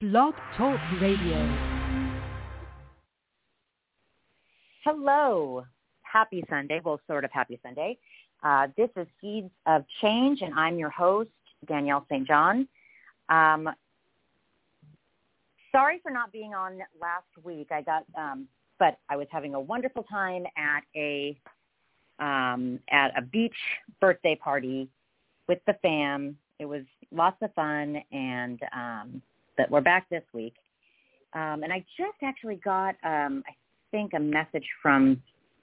Blog Talk Radio. Hello. Happy Sunday. Well, sort of happy Sunday. This is Seeds of Change, and I'm your host, Danielle St. John. Sorry for not being on last week. But I was having a wonderful time at a beach birthday party with the fam. It was lots of fun, and but we're back this week. And I just actually got, I think, a message from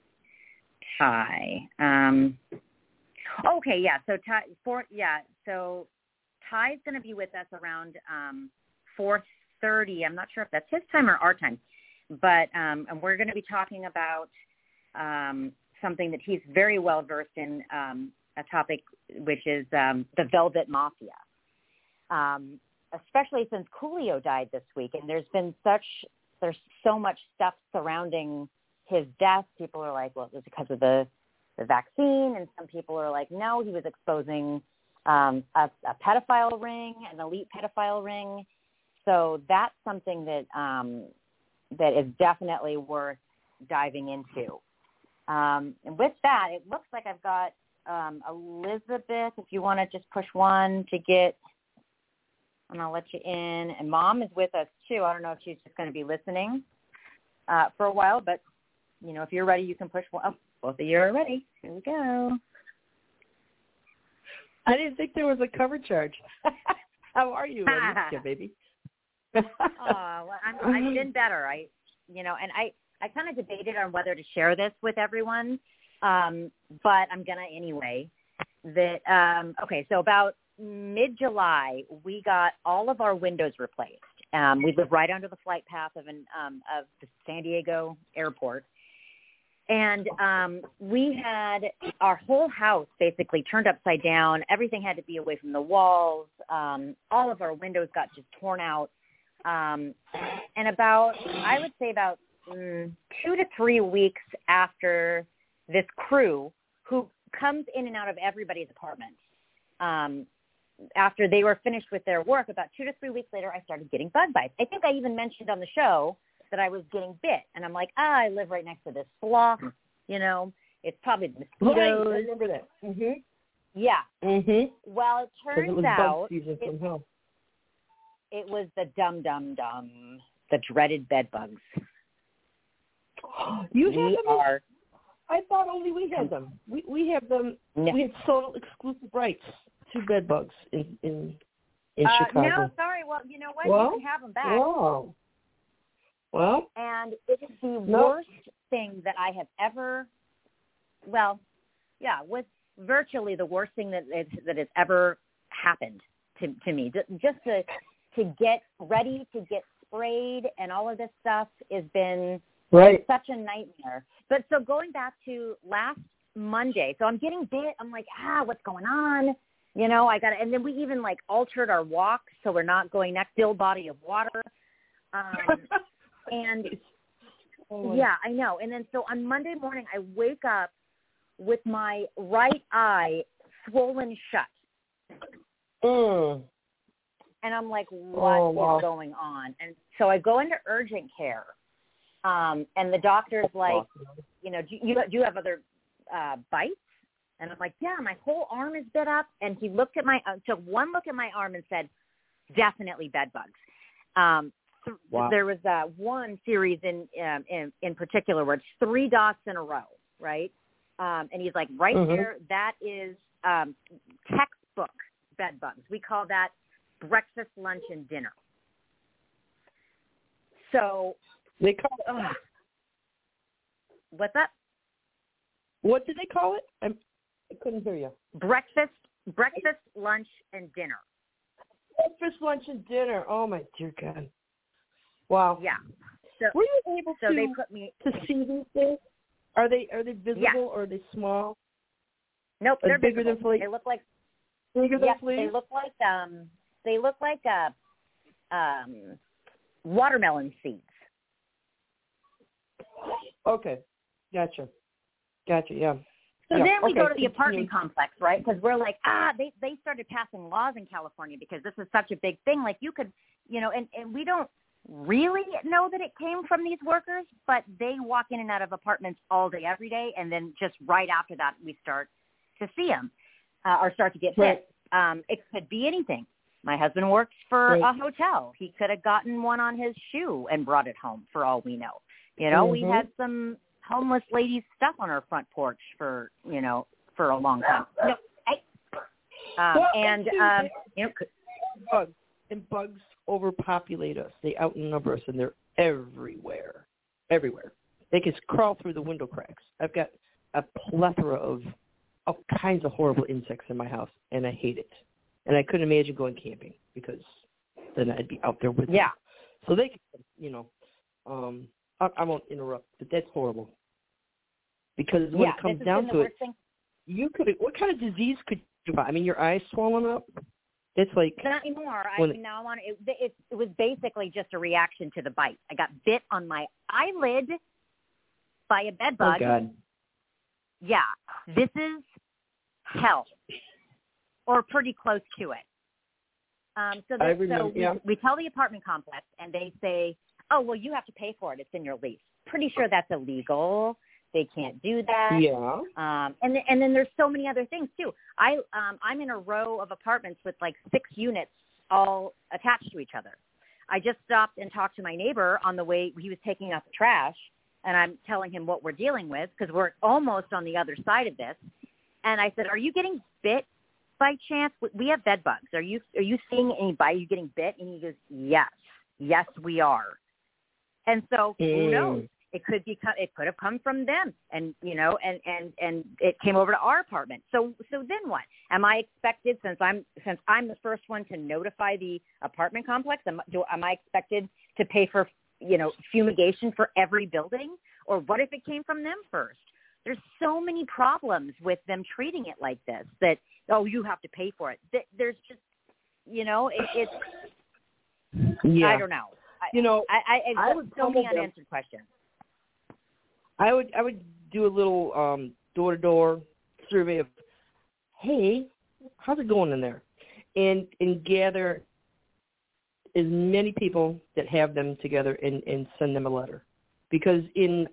Ty. Okay, yeah. So So Ty's going to be with us around 4:30. I'm not sure if that's his time or our time, but and we're going to be talking about something that he's very well versed in, a topic which is the Velvet Mafia. Especially since Coolio died this week, and there's so much stuff surrounding his death. People are like, well, it was because of the vaccine, and some people are like, no, he was exposing a pedophile ring, an elite pedophile ring. So that's something that that is definitely worth diving into. And with that, it looks like I've got Elizabeth, if you want to just push one to get, and I'll let you in. And Mom is with us, too. I don't know if she's just going to be listening for a while, but, you know, if you're ready, you can push one. Oh, both of you are ready. Here we go. I didn't think there was a cover charge. How are you? I missed you, baby. Well, I've been better. I kind of debated on whether to share this with everyone, but I'm going to anyway. Okay, so about mid-July, we got all of our windows replaced. We live right under the flight path of the San Diego airport. And we had our whole house basically turned upside down. Everything had to be away from the walls. All of our windows got just torn out. And I would say about 2 to 3 weeks after this crew, who comes in and out of everybody's apartment, after they were finished with their work, about 2 to 3 weeks later, I started getting bug bites. I think I even mentioned on the show that I was getting bit. And I'm like, I live right next to this slough, you know. It's probably the mosquitoes. Right, I remember that. Mm-hmm. Yeah. Mm-hmm. Well, it turns out it was the the dreaded bed bugs. You have them? I thought only we had them. We have them. No. We had sole exclusive rights to bed bugs in Chicago. No, sorry. Well, you know what? You can have them back. Wow. Well. And it is the worst thing that I have ever. Well, yeah, was virtually the worst thing that has ever happened to me. Just to get ready to get sprayed and all of this stuff has been such a nightmare. But so going back to last Monday, so I'm getting bit. I'm like, what's going on? You know, and then we even like altered our walk so we're not going next still body of water. And yeah, I know. And then so on Monday morning, I wake up with my right eye swollen shut. And I'm like, what is going on? And so I go into urgent care. And the doctor's like, you know, do you have other bites? And I'm like, yeah, my whole arm is bit up. And he looked at took one look at my arm and said, definitely bed bugs. There was one series in particular where it's 3 dots in a row, right? And he's like, there, that is textbook bed bugs. We call that breakfast, lunch, and dinner. So they call it. What's that? What did they call it? I couldn't hear you. Breakfast, lunch, and dinner. Breakfast, lunch, and dinner. Oh my dear God! Wow. Yeah. So, were you able they put me to see these things? Are they visible or are they small? Nope, they're bigger visible. than fleas. They look like bigger than fleas. They look like watermelon seeds. Okay, gotcha. Yeah. So then we go to the apartment complex, right? Because we're like, they started passing laws in California because this is such a big thing. Like you could and we don't really know that it came from these workers, but they walk in and out of apartments all day, every day, and then just right after that, we start to see them or start to get hit. It could be anything. My husband works for a hotel. He could have gotten one on his shoe and brought it home for all we know. We had some homeless ladies stuff on our front porch for a long time. Bugs overpopulate us. They outnumber us, and they're everywhere. Everywhere. They can crawl through the window cracks. I've got a plethora of all kinds of horrible insects in my house, and I hate it. And I couldn't imagine going camping because then I'd be out there with them. So they can, I won't interrupt, but that's horrible. Because when it comes down to it, what kind of disease could you buy? I mean, your eyes swollen up? It's like not anymore. It was basically just a reaction to the bite. I got bit on my eyelid by a bed bug. Oh God! Yeah, this is hell, or pretty close to it. So we tell the apartment complex, and they say, "Oh, well, you have to pay for it. It's in your lease." Pretty sure that's illegal. They can't do that. Yeah. And then there's so many other things too. I'm in a row of apartments with like 6 units all attached to each other. I just stopped and talked to my neighbor on the way. He was taking out the trash, and I'm telling him what we're dealing with because we're almost on the other side of this. And I said, "Are you getting bit by chance? We have bed bugs. Are you seeing any bite? Are you getting bit?" And he goes, "Yes, we are." And so who knows? It could have come from them, and and it came over to our apartment. So then what? Am I expected, since I'm the first one to notify the apartment complex? Am I expected to pay for fumigation for every building, or what if it came from them first? There's so many problems with them treating it like this. That you have to pay for it. There's just it's I don't know. I would so many unanswered questions. I would do a little door-to-door survey of, hey, how's it going in there? And gather as many people that have them together and send them a letter. Because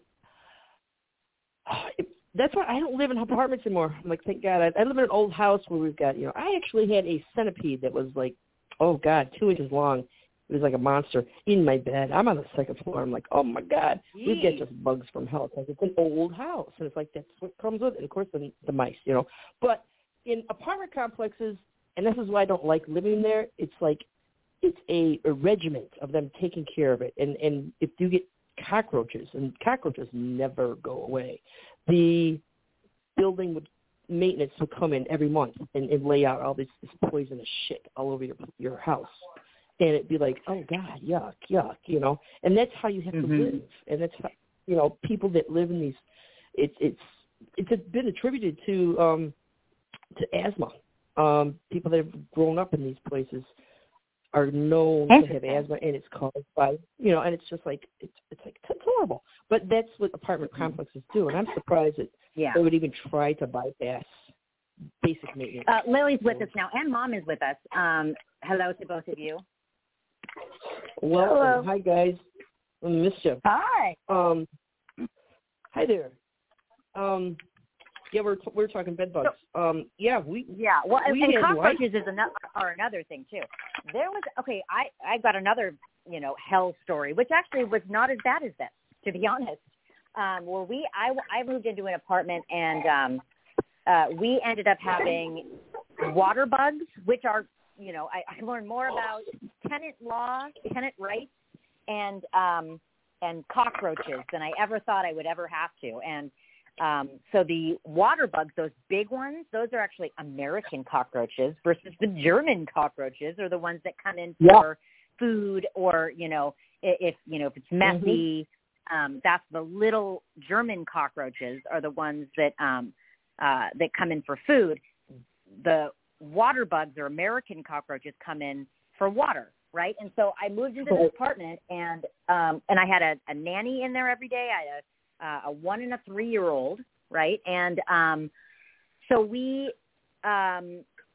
that's why I don't live in apartments anymore. I'm like, thank God. I live in an old house where we've got, I actually had a centipede that was like, 2 inches long. It was like a monster in my bed. I'm on the second floor. I'm like, oh, my God. We get just bugs from hell. It's like, it's an old house. And it's like, that's what comes with it. And, of course, the mice, But in apartment complexes, and this is why I don't like living there, it's like it's a regiment of them taking care of it. And if you get cockroaches, and cockroaches never go away, the building maintenance will come in every month and lay out all this poisonous shit all over your house. And it'd be like, oh, God, yuck, And that's how you have to live. And that's how, people that live in these, it's been attributed to asthma. People that have grown up in these places are known to have asthma, and it's caused by, and it's just like, it's horrible. But that's what apartment complexes do. And I'm surprised that they would even try to bypass basic maintenance. Lily's with us now, and Mom is with us. Hello to both of you. Welcome. Hello. Hi, guys. I missed you. Hi. Hi there. We're talking bed bugs. Well, and cockroaches is another thing too. There was I got another hell story, which actually was not as bad as this, to be honest. Where I moved into an apartment, and we ended up having water bugs, which are I learned more about tenant law, tenant rights, and cockroaches than I ever thought I would ever have to. And so the water bugs, those big ones, those are actually American cockroaches versus the German cockroaches, are the ones that come in for food, or if it's messy. That's the little German cockroaches are the ones that that come in for food. The water bugs, or American cockroaches, come in for water, right? And so I moved into this apartment, and I had a nanny in there every day. I had a 1 and a 3-year-old, right? And so we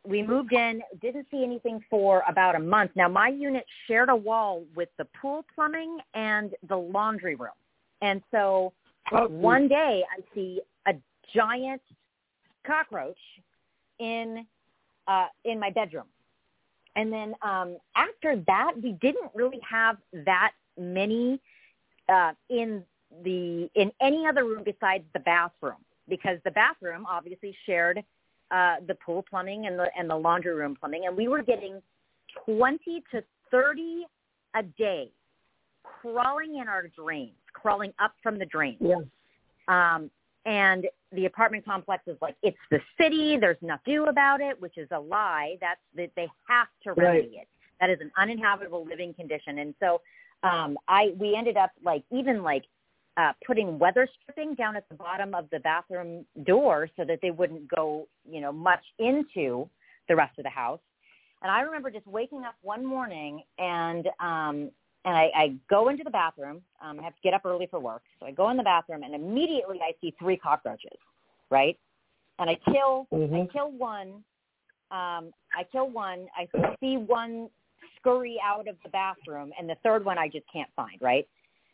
we moved in, didn't see anything for about a month. Now, my unit shared a wall with the pool plumbing and the laundry room. And so one day I see a giant cockroach in my bedroom. And then after that, we didn't really have that many in any other room besides the bathroom, because the bathroom obviously shared the pool plumbing and the laundry room plumbing, and we were getting 20 to 30 a day crawling in our drains, crawling up from the drains. Yeah. And the apartment complex is like, it's the city, there's nothing to do about it, which is a lie. That they have to remedy it. That is an uninhabitable living condition. And so we ended up putting weather stripping down at the bottom of the bathroom door so that they wouldn't go, much into the rest of the house. And I remember just waking up one morning and I go into the bathroom. I have to get up early for work. So I go in the bathroom and immediately I see 3 cockroaches, right? And I kill one. I see one scurry out of the bathroom, and the third one I just can't find, right?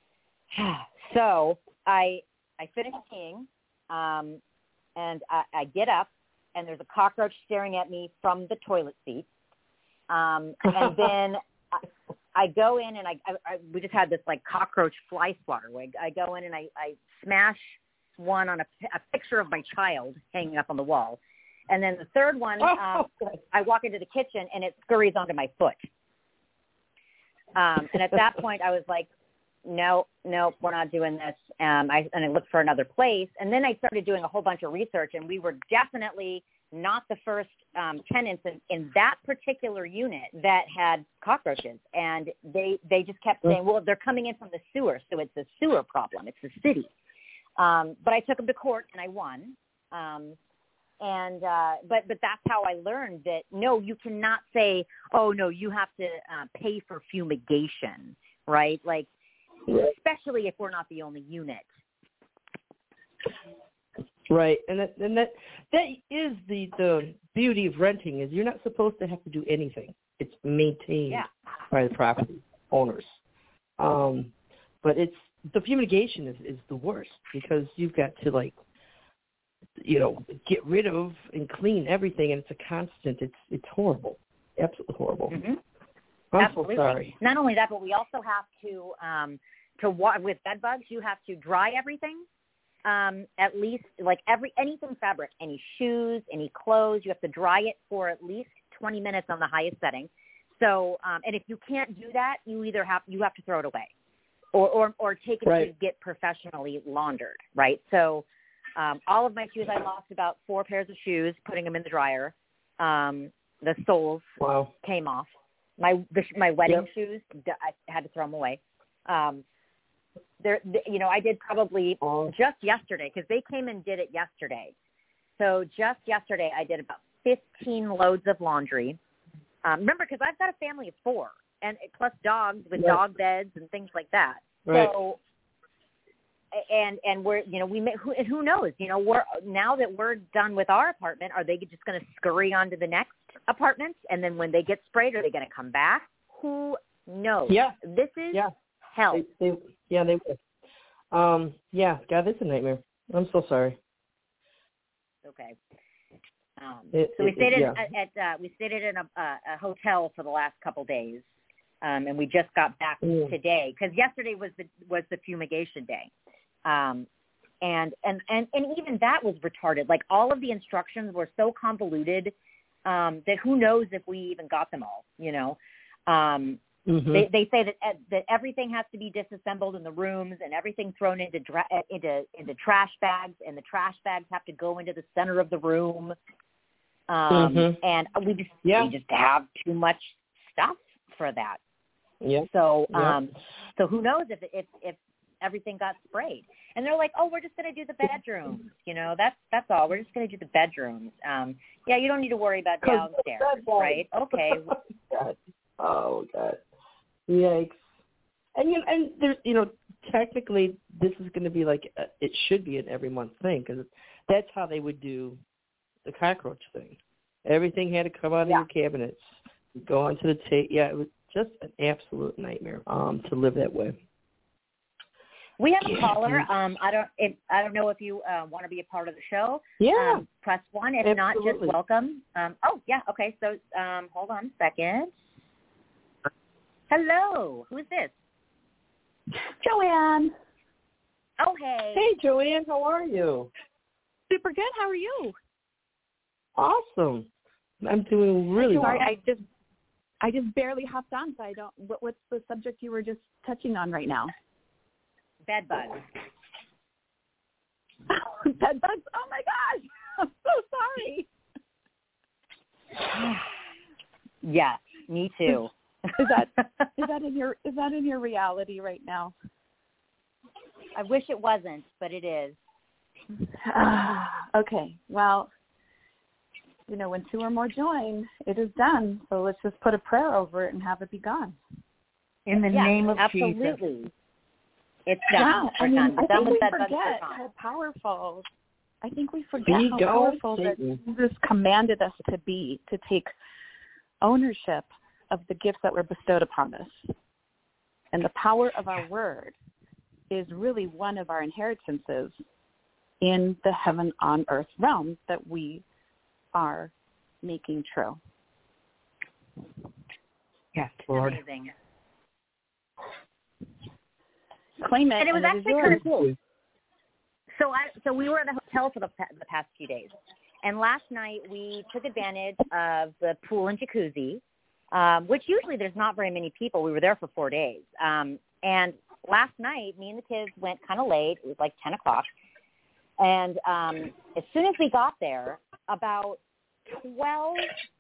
So I finish peeing, and I get up, and there's a cockroach staring at me from the toilet seat. And then I go in, and we just had this like cockroach fly swatter. I go in and I smash one on a picture of my child hanging up on the wall. And then the third one, I walk into the kitchen, and it scurries onto my foot. And at that point, I was like, no, we're not doing this. And I looked for another place. And then I started doing a whole bunch of research, and we were definitely not the first tenants in that particular unit that had cockroaches. And they just kept saying, well, they're coming in from the sewer, so it's a sewer problem. It's the city. But I took them to court, and I won. But that's how I learned that, no, you cannot say, oh, no, you have to pay for fumigation, right? Like, especially if we're not the only unit. Right, and that is the beauty of renting, is you're not supposed to have to do anything. It's maintained by the property owners. But the fumigation is the worst, because you've got to get rid of and clean everything, and it's a constant. It's horrible, absolutely horrible. Mm-hmm. I'm Absolutely. so sorry. Not only that, but we also have to with bed bugs, you have to dry everything. At least anything fabric, any shoes, any clothes, you have to dry it for at least 20 minutes on the highest setting. So, and if you can't do that, you have to throw it away, or take it to get professionally laundered, right? So, all of my shoes, I lost about 4 pairs of shoes putting them in the dryer. The soles came off. My wedding shoes, I had to throw them away. I did probably just yesterday, because they came and did it yesterday. So just yesterday, I did about 15 loads of laundry. Remember, because I've got a family of 4, and plus dogs with dog beds and things like that. Right. So, and we're, who knows? Now that we're done with our apartment, are they just going to scurry onto the next apartment? And then when they get sprayed, are they going to come back? Who knows? Yeah. This is hell. They will. God, this is a nightmare. I'm so sorry. Okay. So we stayed in a hotel for the last couple days, and we just got back today, because yesterday was the fumigation day, and even that was retarded. Like, all of the instructions were so convoluted that who knows if we even got them all. They say that everything has to be disassembled in the rooms, and everything thrown into trash bags, and the trash bags have to go into the center of the room. And we just have too much stuff for that. Yeah. So so who knows if everything got sprayed? And they're like, oh, we're just going to do the bedrooms. That's all. We're just going to do the bedrooms. You don't need to worry about downstairs, right? Okay. Oh God. Yikes. And there's, technically this is going to be it should be an every month thing, because that's how they would do the cockroach thing. Everything had to come out of your cabinets, go onto the tape. Yeah, it was just an absolute nightmare to live that way. We have a caller. I don't know if you want to be a part of the show. Yeah. Press 1. If not, just welcome. Okay. So hold on a second. Hello. Who is this? Joanne. Oh, hey. Hey, Joanne. How are you? Super good. How are you? Awesome. I'm doing really well. Sorry, I just barely hopped on, so I don't. What's the subject you were just touching on right now? Bed bugs. Bed bugs? Oh my gosh! I'm so sorry. Yeah, me too. Is that in your reality right now? I wish it wasn't, but it is. Okay. Well, when two or more join, it is done. So let's just put a prayer over it and have it be gone. In the name of absolutely. Jesus. It's done. Yeah, done. I think we forget how powerful. I think we forget how powerful that Jesus commanded us to be, to take ownership of the gifts that were bestowed upon us. And the power of our word is really one of our inheritances in the heaven on earth realm that we are making true. Yes, Lord. Amazing. Claim it. And it was actually kind of cool. So we were at the hotel for the past few days, and last night we took advantage of the pool and jacuzzi, which usually there's not very many people. We were there for 4 days, and last night me and the kids went kind of late. It was like 10 o'clock, and as soon as we got there, about 12.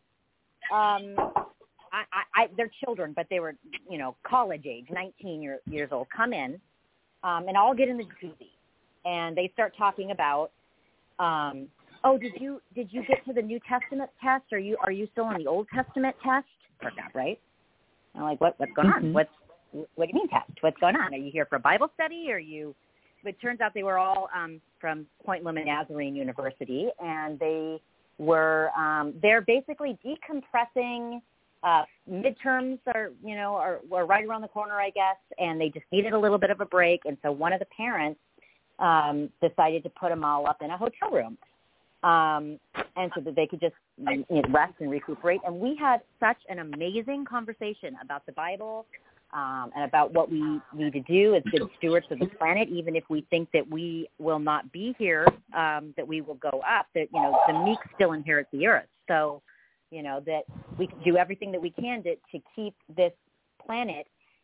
They're children, but they were, college age, 19 years old, come in, and all get in the jacuzzi, and they start talking about, did you get to the New Testament test? Are you still on the Old Testament test? Or not, right? I'm like, what's going on? What do you mean test? What's going on? Are you here for Bible study? But it turns out they were all from Point Loma Nazarene University, and they were they're basically decompressing. Midterms are right around the corner, I guess, and they just needed a little bit of a break. And so one of the parents decided to put them all up in a hotel room, and so that they could just rest and recuperate. And we had such an amazing conversation about the Bible and about what we need to do as good stewards of the planet, even if we think that we will not be here, that we will go up, that, the meek still inherit the earth. So, that we can do everything that we can to keep this planet,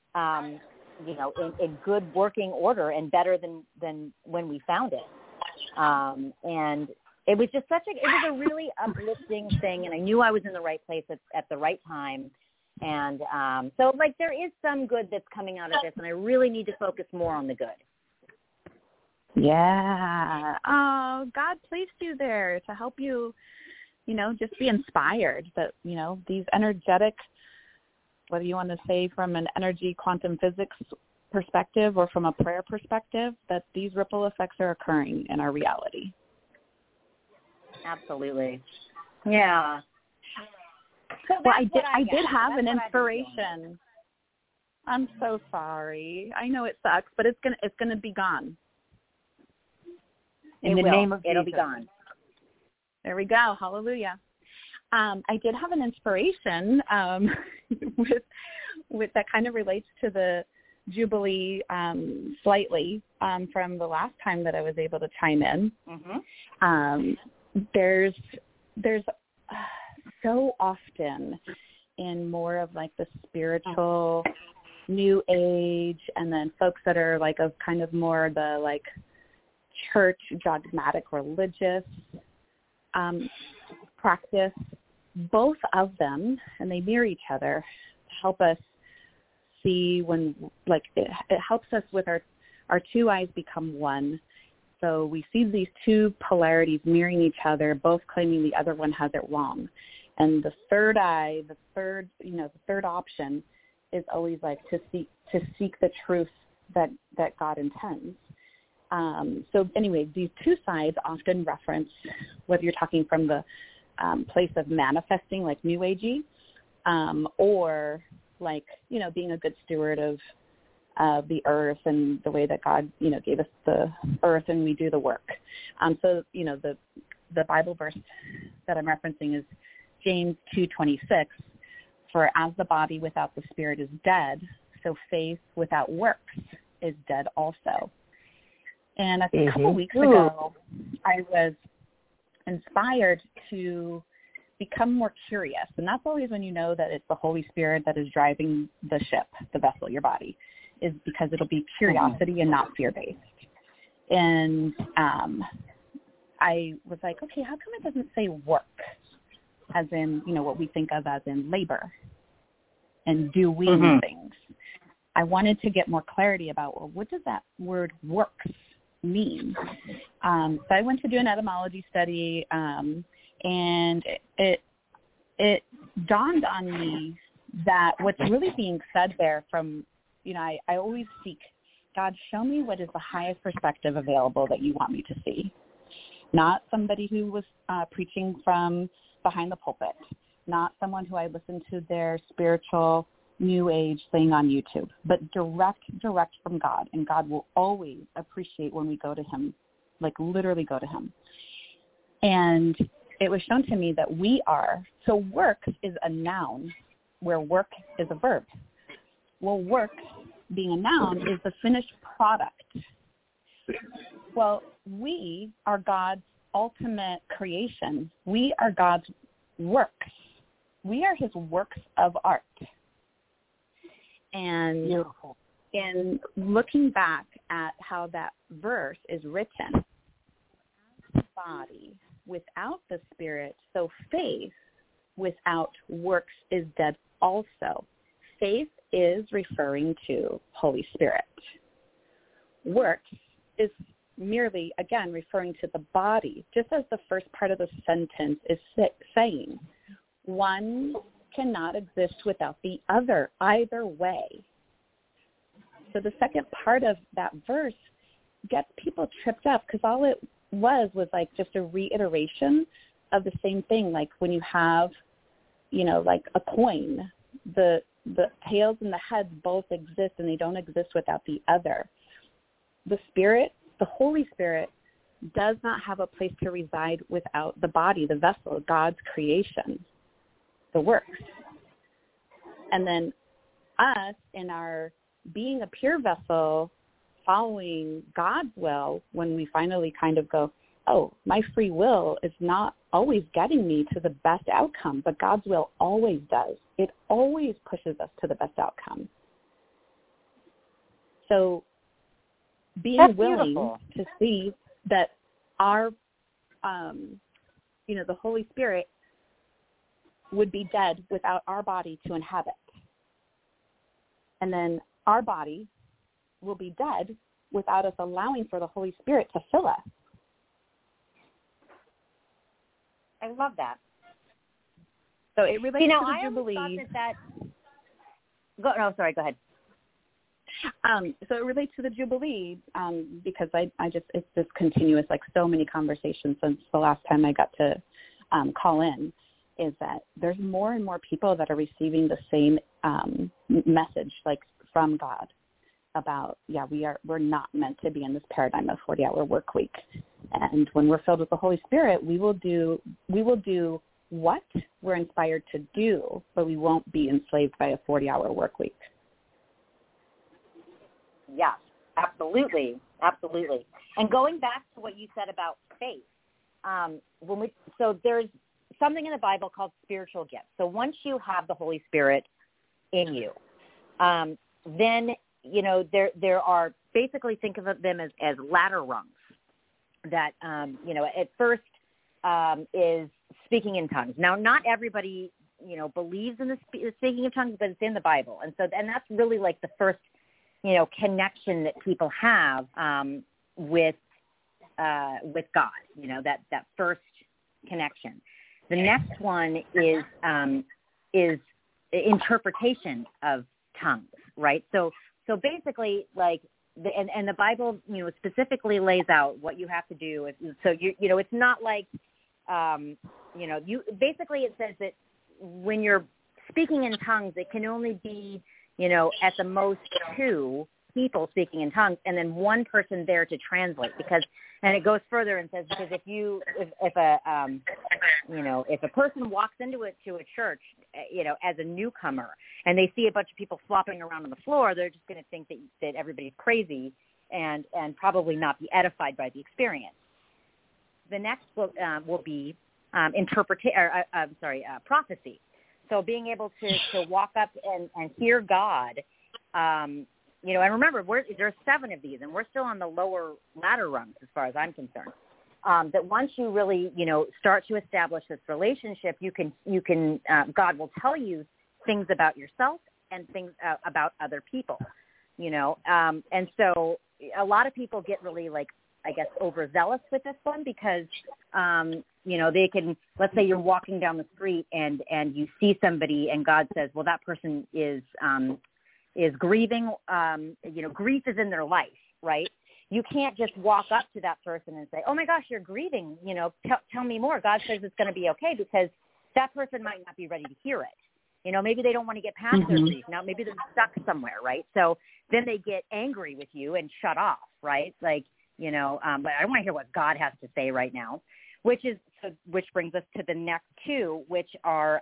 in good working order and better than when we found it. And it was just it was a really uplifting thing. And I knew I was in the right place at the right time. And so there is some good that's coming out of this, and I really need to focus more on the good. Yeah. Oh, God placed you there to help you, just be inspired that, these energetic, whether you want to say from an energy quantum physics perspective or from a prayer perspective, that these ripple effects are occurring in our reality. Absolutely. Yeah. So well, I did have an inspiration. I'm so sorry. I know it sucks, but it's gonna be gone. In the name of Jesus. It'll be gone. There we go. Hallelujah. I did have an inspiration with that kind of relates to the Jubilee slightly from the last time that I was able to chime in. Mm-hmm. There's so often in more of the spiritual new age, and then folks that are of kind of more the church dogmatic religious practice, both of them, and they mirror each other, help us see when it helps us with our two eyes become one. So we see these two polarities mirroring each other, both claiming the other one has it wrong. And the third eye, the third option is always to seek the truth that God intends. So anyway, these two sides often reference, whether you're talking from the place of manifesting, like New Agey, or like, being a good steward of the earth and the way that God, gave us the earth and we do the work. So, the Bible verse that I'm referencing is James 2:26. For as the body without the spirit is dead, so faith without works is dead also. And a couple weeks ago, I was inspired to become more curious. And that's always when you know that it's the Holy Spirit that is driving the ship, the vessel, your body, is because it'll be curiosity and not fear-based. And I was like, okay, how come it doesn't say work, as in, what we think of as in labor and doing things? I wanted to get more clarity about, well, what does that word works mean? So I went to do an etymology study, and it dawned on me that what's really being said there from, I always seek, God, show me what is the highest perspective available that you want me to see. Not somebody who was preaching from behind the pulpit, not someone who I listened to their spiritual New Age thing on YouTube, but direct from God. And God will always appreciate when we go to him, like literally go to him. And it was shown to me that we are, so work is a noun where work is a verb. Well, work being a noun is the finished product. Well, we are God's ultimate creation. We are God's works. We are his works of art. And Beautiful. in looking back at how that verse is written, body without the spirit, so faith without works is dead also. Faith is referring to Holy Spirit. Works is merely, again, referring to the body, just as the first part of the sentence is saying. One cannot exist without the other, either way. So the second part of that verse gets people tripped up because all it was like just a reiteration of the same thing. Like when you have, like a coin, the tails and the heads both exist and they don't exist without the other. The Spirit, the Holy Spirit, does not have a place to reside without the body, the vessel, God's creation, the works. And then us in our being a pure vessel, following God's will, when we finally kind of go, oh, my free will is not always getting me to the best outcome, but God's will always does. It always pushes us to the best outcome. So being That's willing beautiful. to see that our, the Holy Spirit would be dead without our body to inhabit. And then our body will be dead without us allowing for the Holy Spirit to fill us. I love that. So it relates to the I Jubilee. always thought go ahead. So it relates to the Jubilee because I just, it's this continuous, like so many conversations since the last time I got to call in, is that there's more and more people that are receiving the same message, like from God, about, we're not meant to be in this paradigm of 40-hour work week. And when we're filled with the Holy Spirit, we will do what we're inspired to do, but we won't be enslaved by a 40-hour work week. Yes, absolutely. Absolutely. And going back to what you said about faith, so there's something in the Bible called spiritual gifts. So once you have the Holy Spirit in you, then, there are, basically think of them as ladder rungs that, at first is speaking in tongues. Now, not everybody, believes in the speaking of tongues, but it's in the Bible. And that's really like the first, connection that people have with God, that first connection. The next one is interpretation of tongues, right? So basically, like, and the Bible, specifically lays out what you have to do. So it's not like it says that when you're speaking in tongues, it can only be, at the most 2 people speaking in tongues, and then 1 person there to translate. And it goes further and says, because if a person walks into a church, as a newcomer, and they see a bunch of people flopping around on the floor, they're just going to think that everybody's crazy and probably not be edified by the experience. The next book will be prophecy. So being able to walk up and hear God, and remember, there's 7 of these, and we're still on the lower ladder rungs as far as I'm concerned. That once you really, start to establish this relationship, you can God will tell you things about yourself and things about other people, and so a lot of people get really overzealous with this one because, they can, let's say you're walking down the street and you see somebody and God says, well, that person is grieving, grief is in their life, right? You can't just walk up to that person and say, oh my gosh, you're grieving, tell me more. God says it's going to be okay, because that person might not be ready to hear it. Maybe they don't want to get past their grief. Now, maybe they're stuck somewhere, right? So then they get angry with you and shut off, right? But I want to hear what God has to say right now, which brings us to the next 2, which are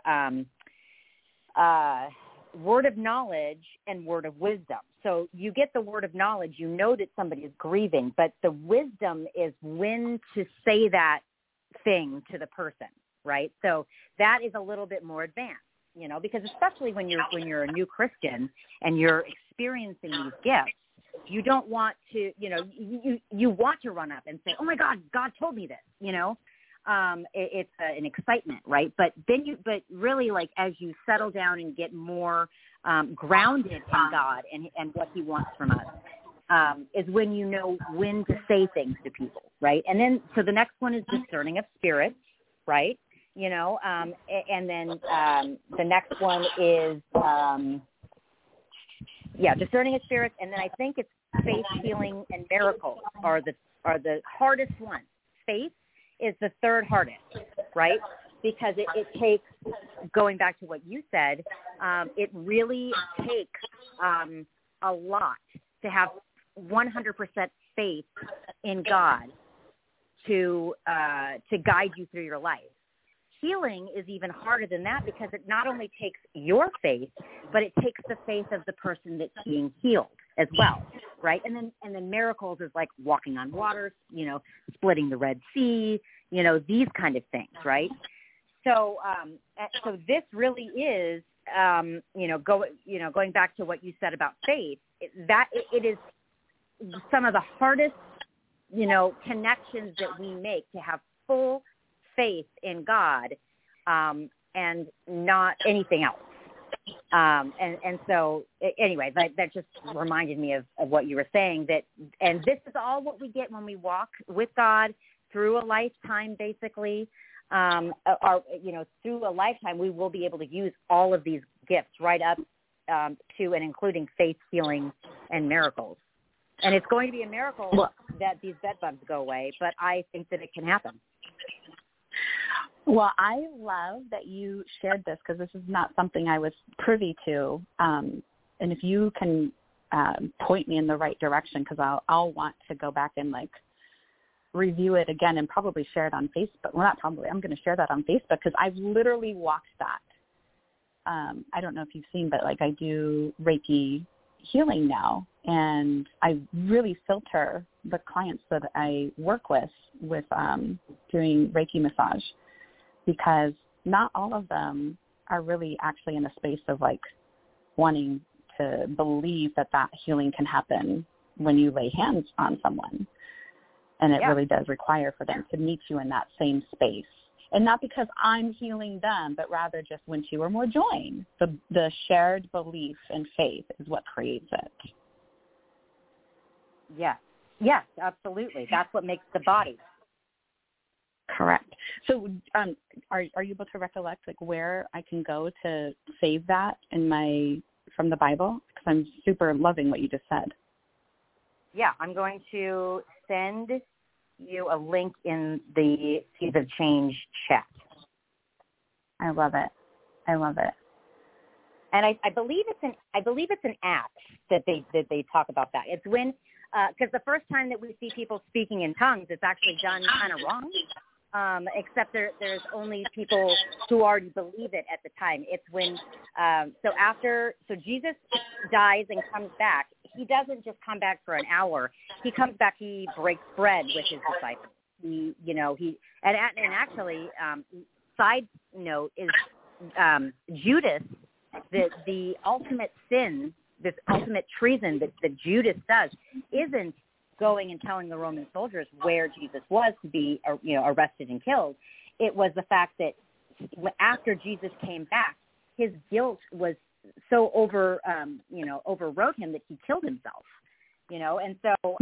word of knowledge and word of wisdom. So you get the word of knowledge, that somebody is grieving, but the wisdom is when to say that thing to the person, right? So that is a little bit more advanced, because especially when you're a new Christian and you're experiencing these gifts, you don't want to, you want to run up and say, oh my God, God told me this, it's an excitement, right? But really, as you settle down and get more grounded in God and what He wants from us, is when you know when to say things to people, right? And then, so the next one is discerning of spirits, right? And then the next one is, discerning of spirits, and then I think it's faith, healing, and miracles are the hardest ones. Faith is the 3rd hardest, right? Because it takes, going back to what you said, it really takes a lot to have 100% faith in God to guide you through your life. Healing is even harder than that, because it not only takes your faith, but it takes the faith of the person that's being healed as well, right? And then miracles is like walking on water, splitting the Red Sea, these kind of things, right? So so this really is, going back to what you said about faith, it is some of the hardest, connections that we make, to have full faith in God and not anything else. And so anyway, that just reminded me of what you were saying, and this is all what we get when we walk with God through a lifetime, basically. Through a lifetime, we will be able to use all of these gifts right up to and including faith, healing, and miracles. And it's going to be a miracle that these bed bugs go away, but I think that it can happen. Well, I love that you shared this, because this is not something I was privy to. And if you can point me in the right direction, because I'll want to go back and review it again and probably share it on Facebook. Well, not probably. I'm going to share that on Facebook, because I've literally watched that. I don't know if you've seen, but I do Reiki healing now, and I really filter the clients that I work with doing Reiki massage, because not all of them are really actually in a space of wanting to believe that healing can happen when you lay hands on someone. And it really does require for them to meet you in that same space. And not because I'm healing them, but rather just when two or more join. The shared belief and faith is what creates it. Yes, absolutely. That's what makes the body. Correct. So are you able to recollect where I can go to save that from the Bible? Because I'm super loving what you just said. Yeah, I'm going to send you a link in the Seeds of Change chat. I love it. I love it. And I believe it's an Acts that they talk about that. It's when because the first time that we see people speaking in tongues, it's actually done kind of wrong. Except there's only people who already believe it at the time. It's when so Jesus dies and comes back. He doesn't just come back for an hour. He comes back. He breaks bread with his disciples. Actually, side note is Judas. The ultimate sin, this ultimate treason that Judas does, isn't going and telling the Roman soldiers where Jesus was to be, arrested and killed. It was the fact that after Jesus came back, his guilt was so overrode him that he killed himself. And so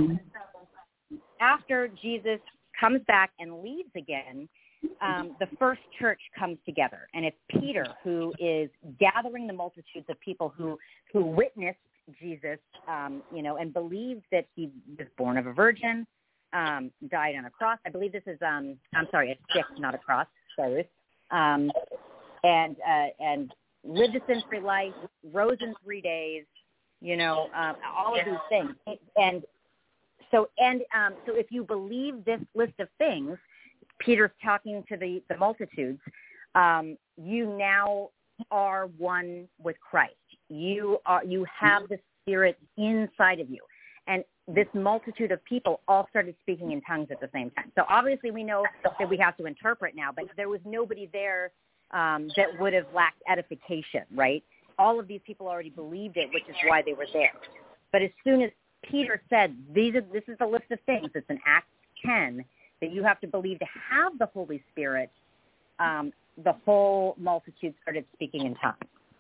after Jesus comes back and leaves again, the first church comes together, and it's Peter who is gathering the multitudes of people who witnessed Jesus, and believed that he was born of a virgin, died on a cross. I believe this is, a stick, not a cross, sorry. And lived a sin-free life, rose in 3 days, all of these things. And so if you believe this list of things, Peter's talking to the multitudes, you now are one with Christ. You have the Spirit inside of you. And this multitude of people all started speaking in tongues at the same time. So obviously we know that we have to interpret now, but there was nobody there that would have lacked edification, right? All of these people already believed it, which is why they were there. But as soon as Peter said, this is the list of things, it's in Acts 10, that you have to believe to have the Holy Spirit, the whole multitude started speaking in tongues.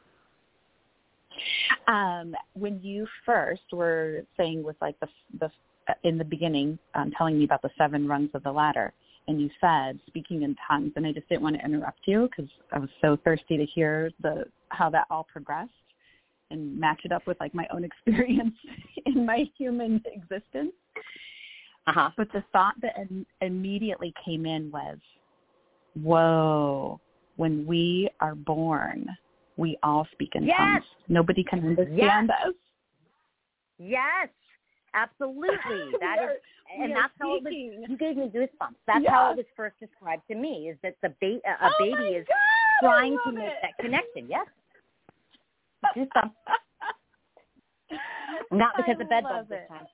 When you first were saying with like the in the beginning, telling me about the 7 rungs of the ladder, and you said speaking in tongues, and I just didn't want to interrupt you because I was so thirsty to hear how that all progressed and match it up with like my own experience in my human existence. Uh-huh. But the thought that immediately came in was, whoa, when we are born, we all speak in tongues. Nobody can understand us. Yes, absolutely. That's how it was. You gave me goosebumps. That's how it was first described to me, is that a baby is trying to make that connection. Yes. Goosebumps. Not because of bed bugs this time.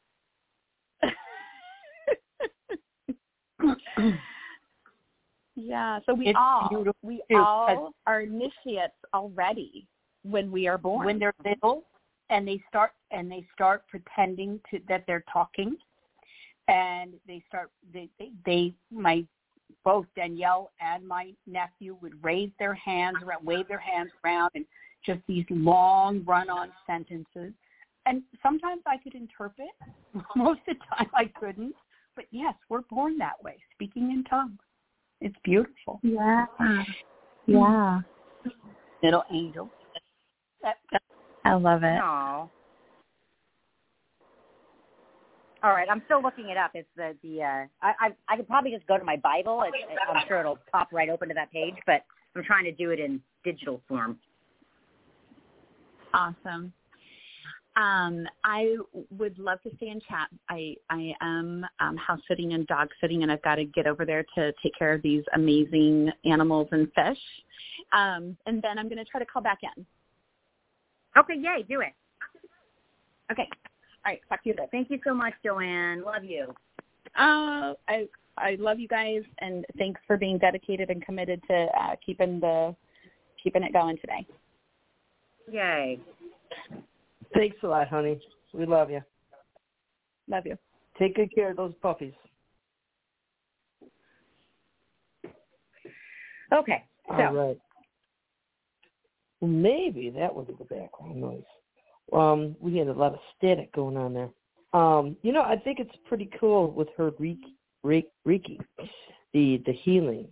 Yeah, so we all are initiates already when we are born. When they're little, and they start pretending that they're talking, and both Danielle and my nephew would wave their hands around, and just these long run-on sentences. And sometimes I could interpret. Most of the time I couldn't. But yes, we're born that way, speaking in tongues. It's beautiful. Yeah. Yeah. Little angel. I love it. Aww. All right, I'm still looking it up. It's I could probably just go to my Bible. I'm sure it'll pop right open to that page, but I'm trying to do it in digital form. Awesome. I would love to stay in chat. I am house sitting and dog sitting, and I've got to get over there to take care of these amazing animals and fish. And then I'm going to try to call back in. Okay, yay, do it. Okay. All right, talk to you later. Thank you so much, Joanne. Love you. I love you guys, and thanks for being dedicated and committed to keeping it going today. Yay. Thanks a lot, honey. We love you. Love you. Take good care of those puppies. Okay. So. All right. Well, maybe that was the background noise. We had a lot of static going on there. I think it's pretty cool with her Reiki, the healing.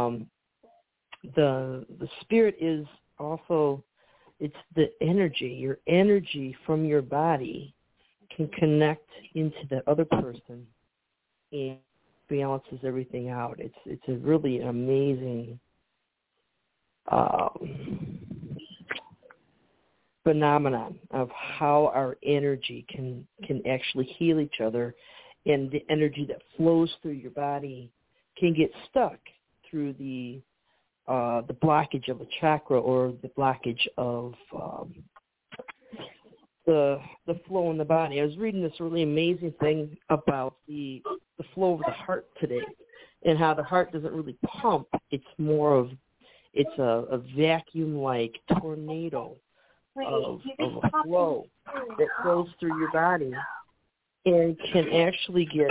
The spirit is also, it's the energy. Your energy from your body can connect into the other person and balances everything out. It's a really amazing phenomenon of how our energy can actually heal each other, and the energy that flows through your body can get stuck through the blockage of a chakra or the blockage of the flow in the body. I was reading this really amazing thing about the flow of the heart today, and how the heart doesn't really pump. It's more of a vacuum-like tornado of a flow that flows through your body and can actually get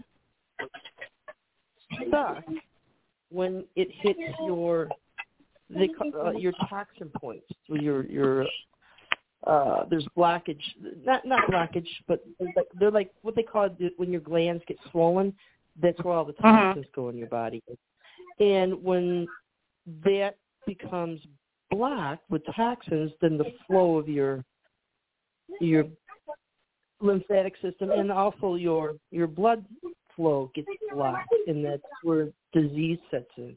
stuck when it hits your toxin points. So your there's blockage, not blockage, but they're like what they call it when your glands get swollen. That's where all the toxins go in your body. And when that becomes blocked with toxins, then the flow of your lymphatic system and also your blood flow gets blocked, and that's where disease sets in.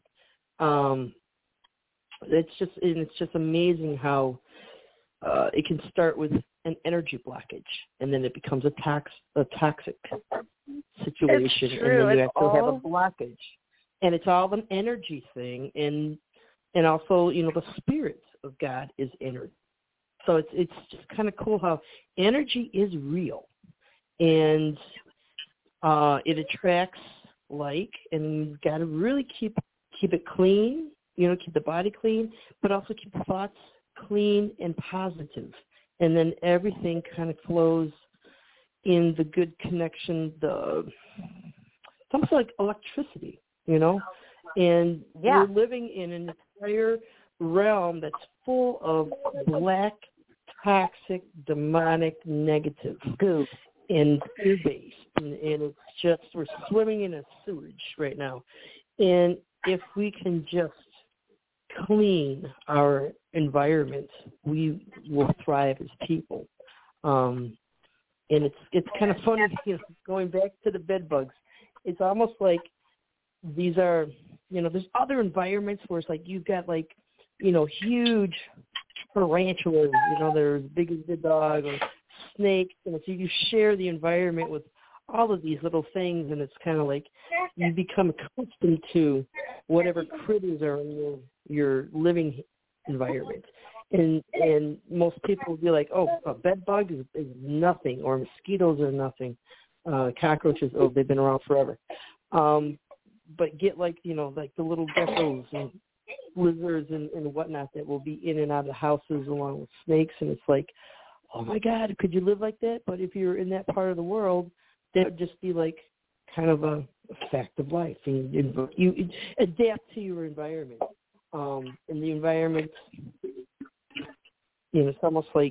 It's just amazing how it can start with an energy blockage, and then it becomes a toxic situation, and then you actually have a blockage, and it's all an energy thing, and also the spirit of God is energy. So it's just kind of cool how energy is real, and it attracts like, and you've got to really keep it clean, keep the body clean, but also keep the thoughts clean and positive, and then everything kind of flows in the good connection. It's almost like electricity, and we're living in an entire realm that's full of black, toxic, demonic, negative goop and fear-based, and it's just, we're swimming in a sewage right now. And if we can just clean our environment, we will thrive as people. And it's kind of funny, going back to the bed bugs. It's almost like these are, there's other environments where it's like you've got like, huge tarantulas, they're as big as the dog, or snakes, and so you share the environment with all of these little things, and it's kind of like you become accustomed to whatever critters are in your living environment. And most people will be like, oh, a bed bug is nothing, or mosquitoes are nothing. Cockroaches, they've been around forever. But get like, like the little geckos and lizards and whatnot that will be in and out of houses along with snakes, and it's like, oh my God, could you live like that? But if you're in that part of the world, that would just be like kind of a fact of life. And you adapt to your environment. And the environment, it's almost like,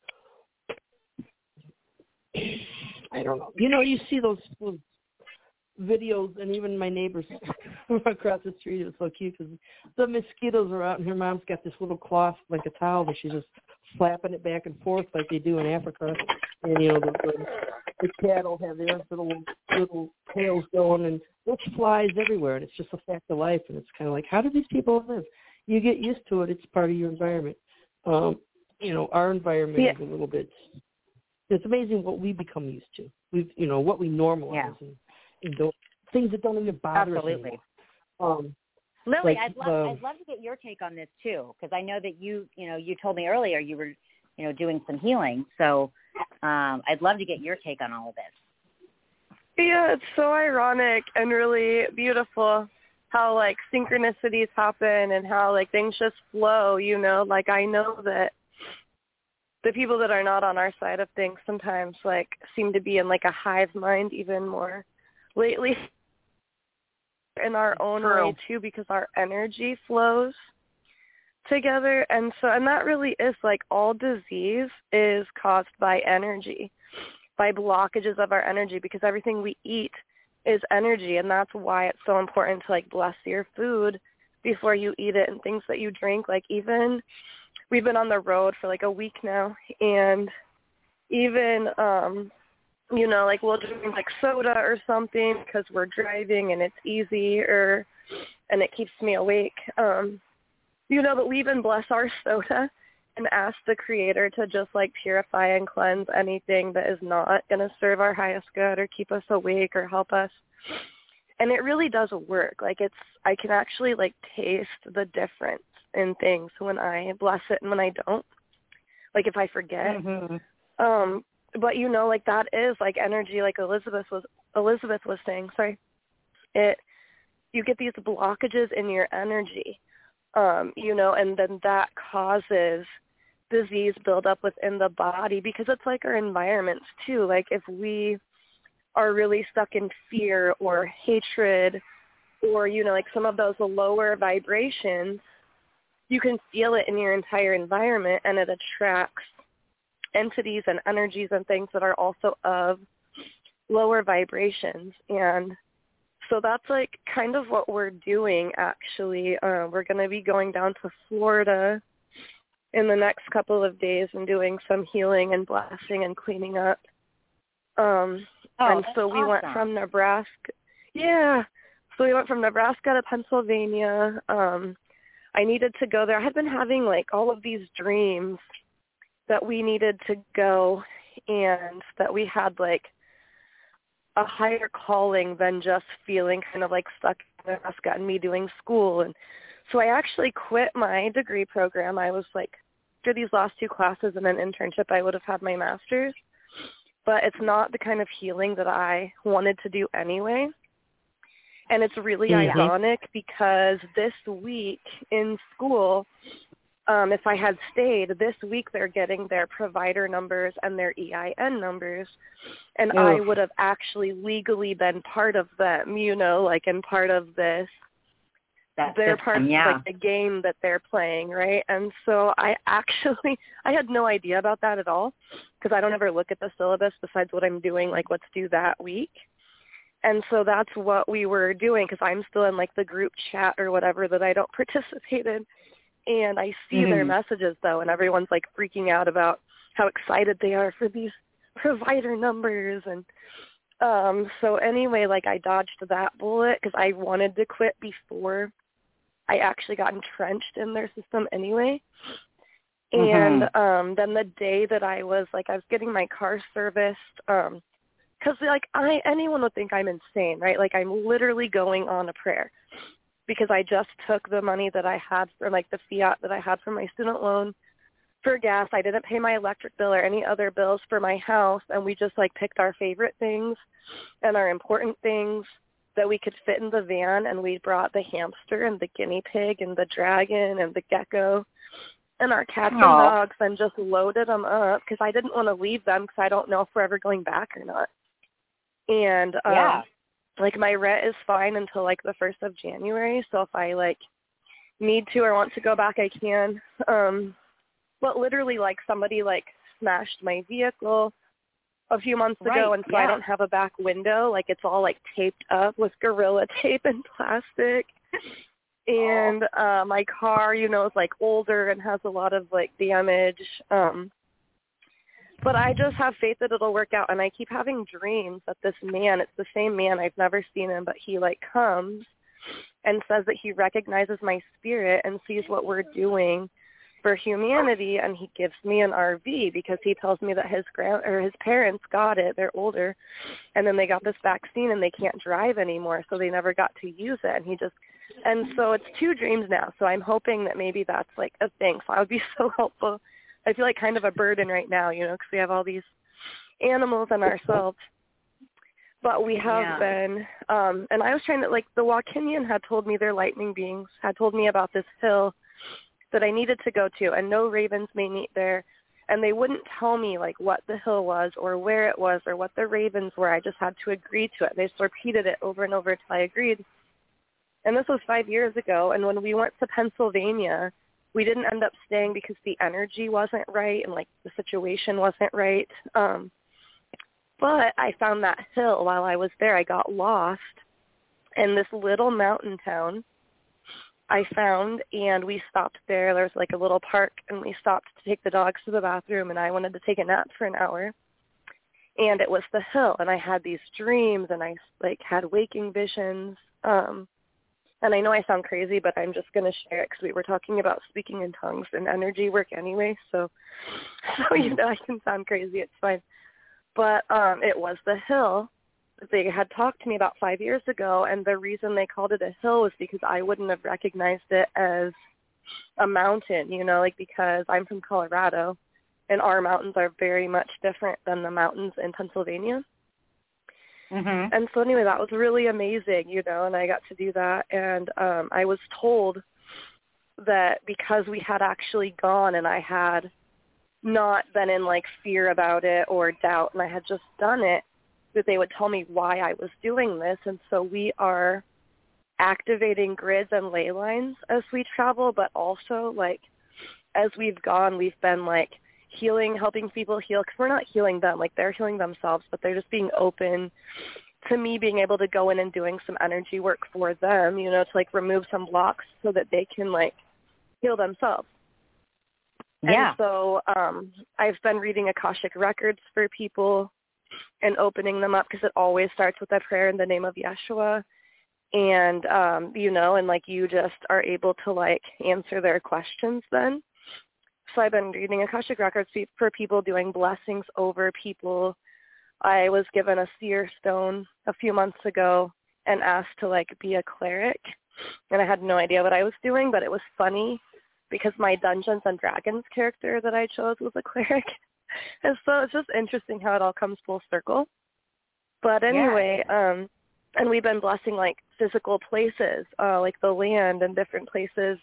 I don't know. You see those videos, and even my neighbors across the street, it was so cute because the mosquitoes are out, and her mom's got this little cloth, like a towel, and she's just flapping it back and forth like they do in Africa. And, the cattle have their little tails going, and there's flies everywhere, and it's just a fact of life. And it's kind of like, how do these people live? You get used to it. It's part of your environment. Our environment is a little bit, it's amazing what we become used to. What we normalize and things that don't even bother us anymore. Lily, I'd love to get your take on this too, because I know that you told me earlier you were, doing some healing. So I'd love to get your take on all of this. Yeah, it's so ironic and really beautiful how like synchronicities happen and how like things just flow. Like I know that the people that are not on our side of things sometimes like seem to be in like a hive mind even more lately, in our own way too, because our energy flows together. And that really is like all disease is caused by energy, by blockages of our energy, because everything we eat is energy. And that's why it's so important to like bless your food before you eat it, and things that you drink. Like even we've been on the road for like a week now, and even like we'll drink like soda or something because we're driving and it's easy, and it keeps me awake. that we even bless our soda and ask the Creator to just like purify and cleanse anything that is not going to serve our highest good or keep us awake or help us. And it really does work. Like I can actually like taste the difference in things when I bless it and when I don't. Like if I forget. Mm-hmm. But like that is like energy, like Elizabeth was saying, you get these blockages in your energy, and then that causes disease buildup within the body, because it's like our environments too. Like if we are really stuck in fear or hatred or, like some of those lower vibrations, you can feel it in your entire environment, and it attracts entities and energies and things that are also of lower vibrations. And so that's like kind of what we're doing, actually. We're going to be going down to Florida in the next couple of days and doing some healing and blessing and cleaning up. And so we went from Nebraska. Yeah. So we went from Nebraska to Pennsylvania. I needed to go there. I had been having like all of these dreams that we needed to go, and that we had like a higher calling than just feeling kind of like stuck in Nebraska and me doing school. And so I actually quit my degree program. I was like, after these last 2 classes and an internship, I would have had my master's. But it's not the kind of healing that I wanted to do anyway. And it's really ironic because this week in school, if I had stayed, this week they're getting their provider numbers and their EIN numbers, and I would have actually legally been part of them, like and part of this. They're part of like the game that they're playing, right? And so I had no idea about that at all, because I don't ever look at the syllabus besides what I'm doing, like what's due that week. And so that's what we were doing, because I'm still in like the group chat or whatever that I don't participate in. And I see their messages, though, and everyone's, like, freaking out about how excited they are for these provider numbers. And so anyway, like, I dodged that bullet because I wanted to quit before I actually got entrenched in their system anyway. And then the day that I was getting my car serviced, because, like, anyone would think I'm insane, right? Like, I'm literally going on a prayer, because I just took the money that I had for, like, the fiat that I had for my student loan for gas. I didn't pay my electric bill or any other bills for my house, and we just, like, picked our favorite things and our important things that we could fit in the van, and we brought the hamster and the guinea pig and the dragon and the gecko and our cats and dogs and just loaded them up, because I didn't want to leave them, because I don't know if we're ever going back or not. And like, my rent is fine until, like, the 1st of January, so if I, like, need to or want to go back, I can. But literally, like, somebody, like, smashed my vehicle a few months ago, and so I don't have a back window. Like, it's all, like, taped up with Gorilla Tape and plastic. And my car, is, like, older and has a lot of, like, damage. But I just have faith that it'll work out, and I keep having dreams that this man, it's the same man, I've never seen him, but he, like, comes and says that he recognizes my spirit and sees what we're doing for humanity, and he gives me an RV, because he tells me that his parents got it, they're older, and then they got this vaccine and they can't drive anymore, so they never got to use it, and so it's 2 dreams now, so I'm hoping that maybe that's, like, a thing, so I would be so helpful. I feel like kind of a burden right now, because we have all these animals and ourselves. But we have been, and I was trying to, like, the Wakinian had told me, their lightning beings had told me about this hill that I needed to go to, and no ravens may meet there. And they wouldn't tell me, like, what the hill was or where it was or what the ravens were. I just had to agree to it. They just repeated it over and over until I agreed. And this was 5 years ago, and when we went to Pennsylvania, we didn't end up staying because the energy wasn't right and, like, the situation wasn't right. But I found that hill while I was there. I got lost in this little mountain town I found, and we stopped there. There was, like, a little park, and we stopped to take the dogs to the bathroom, and I wanted to take a nap for an hour. And it was the hill, and I had these dreams, and I, like, had waking visions. And and I know I sound crazy, but I'm just going to share it because we were talking about speaking in tongues and energy work anyway, so you know I can sound crazy, it's fine. But it was the hill that they had talked to me about 5 years ago, and the reason they called it a hill was because I wouldn't have recognized it as a mountain, you know, like because I'm from Colorado, and our mountains are very much different than the mountains in Pennsylvania. Mm-hmm. And so anyway, that was really amazing, you know, and I got to do that. And I was told that because we had actually gone and I had not been in like fear about it or doubt and I had just done it, that they would tell me why I was doing this. And so we are activating grids and ley lines as we travel, but also like as we've gone, we've been like healing, helping people heal, because we're not healing them, like they're healing themselves, but they're just being open to me being able to go in and doing some energy work for them, you know, to like remove some blocks so that they can like heal themselves. Yeah. And so I've been reading Akashic Records for people and opening them up, because it always starts with a prayer in the name of Yeshua. And, you know, and like you just are able to like answer their questions then. So I've been reading Akashic Records for people, doing blessings over people. I was given a seer stone a few months ago and asked to like be a cleric. And I had no idea what I was doing, but it was funny because my Dungeons and Dragons character that I chose was a cleric. And so it's just interesting how it all comes full circle. But anyway, and we've been blessing like physical places, like the land and different places.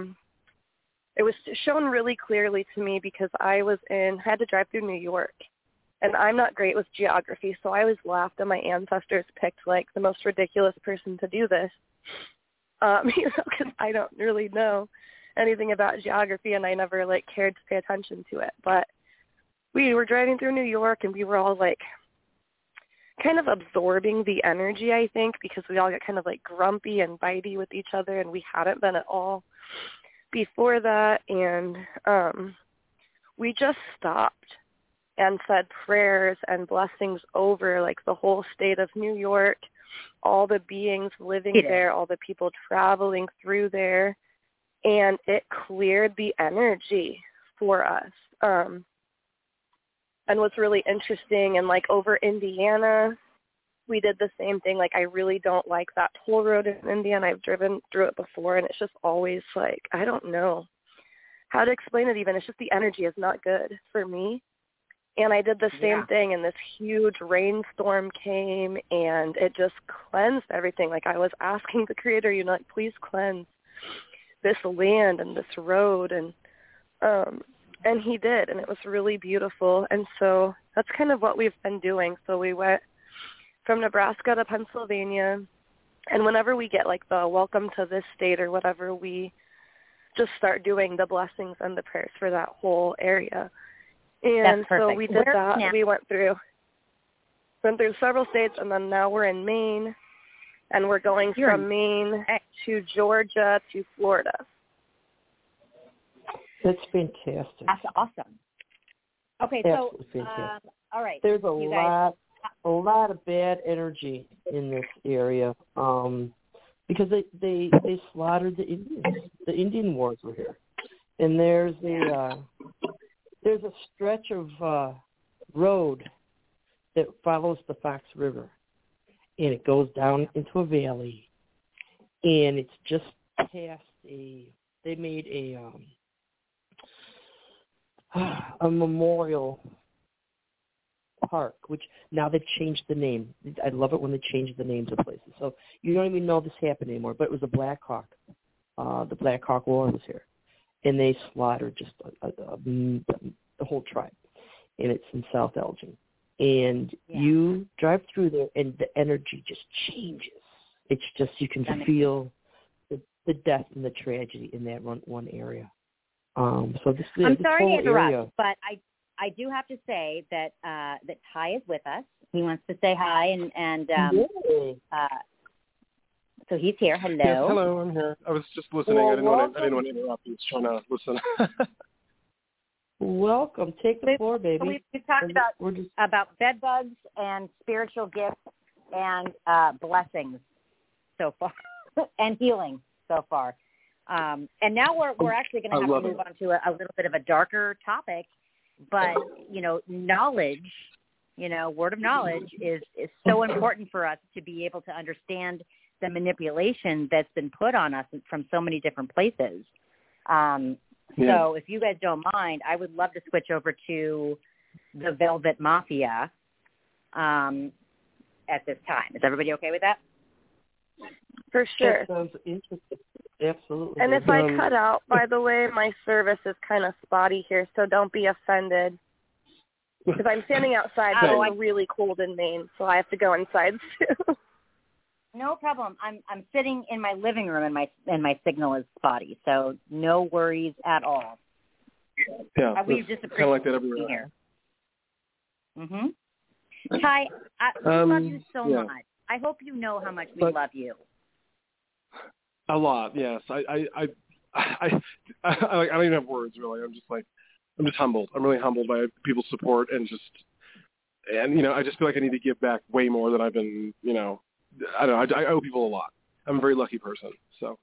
It was shown really clearly to me because I had to drive through New York, and I'm not great with geography, so I always laughed that my ancestors picked like the most ridiculous person to do this, you know, because I don't really know anything about geography, and I never like cared to pay attention to it. But we were driving through New York, and we were all like kind of absorbing the energy, I think, because we all got kind of like grumpy and bitey with each other, and we hadn't been at all before that. And we just stopped and said prayers and blessings over like the whole state of New York, all the beings living there, all the people traveling through there, and it cleared the energy for us. And what's really interesting, and like over Indiana, we did the same thing. Like I really don't like that toll road in Indiana. I've driven through it before, and it's just always like, I don't know how to explain it even. It's just the energy is not good for me. And I did the same thing, and this huge rainstorm came, and it just cleansed everything. Like I was asking the Creator, you know, like, please cleanse this land and this road, and he did, and it was really beautiful. And so that's kind of what we've been doing. So we went from Nebraska to Pennsylvania, and whenever we get like the welcome to this state or whatever, we just start doing the blessings and the prayers for that whole area. And so we did that. We went through several states, and then now we're in Maine, and we're going from Maine to Georgia to Florida. That's fantastic. That's awesome. Okay, so all right. There's a lot of bad energy in this area because they slaughtered the Indians. The Indian wars were here, and there's a stretch of road that follows the Fox River, and it goes down into a valley, and it's just past they made a memorial park, which now they've changed the name. I love it when they change the names of places. So you don't even know this happened anymore, but it was a Black Hawk. The Black Hawk War was here, and they slaughtered just the whole tribe, and it's in South Elgin. And you drive through there, and the energy just changes. It's just, you can feel the death and the tragedy in that one area. So this I'm sorry to interrupt, area, but I do have to say that that Ty is with us. He wants to say hi, and so he's here. Hello. Yes, hello, I'm here. I was just listening. Well, I didn't want to interrupt you. I was trying to listen. Welcome. Take the floor, baby. We've talked about bed bugs and spiritual gifts and blessings so far. and healing so far. And now we're actually going to have to move on to a little bit of a darker topic, but, knowledge, word of knowledge is so important for us to be able to understand the manipulation that's been put on us from so many different places. So if you guys don't mind, I would love to switch over to the Velvet Mafia at this time. Is everybody okay with that? For sure. That sounds interesting. Absolutely. And if I cut out, by the way, my service is kind of spotty here, so don't be offended. Because I'm standing outside, but it's really cold in Maine, so I have to go inside too. No problem. I'm sitting in my living room, and my signal is spotty, so no worries at all. Yeah, we just kind of like that everywhere. Here. Ty, we love you so much. I hope you know how much we love you. A lot, yes. I don't even have words, really. I'm just humbled. I'm really humbled by people's support and I just feel like I need to give back way more than I've been, I don't know. I owe people a lot. I'm a very lucky person, so.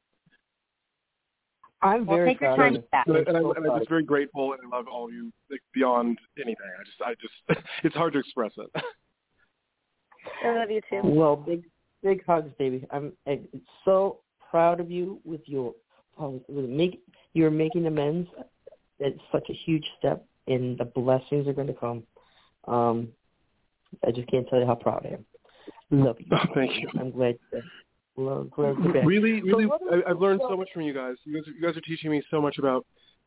I'm very proud of you. And I'm just very grateful, and I love all of you beyond anything. I just, it's hard to express it. I love you too. Well, big hugs, baby. I'm so proud of you with your, you're making amends. It's such a huge step, and the blessings are going to come. I just can't tell you how proud I am. Love you. Oh, thank you. I'm glad you're back. Really, I've learned so much from you guys. You guys are teaching me so much about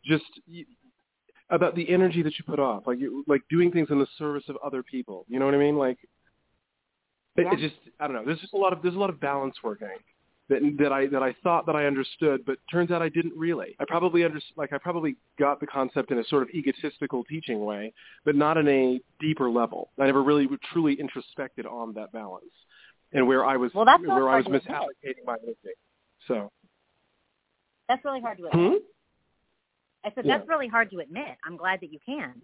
about the energy that you put off, like doing things in the service of other people. You know what I mean? It just, I don't know. There's a lot of balance working that I thought that I understood, but turns out I didn't really. I probably got the concept in a sort of egotistical teaching way, but not in a deeper level. I never really truly introspected on that balance and where I was misallocating my energy. So that's really hard to admit. I said that's really hard to admit. I'm glad that you can.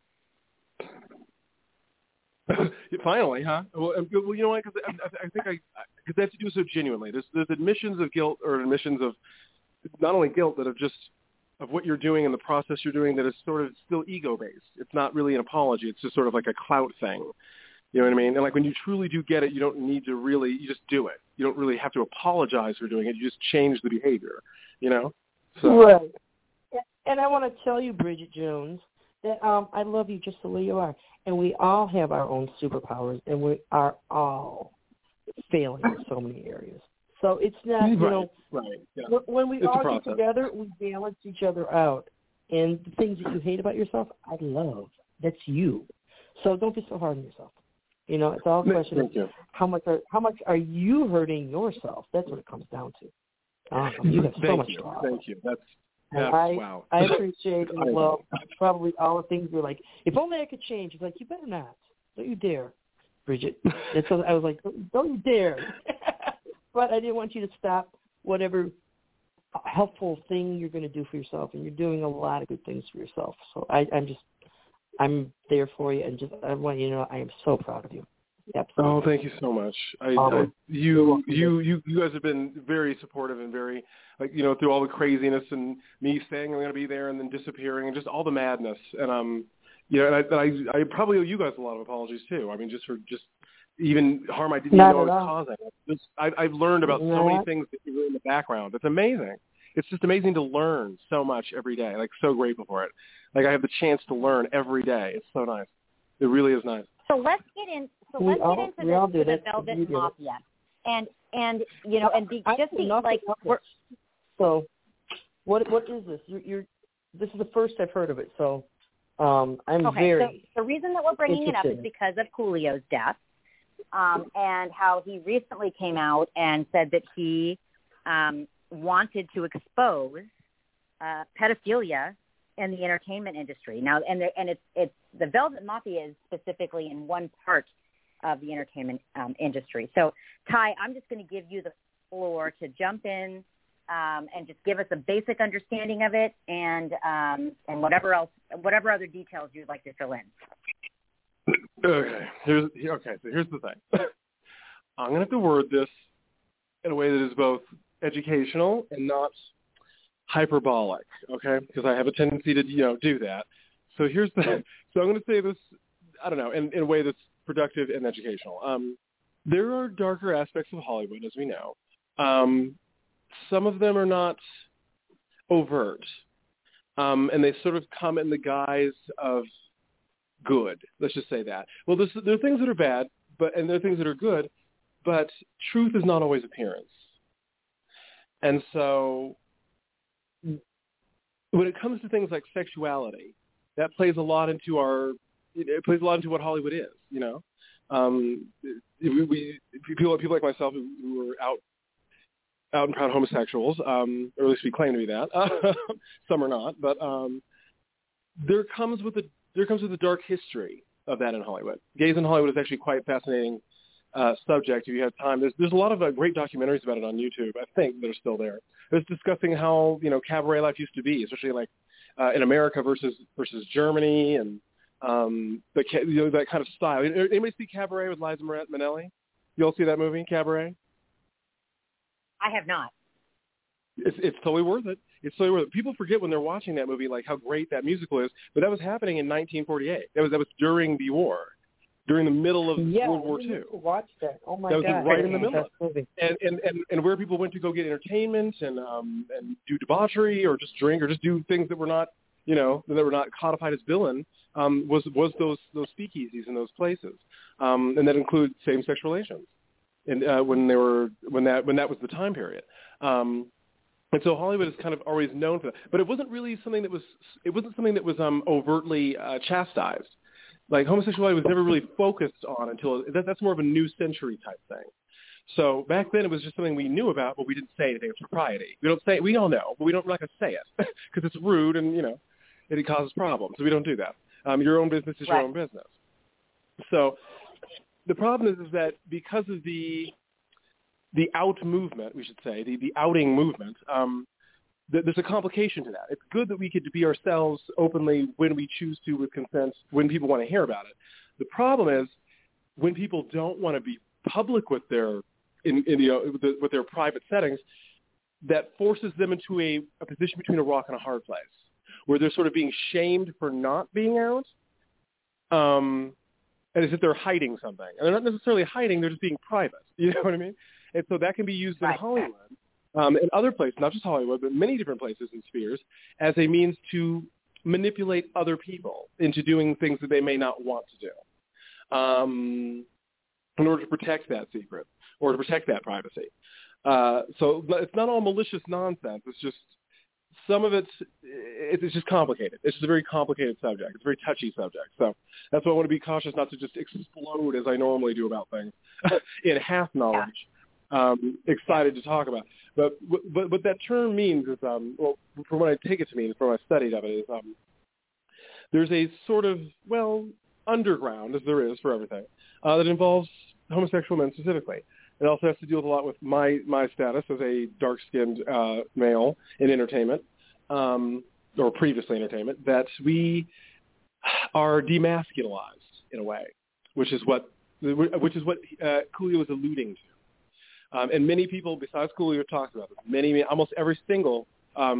Finally, huh? Well, you know what? Because I think because they have to do so genuinely. There's admissions of guilt or admissions of not only guilt, but of what you're doing and the process you're doing that is sort of still ego-based. It's not really an apology. It's just sort of like a clout thing. You know what I mean? And when you truly do get it, you don't need to really. You just do it. You don't really have to apologize for doing it. You just change the behavior. So. Right. And I want to tell you, Bridget Jones, that I love you just the way you are. And we all have our own superpowers, and we are all failing in so many areas. So it's not, when we all get together, we balance each other out. And the things that you hate about yourself, I love. That's you. So don't be so hard on yourself. It's all a question of how much are you hurting yourself? That's what it comes down to. You have so much to offer. Thank you. That's wow. I appreciate and love probably all the things we're like, if only I could change. It's like, you better not. Don't you dare, Bridget. And so I was like, don't you dare. But I didn't want you to stop whatever helpful thing you're going to do for yourself. And you're doing a lot of good things for yourself. So I'm there for you. And I want you to know I am so proud of you. Absolutely. Oh, thank you so much. You guys have been very supportive and very, through all the craziness and me saying I'm going to be there and then disappearing and just all the madness. And and I probably owe you guys a lot of apologies too. I mean, just for even harm I didn't know I was causing. I've learned about so many things that were in the background. It's amazing. It's just amazing to learn so much every day. So grateful for it. I have the chance to learn every day. It's so nice. It really is nice. So let's get into the Velvet Mafia, and So, what is this? This is the first I've heard of it. So, I'm very. So the reason that we're bringing it up is because of Coolio's death, and how he recently came out and said that he wanted to expose pedophilia in the entertainment industry. Now, and it's the Velvet Mafia is specifically in one part of the entertainment industry. So, Ty, I'm just going to give you the floor to jump in and just give us a basic understanding of it, and whatever other details you'd like to fill in. Okay. So here's the thing. I'm going to have to word this in a way that is both educational and not hyperbolic, okay? Because I have a tendency to, do that. So so I'm going to say this, I don't know, in a way that's productive and educational. There are darker aspects of Hollywood, as we know. Some of them are not overt, and they sort of come in the guise of good. Let's just say that. Well, there are things that are bad, and there are things that are good, but truth is not always appearance. And so when it comes to things like sexuality, that plays a lot into what Hollywood is, people like myself who are out and proud homosexuals, or at least we claim to be that. Some are not, but there comes with a dark history of that in Hollywood. Gays in Hollywood is actually quite a fascinating subject. If you have time, there's a lot of great documentaries about it on YouTube, I think, that are still there. It's discussing how cabaret life used to be, especially like in America versus Germany, and that kind of style. Anybody see Cabaret with Liza Minnelli? You all see that movie, Cabaret? I have not. It's totally worth it. It's totally worth it. People forget when they're watching that movie like how great that musical is, but that was happening in 1948. That was during the war, during the middle of World War II. Watch that. Oh my God! That was right in the middle of it. And where people went to go get entertainment and do debauchery or just drink or just do things that were not that were not codified as villain was those speakeasies in those places, and that includes same-sex relations. And when that was the time period, and so Hollywood is kind of always known for that. But it wasn't really something that was overtly chastised. Like homosexuality was never really focused on until that's more of a new century type thing. So back then it was just something we knew about, but we didn't say anything. It's propriety. We all know, but we're not going to say it because it's rude and it causes problems. So we don't do that. Your own business is your own business. So the problem is that because of the out movement, we should say, the outing movement, there's a complication to that. It's good that we get to be ourselves openly when we choose to with consent, when people want to hear about it. The problem is when people don't want to be public with their with their private settings, that forces them into a position between a rock and a hard place, where they're sort of being shamed for not being out, and as if they're hiding something. And they're not necessarily hiding, they're just being private. You know what I mean? And so that can be used in Hollywood, in other places, not just Hollywood, but many different places and spheres, as a means to manipulate other people into doing things that they may not want to do, in order to protect that secret or to protect that privacy. So it's not all malicious nonsense. It's just some of it's just complicated. It's just a very complicated subject. It's a very touchy subject. So that's why I want to be cautious not to just explode as I normally do about things in half knowledge. Excited to talk about. But what that term means is, from what I take it to mean, from what I studied of it, is there's a sort of, underground, as there is for everything, that involves homosexual men specifically. It also has to deal with a lot with my status as a dark-skinned male in entertainment, or previously entertainment, that we are demasculinized in a way, which is what Coolio is alluding to. And many people besides Coolio talked about this. Almost every single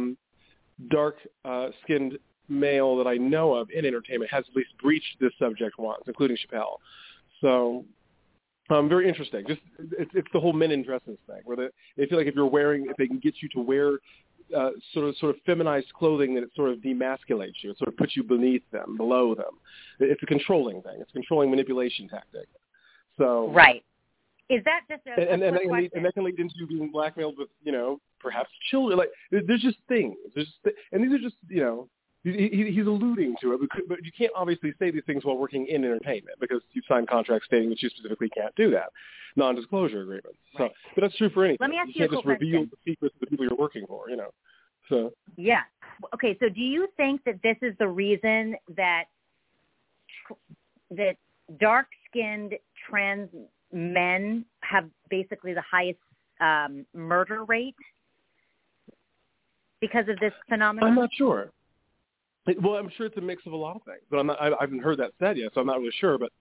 dark-skinned male that I know of in entertainment has at least breached this subject once, including Chappelle. So very interesting. Just it's the whole men in dresses thing, where they feel like if they can get you to wear sort of feminized clothing, that it sort of demasculates you. It sort of puts you beneath them, below them. It's a controlling thing. It's a controlling manipulation tactic. So right. Is that just and that can lead into you being blackmailed with perhaps children? Like there's just things. And these are just he's alluding to it, but you can't obviously say these things while working in entertainment because you've signed contracts stating that you specifically can't do that, non-disclosure agreements. Right. So, but that's true for anything. Let me ask you can't just reveal the secrets of the people you're working for. So yeah. Okay. So do you think that this is the reason that dark-skinned trans men have basically the highest murder rate because of this phenomenon? I'm not sure. Well, I'm sure it's a mix of a lot of things, but I haven't heard that said yet, so I'm not really sure. But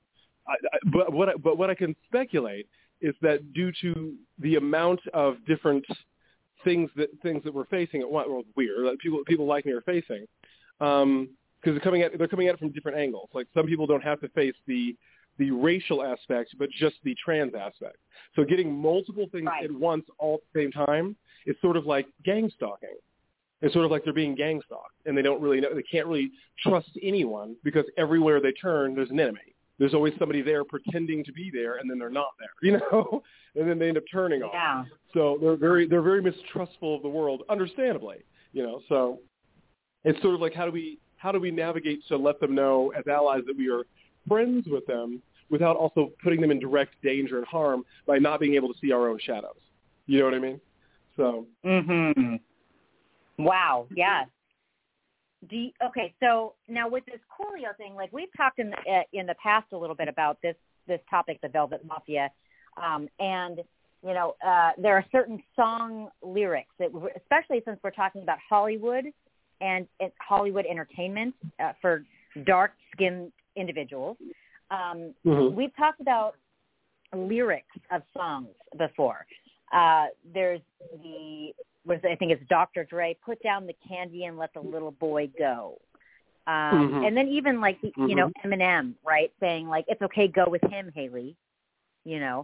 what I can speculate is that due to the amount of different things that we're facing at once. Well, weird. Like people like me are facing, because they're coming at it from different angles. Like some people don't have to face the racial aspect, but just the trans aspect. So getting multiple things at once all at the same time is sort of like gang stalking. It's sort of like they're being gang stalked, and they don't really know. They can't really trust anyone because everywhere they turn, there's an enemy. There's always somebody there pretending to be there, and then they're not there, and then they end up turning on. Yeah. So they're very mistrustful of the world, understandably, So it's sort of like how do we navigate to let them know as allies that we are friends with them without also putting them in direct danger and harm by not being able to see our own shadows. You know what I mean? So. Mhm. Wow. Yes. Okay. So now with this Coolio thing, like we've talked in the past a little bit about this topic, the Velvet Mafia, and there are certain song lyrics that, especially since we're talking about Hollywood and Hollywood entertainment for dark-skinned individuals. We've talked about lyrics of songs before. There's I think it's Dr. Dre, put down the candy and let the little boy go. And then even like, Eminem, right, saying like, it's okay, go with him, Haley, Yeah,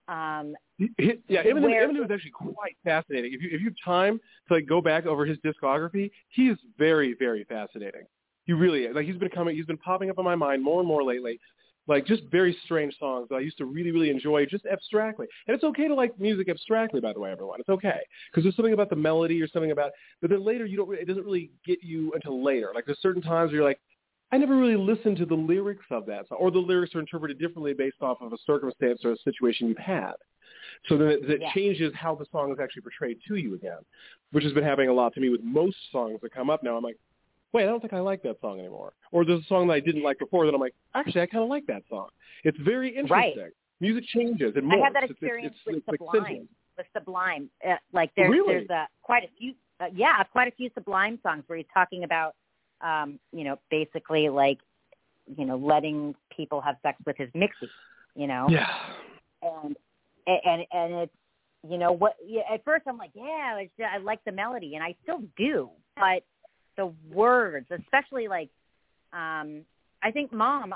Eminem is actually quite fascinating. If you have time to like go back over his discography, he is very, very fascinating. He really is. Like he's been popping up in my mind more and more lately. Like just very strange songs that I used to really, really enjoy just abstractly. And it's okay to like music abstractly, by the way, everyone. It's okay. Because there's something about the melody or something about, but then later it doesn't really get you until later. Like there's certain times where you're like, I never really listened to the lyrics of that song, or the lyrics are interpreted differently based off of a circumstance or a situation you've had. So then it changes how the song is actually portrayed to you again, which has been happening a lot to me with most songs that come up now. I'm like, wait, I don't think I like that song anymore. Or there's a song that I didn't like before that I'm like, actually, I kind of like that song. It's very interesting. Right. Music changes. It morphs. I had that experience with Sublime. With Sublime, there's quite a few Sublime songs where he's talking about, basically like, letting people have sex with his mixie, Yeah. And it's, at first I'm like, yeah, I like the melody, and I still do, but the words, especially like, I think Mom,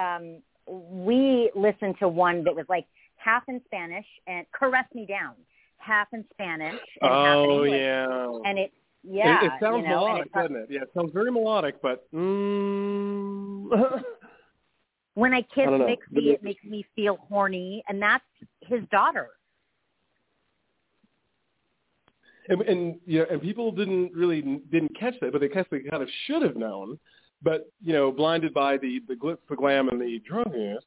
we listened to one that was like half in Spanish and Caress Me Down, half in Spanish and half in English. Yeah. And it sounds melodic, doesn't it? Yeah, it sounds very melodic, but when I kiss Mixie, it makes me feel horny, and that's his daughter. And people didn't catch that, but they kind of should have known. But blinded by the glitz, the glam, and the drunkenness.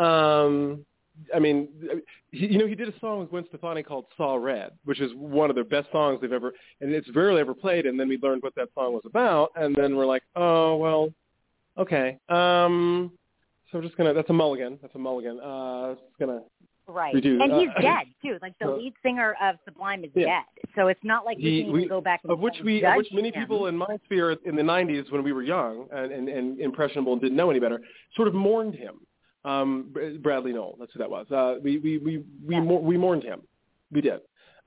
He did a song with Gwen Stefani called "Saw Red," which is one of their best songs they've ever, and it's rarely ever played. And then we learned what that song was about, and then we're like, oh well, okay. So we're just gonna. That's a mulligan. Just gonna. Right. Redo. And he's dead, too. Like, the lead singer of Sublime is dead. So it's not like we can even go back and Of which many people in my sphere in the 90s when we were young and impressionable and didn't know any better sort of mourned him. Bradley Knoll, that's who that was. We mourned him. We did.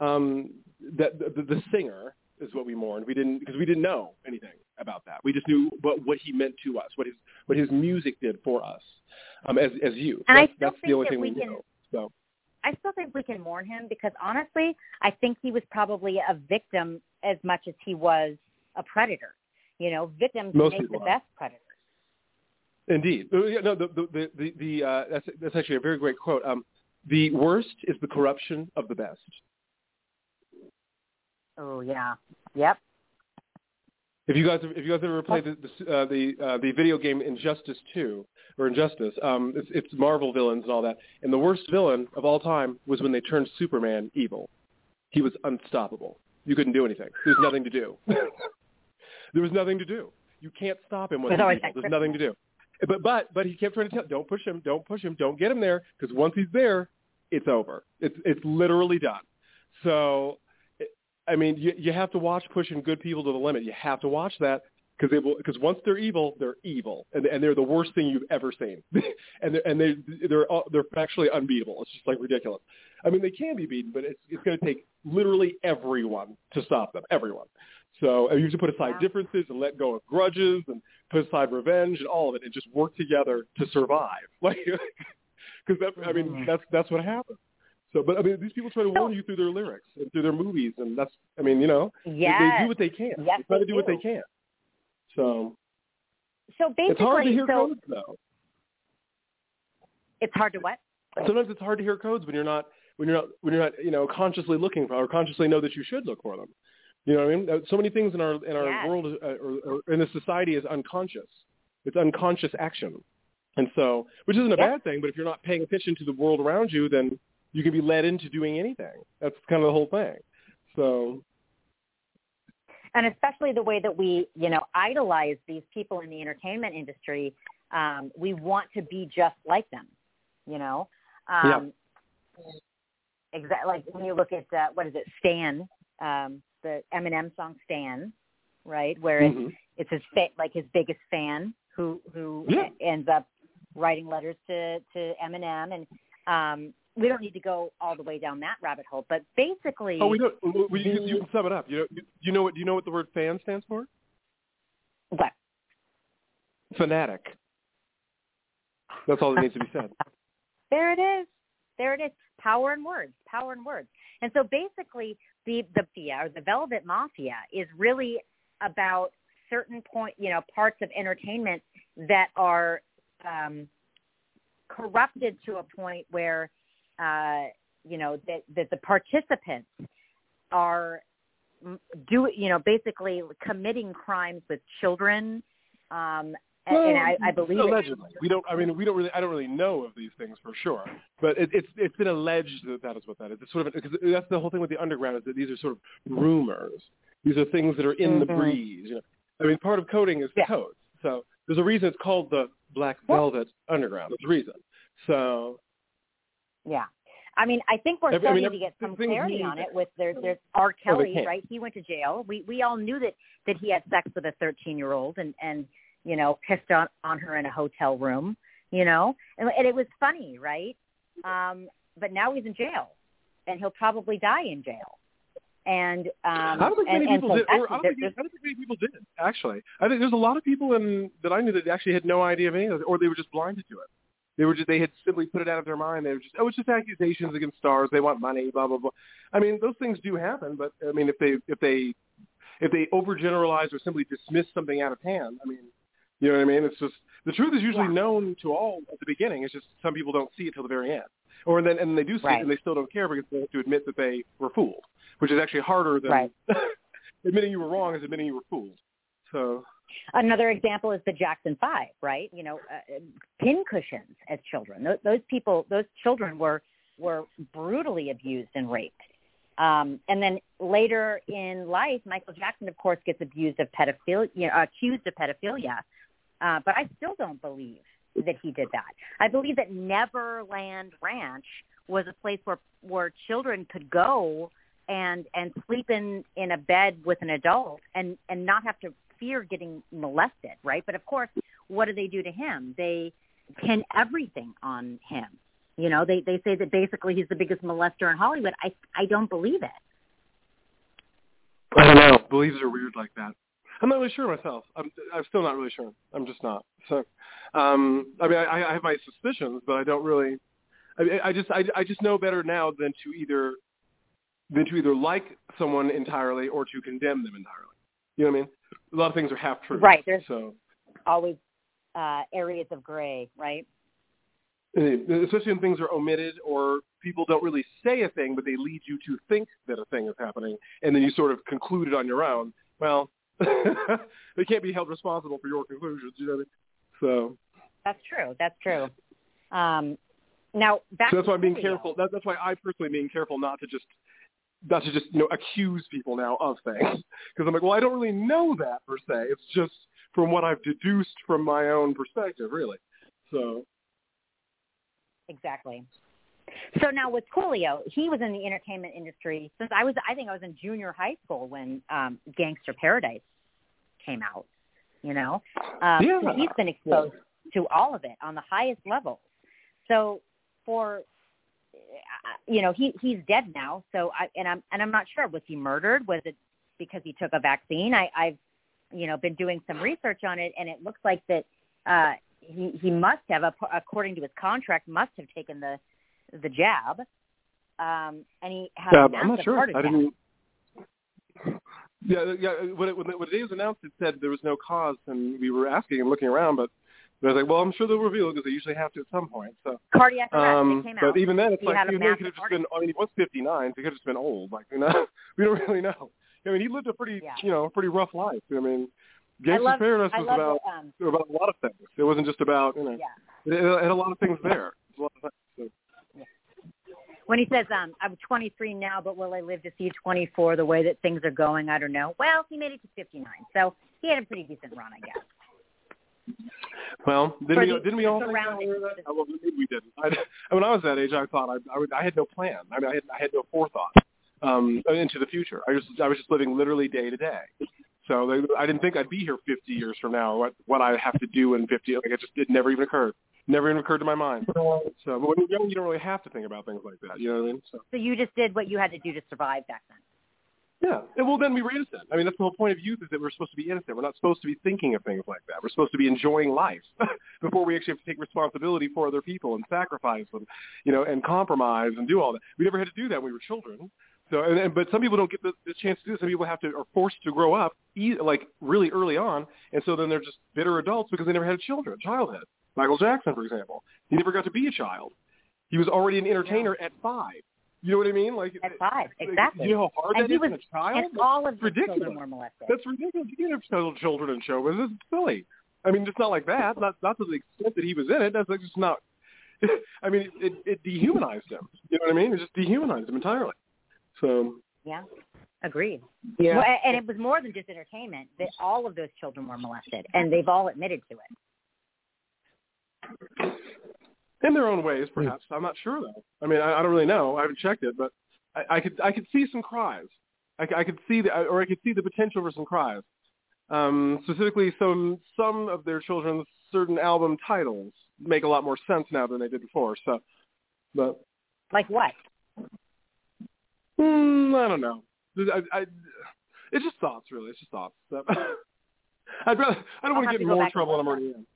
The singer is what we mourned. We didn't know anything about that. We just knew what he meant to us, what his music did for us as youth. And that's the only thing we know. So. I still think we can mourn him because, honestly, I think he was probably a victim as much as he was a predator. Victims make the best predators. Indeed. No, that's actually a very great quote. The worst is the corruption of the best. Oh, yeah. Yep. If you guys ever played the video game Injustice 2 or Injustice, it's Marvel villains and all that. And the worst villain of all time was when they turned Superman evil. He was unstoppable. You couldn't do anything. There was nothing to do. There was nothing to do. You can't stop him when he's evil. There's nothing to do. But he kept trying to tell, don't push him, don't get him there, because once he's there, it's over. It's literally done. So. You have to watch Pushing Good People to the Limit. You have to watch that because once they're evil, and they're the worst thing you've ever seen, and they're actually unbeatable. It's just like ridiculous. I mean, they can be beaten, but it's going to take literally everyone to stop them. Everyone. So you have to put aside differences and let go of grudges and put aside revenge and all of it, and just work together to survive. Like, because that's what happens. So, but I mean, these people try to warn you through their lyrics and through their movies, and that's, I mean, they do what they can. Yes, they try to do what they can. So basically, it's hard to hear codes, though. It's hard to what? Sometimes it's hard to hear codes when you're not consciously looking for, or consciously know that you should look for them. You know what I mean? So many things in our world or in this society is unconscious. It's unconscious action, and so, which isn't a bad thing. But if you're not paying attention to the world around you, then you can be led into doing anything. That's kind of the whole thing. So, and especially the way that we, idolize these people in the entertainment industry, we want to be just like them. Exactly. Like when you look at what is it, Stan, the Eminem song "Stan," right? Where it's his biggest fan who ends up writing letters to Eminem, and we don't need to go all the way down that rabbit hole. But basically, we don't. You can sum it up. Do you know what the word "fan" stands for? What? Fanatic. That's all that needs to be said. There it is. Power in words. And so basically, the Velvet Mafia is really about certain parts of entertainment that are corrupted to a point where that the participants are basically committing crimes with children. And I believe allegedly. I don't really know of these things for sure, but it's been alleged that is what that is. It's sort of, because that's the whole thing with the underground, is that these are sort of rumors. These are things that are in the breeze. I mean, part of coding is the codes. So there's a reason it's called the Black Velvet Underground. There's a reason. So yeah. I mean, I think we're starting to get some clarity on it with there's R. Kelly, right? He went to jail. We all knew that he had sex with a 13-year-old and pissed on her in a hotel room, and it was funny, right? But now he's in jail, and he'll probably die in jail. And I don't think many people did. I don't think many people did, actually. I think there's a lot of people that I knew that actually had no idea of any of it, or they were just blinded to it. They had simply put it out of their mind. They were just, it's just accusations against stars. They want money, blah blah blah. I mean, those things do happen, but I mean, if they overgeneralize or simply dismiss something out of hand, I mean, you know what I mean? It's just, the truth is usually known to all at the beginning. It's just some people don't see it till the very end, and they do see it and they still don't care because they have to admit that they were fooled, which is actually harder than admitting you were wrong is admitting you were fooled. So another example is the Jackson 5, right? Pin cushions as children. Those children were brutally abused and raped. And then later in life, Michael Jackson, of course, gets accused of pedophilia. But I still don't believe that he did that. I believe that Neverland Ranch was a place where children could go and sleep in a bed with an adult and not have to fear getting molested, right? But of course, what do they do to him? They pin everything on him. They say that basically he's the biggest molester in Hollywood. I don't believe it. I don't know. Beliefs are weird like that. I'm not really sure myself. I'm still not really sure. I'm just not. So, I mean, I have my suspicions, but I don't really. I just know better now than to either like someone entirely or to condemn them entirely. You know what I mean? A lot of things are half true. Right. There's always areas of gray, right? Especially when things are omitted or people don't really say a thing, but they lead you to think that a thing is happening, and then you sort of conclude it on your own. Well, they can't be held responsible for your conclusions, you know what I mean? So that's true. Now, back so that's why I'm being video. careful. That's why I personally am being careful not to just accuse people now of things, because I'm like, well, I don't really know that per se. It's just from what I've deduced from my own perspective, really. So. Exactly. So now with Coolio, he was in the entertainment industry since I think I was in junior high school when Gangster Paradise came out. you know. Yeah. So he's been exposed to all of it on the highest levels. So for, you know, he's dead now. So I'm not sure. Was he murdered? Was it because he took a vaccine? I've, you know, been doing some research on it, and it looks like that he must have, according to his contract, must have taken the jab. And he had a massive I'm not sure. heart attack. I didn't. Yeah. When the day was announced, it said there was no cause, and we were asking and looking around, but I was like, well, I'm sure they'll reveal it because they usually have to at some point. So cardiac arrest. It came out. But even then, it's he like had a he could have just been. I mean, he was 59, so he could have just been old. Like, you know, we don't really know. I mean, he lived a pretty, you know, pretty rough life. I mean, Gangsta's Paradise was about a lot of things. It wasn't just about, you know, it had a lot of things there. A lot of things, so. When he says, I'm 23 now, but will I live to see 24 the way that things are going? I don't know. Well, he made it to 59, so he had a pretty decent run, I guess. Well, didn't we all think that? Well, maybe we didn't. When I was that age, I thought I had no plan. I mean, I had no forethought into the future. I was just living literally day to day. So I didn't think I'd be here 50 years from now. What I have to do in 50, like it never even occurred. Never even occurred to my mind. So, but when you're young, you don't really have to think about things like that. You know what I mean? So you just did what you had to do to survive back then. Yeah. And well, then we were innocent. I mean, that's the whole point of youth, is that we're supposed to be innocent. We're not supposed to be thinking of things like that. We're supposed to be enjoying life before we actually have to take responsibility for other people and sacrifice and, you know, and compromise and do all that. We never had to do that when we were children. So, but some people don't get the chance to do this. Some people are forced to grow up like really early on, and so then they're just bitter adults because they never had a childhood. Michael Jackson, for example, he never got to be a child. He was already an entertainer at 5. You know what I mean? Like at 5, exactly. You know how hard that is in a child? And all of the children were molested. That's ridiculous. You can't have children in show business. It's silly. I mean, just not like that. Not to the extent that he was in it. That's like just not. I mean, it dehumanized him. You know what I mean? It just dehumanized him entirely. So yeah, agreed. Yeah, well, and it was more than just entertainment. That all of those children were molested, and they've all admitted to it. In their own ways, perhaps. I'm not sure, though. I mean, I don't really know. I haven't checked it, but I could see some cries. I could see the potential for some cries. Specifically, some of their children's certain album titles make a lot more sense now than they did before. So, but like what? I don't know. It's just thoughts, really. It's just thoughts. So, I don't want to get in more trouble than I'm already in.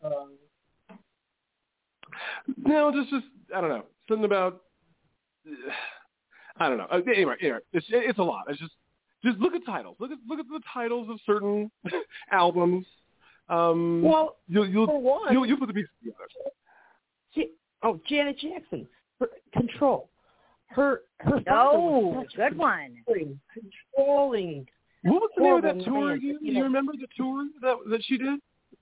No, just I don't know. Something about I don't know. Anyway, it's a lot. It's just look at titles. Look at the titles of certain albums. Well, you'll put the pieces together. Janet Jackson, Control. Her good one. Controlling. What was the name of that tour? Do you remember the tour that she did?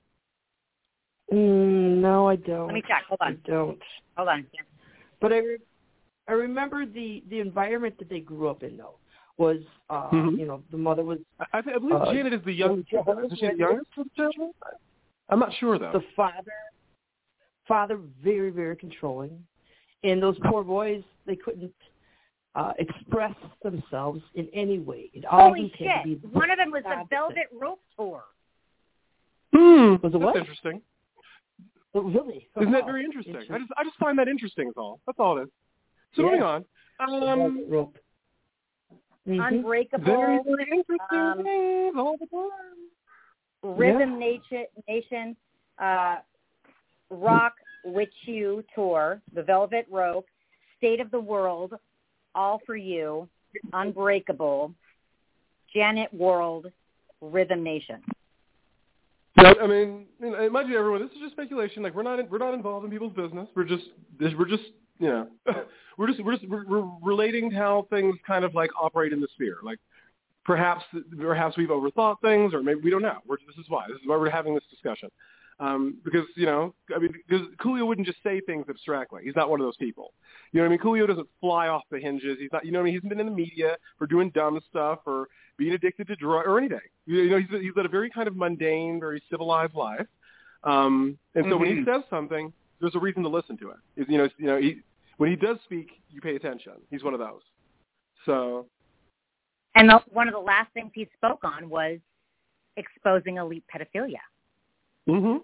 No, I don't. Let me check. Hold on. I don't. Hold on. But I remember the environment that they grew up in, though, was, you know, the mother was... I believe Janet is the youngest. Is she the youngest of the children? I'm not sure, though. The father very, very controlling. And those poor boys, they couldn't express themselves in any way. Holy shit. One of them was the Velvet Rope Tour. Was it what? That's interesting. Oh, really? Isn't that very interesting? I just find that interesting is all. That's all it is. So moving on. Rope. Unbreakable. Very, very interesting all the time. Rhythm Nation, Rock With You Tour, The Velvet Rope, State of the World, All For You, Unbreakable, Janet World, Rhythm Nation. Yeah, I mean, mind you, everyone, this is just speculation. Like we're not involved in people's business. We're just you know, we're relating how things kind of like operate in the sphere. Like perhaps we've overthought things, or maybe we don't know. This is why we're having this discussion. Because, you know, I mean, because Coolio wouldn't just say things abstractly. He's not one of those people. You know what I mean? Coolio doesn't fly off the hinges. He's not, you know what I mean? He hasn't been in the media for doing dumb stuff or being addicted to drugs or anything. You know, he's led a very kind of mundane, very civilized life. And so when he says something, there's a reason to listen to it. When he does speak, you pay attention. He's one of those. So. And one of the last things he spoke on was exposing elite pedophilia. Mm-hmm.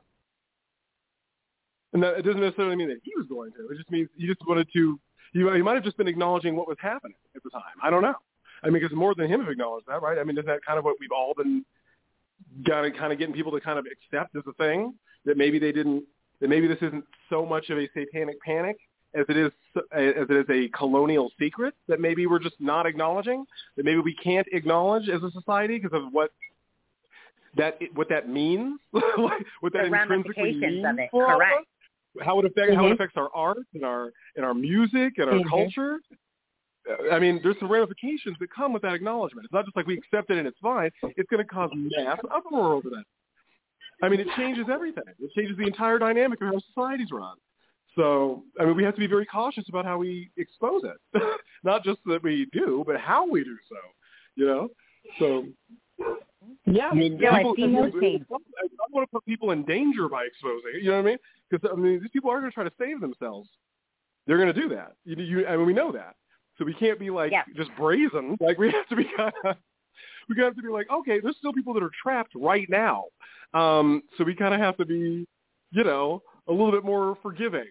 And that it doesn't necessarily mean that he was going to. It just means he just wanted to. He might have just been acknowledging what was happening at the time. I don't know. I mean, because more than him have acknowledged that, right? I mean, isn't that kind of what we've all been kind of getting people to kind of accept as a thing, that maybe they didn't, that maybe this isn't so much of a satanic panic as it is a colonial secret that maybe we're just not acknowledging, that maybe we can't acknowledge as a society because of what that means, what that The intrinsically ramifications means of it, for all of correct. us. How it affects our art and our music and our culture. I mean, there's some ramifications that come with that acknowledgement. It's not just like we accept it and it's fine. It's going to cause mass uproar over that. I mean, it changes everything. It changes the entire dynamic of how societies run. So, I mean, we have to be very cautious about how we expose it. Not just that we do, but how we do so. You know? So, yeah. I mean, I people, see no change. I don't want to put people in danger by exposing it. You know what I mean? Because, I mean, these people are going to try to save themselves. They're going to do that. I mean, we know that. So we can't be like just brazen. Like we have to be we have to be like, okay, there's still people that are trapped right now. So we kind of have to be, you know, a little bit more forgiving.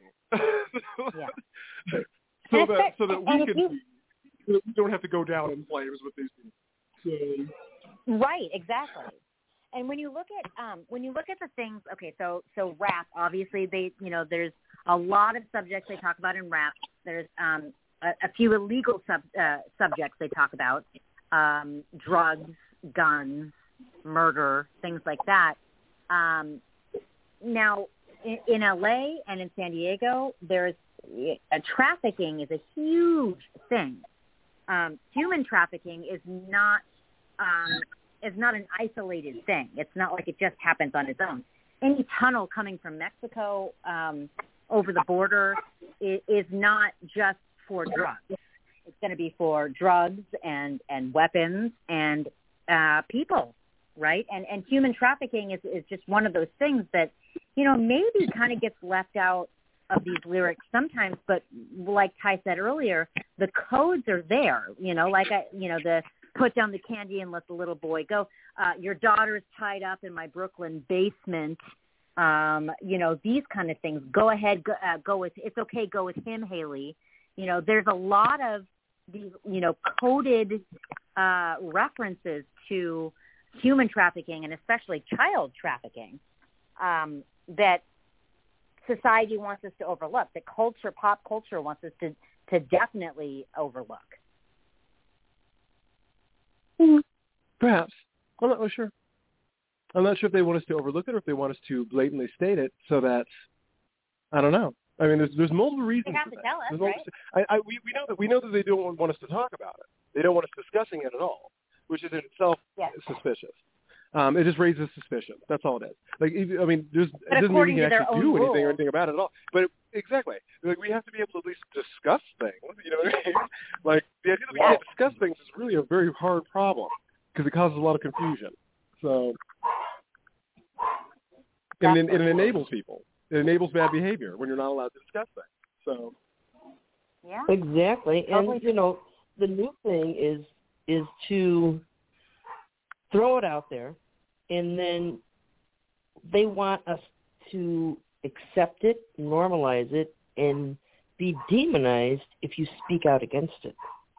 so that we don't have to go down in flames with these people. So. Right, exactly. And when you look at the things, okay, so rap, obviously there's a lot of subjects they talk about in rap. There's a few illegal subjects they talk about, drugs, guns, murder, things like that. Now, in LA and in San Diego, there's trafficking is a huge thing. Human trafficking is not an isolated thing. It's not like it just happens on its own. Any tunnel coming from Mexico over the border is not just for drugs. It's going to be for drugs and weapons and people, right? And human trafficking is just one of those things that, you know, maybe kind of gets left out of these lyrics sometimes, but like Ty said earlier, the codes are there, you know, like the put down the candy and let the little boy go. Your daughter's tied up in my Brooklyn basement. You know, these kind of things. Go ahead, go with, it's okay, go with him, Haley. You know, there's a lot of these, you know, coded references to human trafficking and especially child trafficking that society wants us to overlook, that pop culture wants us to definitely overlook. Perhaps. I'm not sure. I'm not sure if they want us to overlook it or if they want us to blatantly state it so that, I don't know. I mean, there's multiple reasons. They have for to that. tell us, right? We know that they don't want us to talk about it. They don't want us discussing it at all, which is in itself suspicious. It just raises suspicion. That's all it is. Like, I mean, it doesn't mean we can actually do anything or anything about it at all. But exactly, like we have to be able to at least discuss things. You know what I mean? Like the idea that we can't discuss things is really a very hard problem because it causes a lot of confusion. So, and it enables people. It enables bad behavior when you're not allowed to discuss things. So. Yeah. Exactly, and you know, the new thing is to throw it out there, and then they want us to accept it, normalize it, and be demonized if you speak out against it.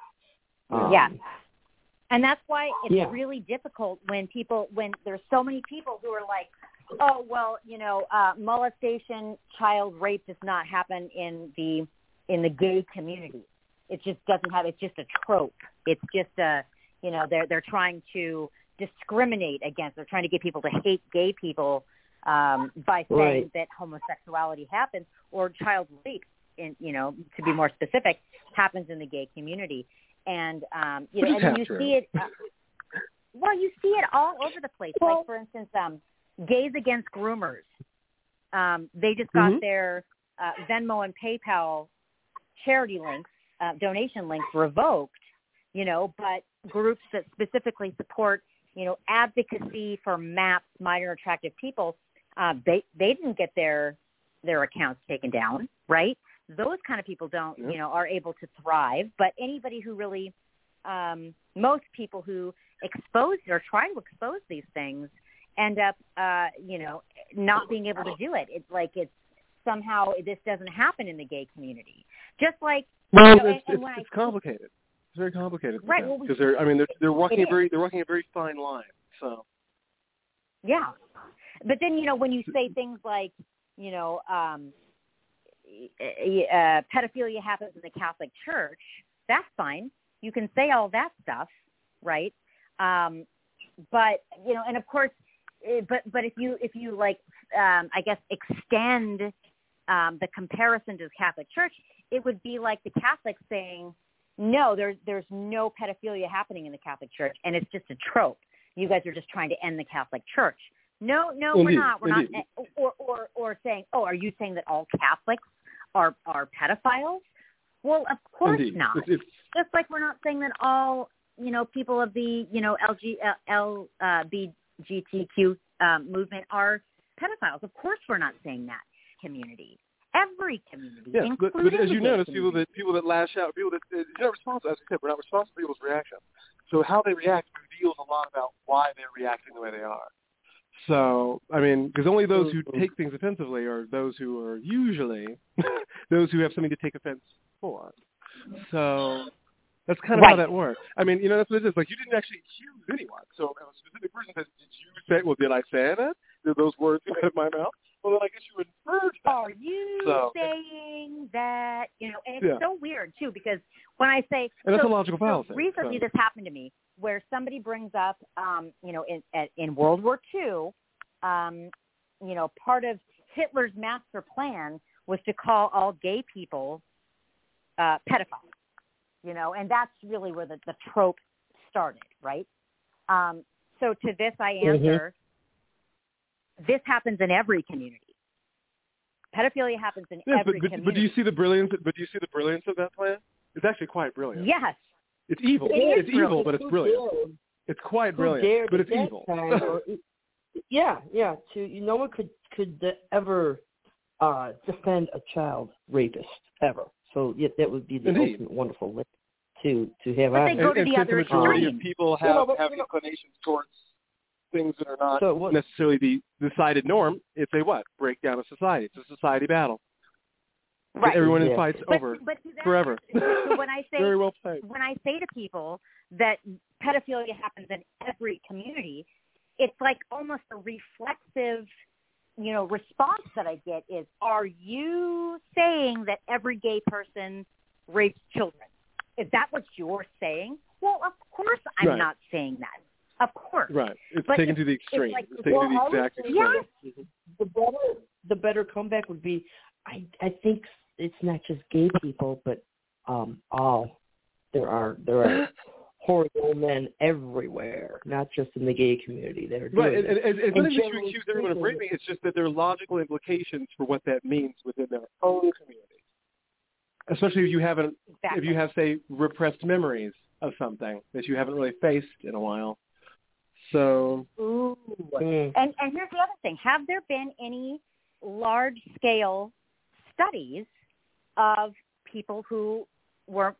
And that's why it's really difficult when there's so many people who are like, oh, well, you know, molestation, child rape does not happen in the gay community. It just doesn't have, it's just a trope. It's just you know, they're trying to discriminate against. They're trying to get people to hate gay people by saying that homosexuality happens, or child rape, in, you know, to be more specific, happens in the gay community. And you know, and you see it. You see it all over the place. Like for instance, Gays Against Groomers. They just got their Venmo and PayPal charity links, donation links revoked. You know, but groups that specifically support, you know, advocacy for MAPS, minor attractive people, they didn't get their accounts taken down, right? Those kind of people don't, you know, are able to thrive. But anybody who really, most people who expose or try to expose these things end up, not being able to do it. It's like somehow this doesn't happen in the gay community. Just like, it's complicated. It's very complicated, right? Because they're walking a very fine line. So yeah, but then when you say things like pedophilia happens in the Catholic Church, that's fine. You can say all that stuff, right? But and of course, but if you like, I guess extend the comparison to the Catholic Church, it would be like the Catholics saying, no, there's no pedophilia happening in the Catholic Church, and it's just a trope. You guys are just trying to end the Catholic Church. No, indeed, we're not. We're indeed. not. Or saying, oh, are you saying that all Catholics are pedophiles? Well, of course indeed. not. It's just like we're not saying that all people of the LGBTQ movement are pedophiles. Of course, we're not saying that. Community, every community, yes, but as you notice, people that lash out, people that you're not responsible. As I said, we're not responsible for people's reaction. So how they react reveals a lot about why they're reacting the way they are. So, because only those who take things offensively are those who are usually those who have something to take offense for. So that's kind of how that works. That's what it is. Like, you didn't actually accuse anyone. So if a specific person says, did you say, well, did I say that? Did those words come out of my mouth? Well, then I guess you inferred that. Are you saying that, and it's so weird, too, because when I say... And that's a logical fallacy. Recently this happened to me, where somebody brings up, in World War II, part of Hitler's master plan was to call all gay people pedophiles, and that's really where the trope started, right? So to this I answer, this happens in every community. Pedophilia happens in every community. But do you see the brilliance? Of that plan? It's actually quite brilliant. Yes. It's evil. It's evil, but it's brilliant. It's quite brilliant, but it's evil. Yeah. No one could ever defend a child rapist ever. So that would be the ultimate wonderful link to have. But they go to the other extreme. The majority extreme. of people have inclinations towards things that are not necessarily the decided norm. It's a break down of society. It's a society battle. Right. Everyone fights over forever. So when I say very well played. When I say to people that pedophilia happens in every community, it's like almost a reflexive, response that I get is, are you saying that every gay person rapes children? Is that what you're saying? Well, of course I'm not saying that. Of course. Right. It's taken to the extreme. It's taken to the exact extreme. Yes. The better comeback would be, I think it's not just gay people, but there are horrible men everywhere, not just in the gay community. That are right. And it's not that you accuse everyone of raping. It's just that there are logical implications for what that means within their own community. Especially if you haven't, if you have, say, repressed memories of something that you haven't really faced in a while. So. Ooh. And here's the other thing: have there been any large-scale studies of people who were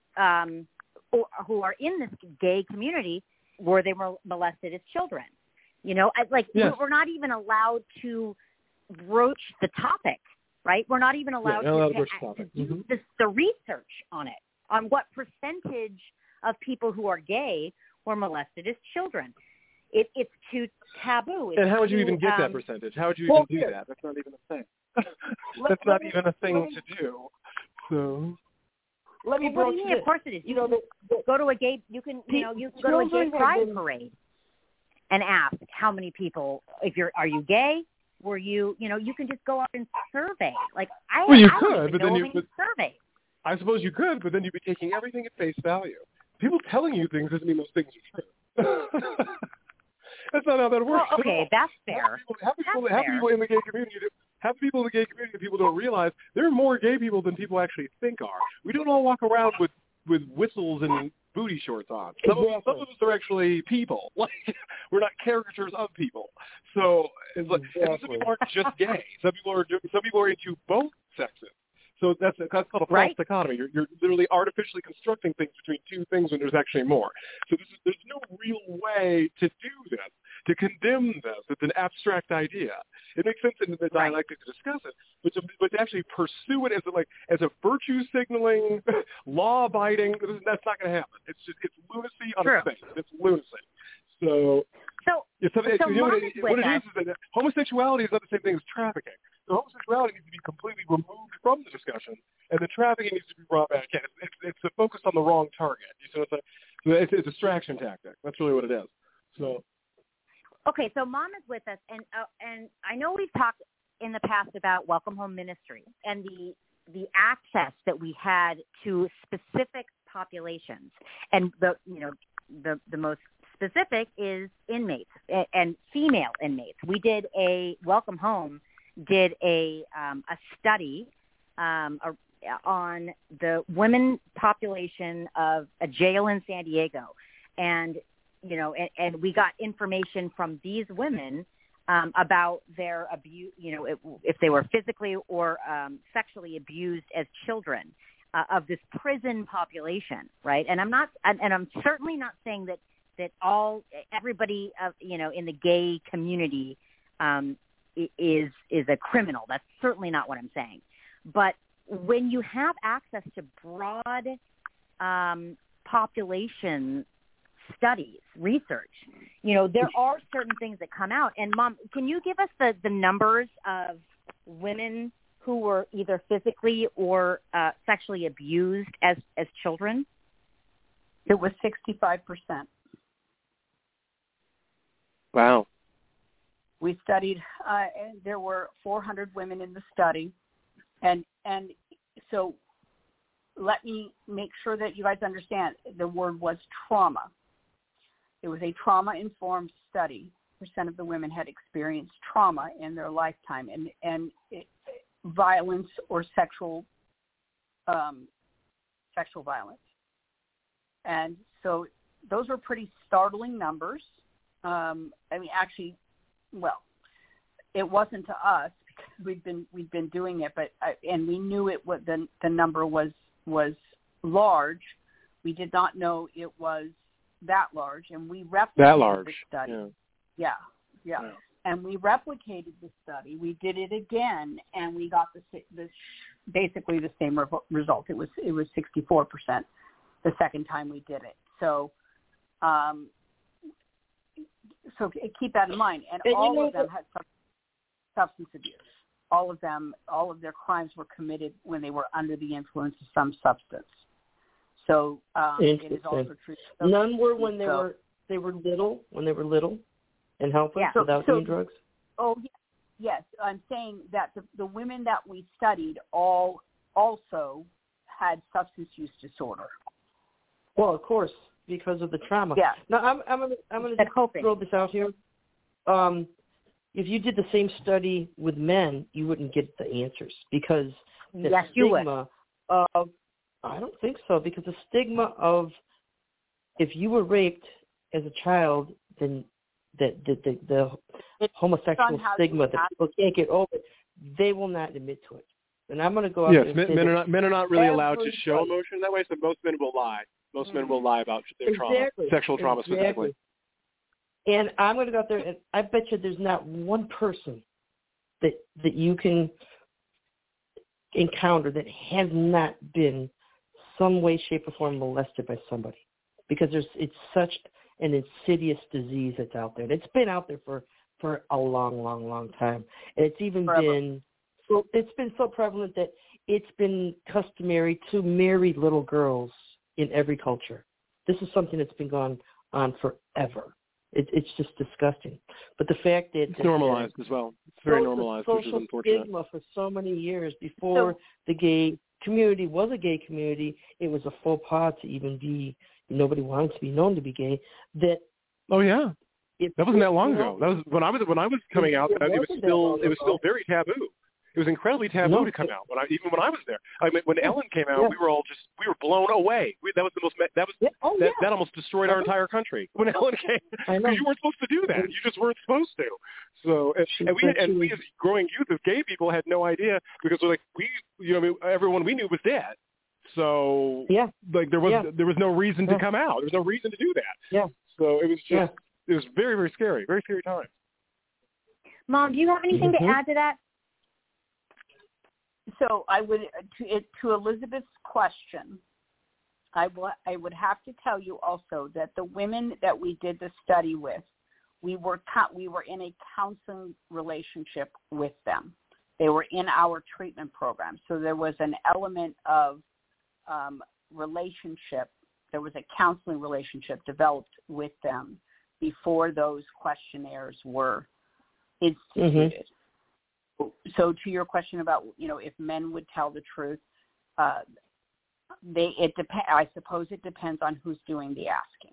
who are in this gay community where they were molested as children? We're not even allowed to broach the topic, right? We're not even allowed to do the research on it, on what percentage of people who are gay were molested as children. It's too taboo. And how would you even get that percentage? How would you even do that? That's not even a thing. That's not even a thing to do. So. Let me broach this. Of course it is. You go to a gay. You can go to a gay pride parade and ask how many people. Are you gay? Were you? You can just go out and survey. You could, but then you survey. I suppose you could, but then you'd be taking everything at face value. People telling you things doesn't mean those things are true. That's not how that works. Well, okay, that's fair. Half people in the gay community. Half the people in the gay community, people don't realize there are more gay people than people actually think are. We don't all walk around with whistles and booty shorts on. Some of us are actually people. We're not caricatures of people. So it's like some people aren't just gay. Some people are into both sexes. So that's called a false dichotomy. You're literally artificially constructing things between two things when there's actually more. So there's no real way to do this. to condemn this. It's an abstract idea. It makes sense in the dialectic to discuss it, but to actually pursue it as a virtue signaling, law abiding, that's not going to happen. It's lunacy on its face. It's lunacy. So what it is that homosexuality is not the same thing as trafficking. So homosexuality needs to be completely removed from the discussion, and the trafficking needs to be brought back in. It's a focus on the wrong target. You see, it's a distraction tactic. That's really what it is. So. Okay, so Mom is with us, and I know we've talked in the past about Welcome Home Ministry and the access that we had to specific populations, and the most specific is inmates and female inmates. We did Welcome Home did a study on the women population of a jail in San Diego, and we got information from these women about their abuse, if they were physically or sexually abused as children of this prison population, right? And I'm certainly not saying that everybody in the gay community is a criminal. That's certainly not what I'm saying. But when you have access to broad population studies, research, there are certain things that come out. And Mom, can you give us the numbers of women who were either physically or sexually abused as children? It was 65%. Wow. We studied, there were 400 women in the study. And so let me make sure that you guys understand the word was trauma. It was a trauma-informed study. % of the women had experienced trauma in their lifetime and violence or sexual violence. And so those were pretty startling numbers. It wasn't to us because we'd been doing it, and we knew the number was large. We did not know it was that large, and we replicated the study. Yeah. And we replicated the study. We did it again, and we got basically the same result. It was 64% the second time we did it. So keep that in mind. And all of them had substance abuse. All of their crimes were committed when they were under the influence of some substance. So it is also true. None were when they were little and helpless without doing drugs? Oh, yes. I'm saying that the women that we studied all also had substance use disorder. Well, of course, because of the trauma. Yeah. Now, I'm going to throw this out here. If you did the same study with men, you wouldn't get the answers because the stigma of, I don't think so, because the stigma of if you were raped as a child, then the homosexual stigma that people can't get over, they will not admit to it. And I'm going to go out and say men are not really allowed to show emotion that way, so most men will lie. Most men will lie about their trauma, sexual trauma specifically. And I'm going to go out there, and I bet you there's not one person that you can encounter that has not been some way, shape, or form molested by somebody, because it's such an insidious disease that's out there. It's been out there for a long, long, long time, and it's even been so prevalent that it's been customary to marry little girls in every culture. This is something that's been going on forever. It's just disgusting. But the fact that it's normalized as well. It's very normalized, which is unfortunate. Stigma for so many years before the gay community was a gay community, it was a faux pas to even be. Nobody wanted to be known to be gay. That wasn't that long ago. That was when I was coming out. It was still very taboo. It was incredibly taboo to come out. Even when I was there, when Ellen came out, we were blown away. That almost destroyed our entire country when Ellen came, because you weren't supposed to do that. You just weren't supposed to. So we as growing youth of gay people had no idea, because everyone we knew was dead. So there was no reason to come out. There was no reason to do that. Yeah. So it was just was very, very scary time. Mom, do you have anything to add to that? So I would, to Elizabeth's question, I would have to tell you also that the women that we did the study with, we were in a counseling relationship with them. They were in our treatment program. So there was an element of relationship. There was a counseling relationship developed with them before those questionnaires were instituted. So to your question about, if men would tell the truth, I suppose it depends on who's doing the asking.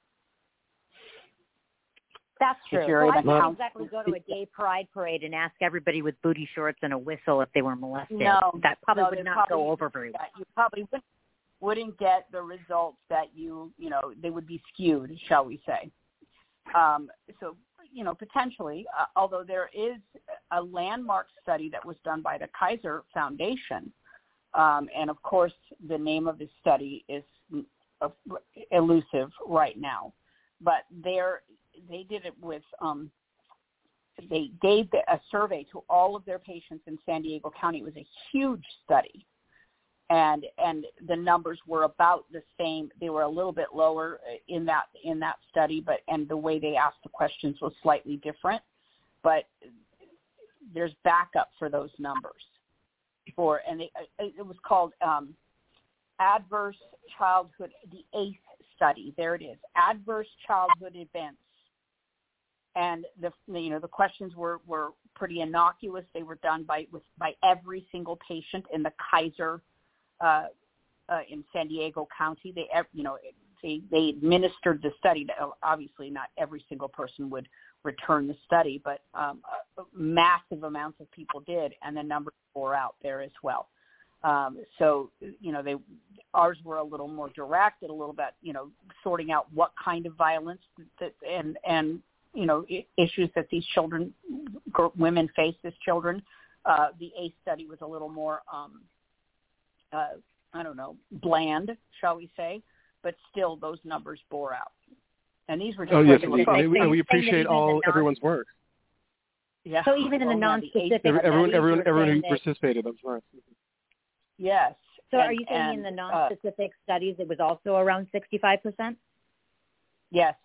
That's true. Well, I wouldn't exactly go to a gay pride parade and ask everybody with booty shorts and a whistle if they were molested. No, that probably would not go over very well. You probably wouldn't get the results that they would be skewed, shall we say. So, potentially, although there is a landmark study that was done by the Kaiser Foundation, and of course the name of the study is elusive right now, but they did it with, they gave a survey to all of their patients in San Diego County. It was a huge study. And the numbers were about the same. They were a little bit lower in that study, and the way they asked the questions was slightly different. But there's backup for those numbers. It was called Adverse Childhood, the ACE study. There it is, Adverse Childhood Events. And the questions were pretty innocuous. They were done by every single patient in the Kaiser in San Diego County. They administered the study. Obviously, not every single person would return the study, but massive amounts of people did, and the numbers bore out there as well. So ours were a little more direct, and a little bit sorting out what kind of violence and issues that these children, women face as children. The ACE study was a little more bland, shall we say, but still those numbers bore out. And these were just we appreciate everyone's work. Yeah. So even in the non-specific, everyone who participated, I'm sorry. Yes. So are you saying in the non-specific studies it was also around 65%? Yes.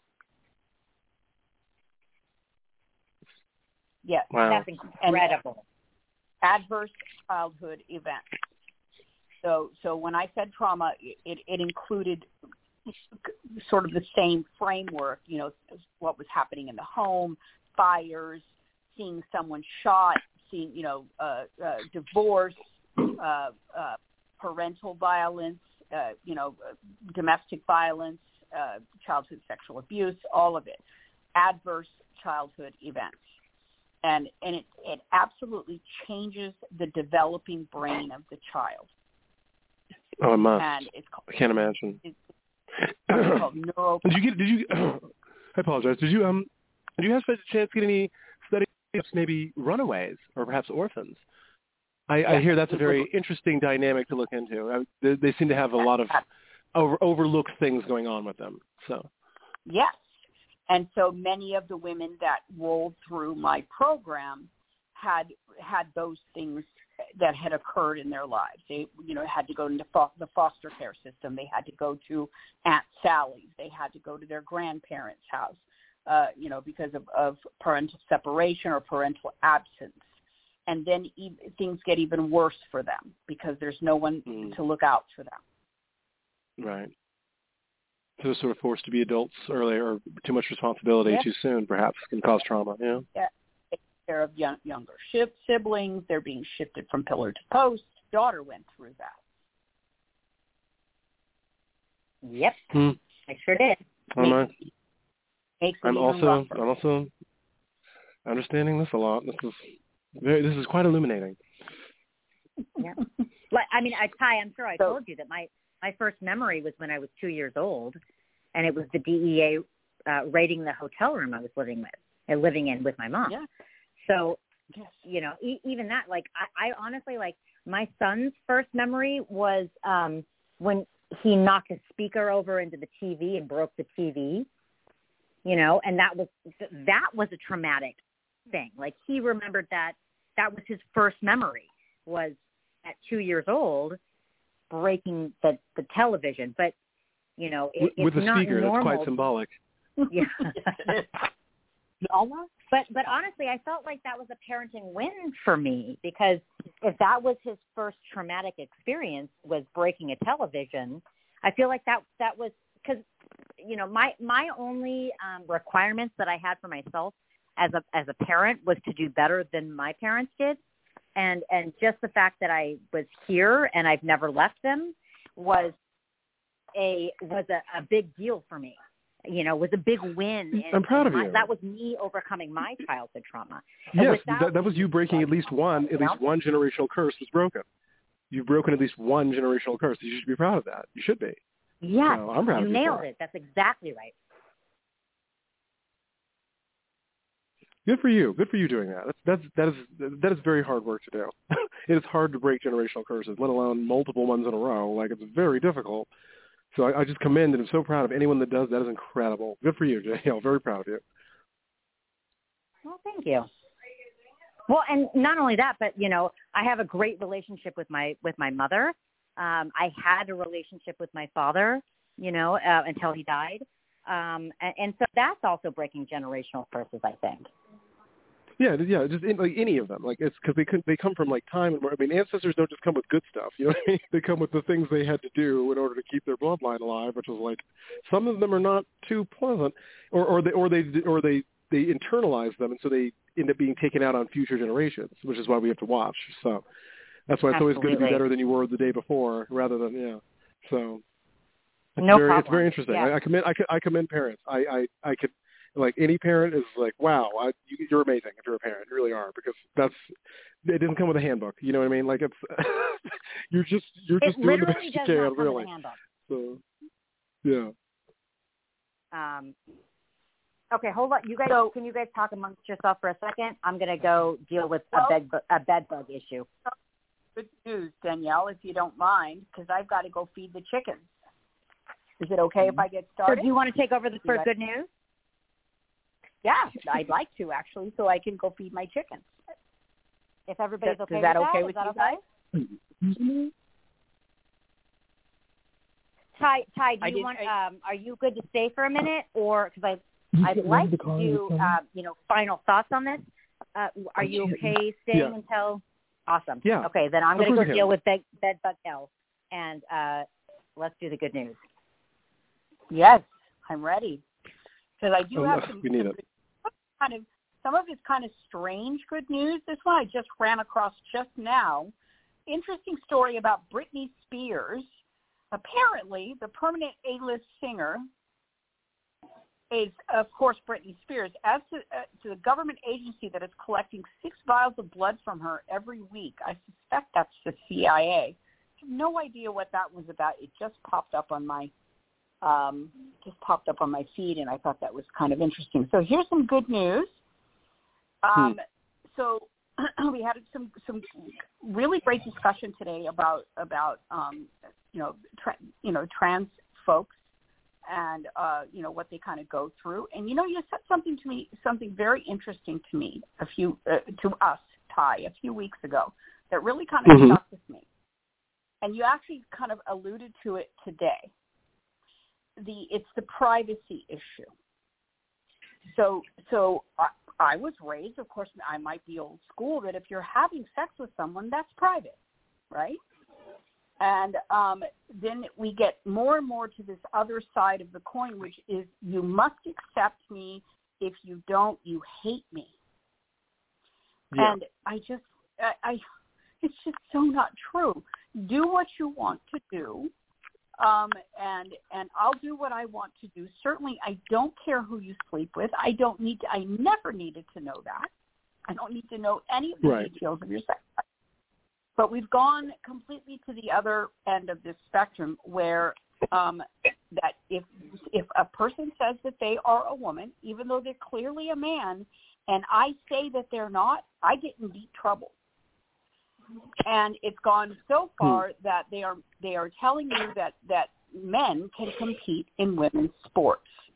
Yes. Wow. That's incredible. Adverse childhood events. So when I said trauma, it included sort of the same framework, what was happening in the home, fires, seeing someone shot, seeing, divorce, parental violence, domestic violence, childhood sexual abuse, all of it. Adverse childhood events. And it absolutely changes the developing brain of the child. Oh, it must. And I can't imagine. It's called neuro. Did you? I apologize. Did you have a chance to get any studies, maybe runaways or perhaps orphans? I hear that's a very interesting dynamic to look into. They seem to have a lot of overlooked things going on with them. So. Yes. And so many of the women that rolled through my program had those things that had occurred in their lives. They, had to go into the foster care system. They had to go to Aunt Sally's. They had to go to their grandparents' house, because of parental separation or parental absence. And then things get even worse for them because there's no one to look out for them. Right. So they're sort of forced to be adults early, or too much responsibility too soon, perhaps, can cause trauma. Yeah. Take care of younger siblings. They're being shifted from pillar to post. Daughter went through that. Yep, I sure did. I'm also understanding this a lot. This is quite illuminating. Yeah. Ty, I'm sure I told you that my first memory was when I was 2 years old, and it was the DEA raiding the hotel room I was living in with my mom. Yeah. So, even that, I honestly, my son's first memory was when he knocked a speaker over into the TV and broke the TV. you know, and that was a traumatic thing. Like he remembered that was his first memory, was at 2 years old breaking the television. But, you know, it's with the not speaker, normal. that's quite symbolic. Yeah. Almost. But honestly, I felt like that was a parenting win for me, because if that was his first traumatic experience, was breaking a television, I feel like that was, because, you know, my only requirements that I had for myself as a parent was to do better than my parents did, and just the fact that I was here and I've never left them was a big deal for me. You know, was a big win. I'm proud of you. That was me overcoming my childhood trauma. Yes, that was you breaking at least one generational curse was broken. You've broken at least one generational curse. You should be proud of that. You should be. Yeah, so I'm proud of you. You nailed it. That's exactly right. Good for you. Good for you doing that. That is very hard work to do. It is hard to break generational curses, let alone multiple ones in a row. Like, it's very difficult. So I just commend and I'm so proud of anyone that does that. Is incredible. Good for you, JL. Very proud of you. Well, thank you. Well, and not only that, but, you know, I have a great relationship with my mother. I had a relationship with my father, you know, until he died. And so that's also breaking generational curses, I think. Yeah, just like any of them. Like, it's because they come from like time. I mean, ancestors don't just come with good stuff. You know what I mean? They come with the things they had to do in order to keep their bloodline alive, which is like some of them are not too pleasant, or they internalize them, and so they end up being taken out on future generations, which is why we have to watch. So that's why it's always good to be better than you were the day before, rather than So it's very interesting. Yeah. I commend parents. I could. Like, any parent is like, wow, you're amazing if you're a parent. You really are, because it doesn't come with a handbook. You know what I mean? Like, it's you're just doing the best you can, really. So, yeah. Okay, hold on. You guys, can you guys talk amongst yourself for a second? I'm going to go deal with a bed bug issue. Good news, Danielle, if you don't mind, because I've got to go feed the chickens. Is it okay if I get started? So do you want to take over for good news? Yeah, I'd like to, actually, so I can go feed my chickens. If everybody's okay with that. Is that okay with you guys? Ty, do you want? Are you good to stay for a minute, or because I'd like to do final thoughts on this? Are you okay staying until? Awesome. Yeah. Okay, then I'm going to go deal with bed bug hell, and let's do the good news. Yes, I'm ready, because I do have some of it's kind of strange good news. This one I just ran across just now. Interesting story about Britney Spears. Apparently, the permanent A-list singer is, of course, Britney Spears. As to the government agency that is collecting 6 vials of blood from her every week, I suspect that's the CIA. I have no idea what that was about. It just popped up on my feed, and I thought that was kind of interesting. So here's some good news. So we had some really great discussion today about trans folks and what they kind of go through. And you said something to me, something very interesting to me to us, Ty, a few weeks ago that really kind of stuck with me. And you actually kind of alluded to it today. It's the privacy issue. So I was raised, of course, I might be old school, that if you're having sex with someone, that's private, right? And then we get more and more to this other side of the coin, which is you must accept me. If you don't, you hate me. Yeah. And it's just so not true. Do what you want to do. And I'll do what I want to do. Certainly, I don't care who you sleep with. I never needed to know that. I don't need to know any of the details of your sex life. But we've gone completely to the other end of this spectrum, where that if a person says that they are a woman, even though they're clearly a man, and I say that they're not, I get in deep trouble. And it's gone so far that they are telling you that men can compete in women's sports.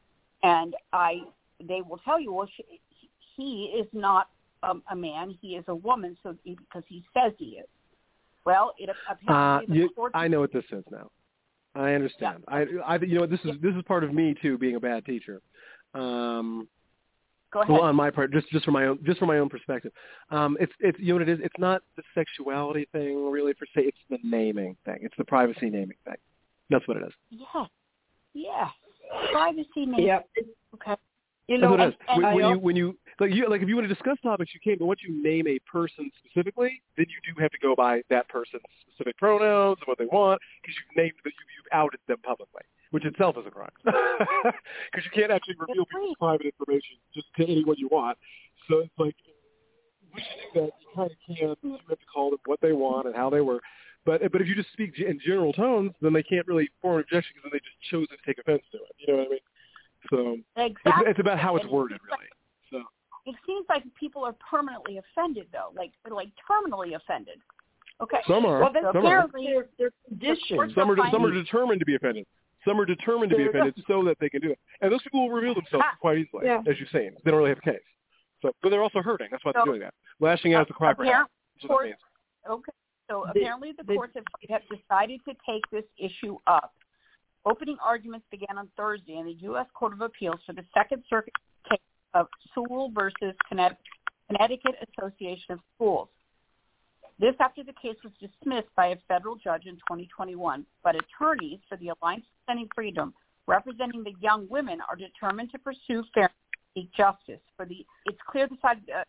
And they will tell you, well, he is not a man, he is a woman, so because he says he is. Well, it apparently I know what this is now. I understand. Yeah. This is part of me too, being a bad teacher. Go ahead. Well, on my part, just from my own perspective, it's what it is. It's not the sexuality thing really per se. It's the naming thing. It's the privacy naming thing. That's what it is. Yeah. Privacy naming. Yeah. Okay. That's what it is. When you if you want to discuss topics, you can. But once you name a person specifically, then you do have to go by that person's specific pronouns and what they want, because you've named that you've outed them publicly, which itself is a crime. Because you can't actually reveal people's private information just to anyone you want. So it's like, once you do that, you kind of can't. You have to call them what they want and how they were. But if you just speak in general tones, then they can't really form an objection because then they just chose to take offense to it. You know what I mean? So exactly. It's about how it's worded, really. So it seems like people are permanently offended, though, like terminally offended. Okay. Some are. Well, apparently they're conditioned. Some are determined to be offended. Some are determined to be offended so that they can do it. And those people will reveal themselves quite easily, as you've seen. They don't really have a case. So, but they're also hurting. That's why they're doing that. Lashing out at the cracker house. That's what that means. Okay. So apparently the courts have decided to take this issue up. Opening arguments began on Thursday in the U.S. Court of Appeals for the Second Circuit case of Sewell versus Connecticut Association of Schools. This after the case was dismissed by a federal judge in 2021, but attorneys for the Alliance Defending Freedom representing the young women are determined to pursue fairness and seek justice. It's clear the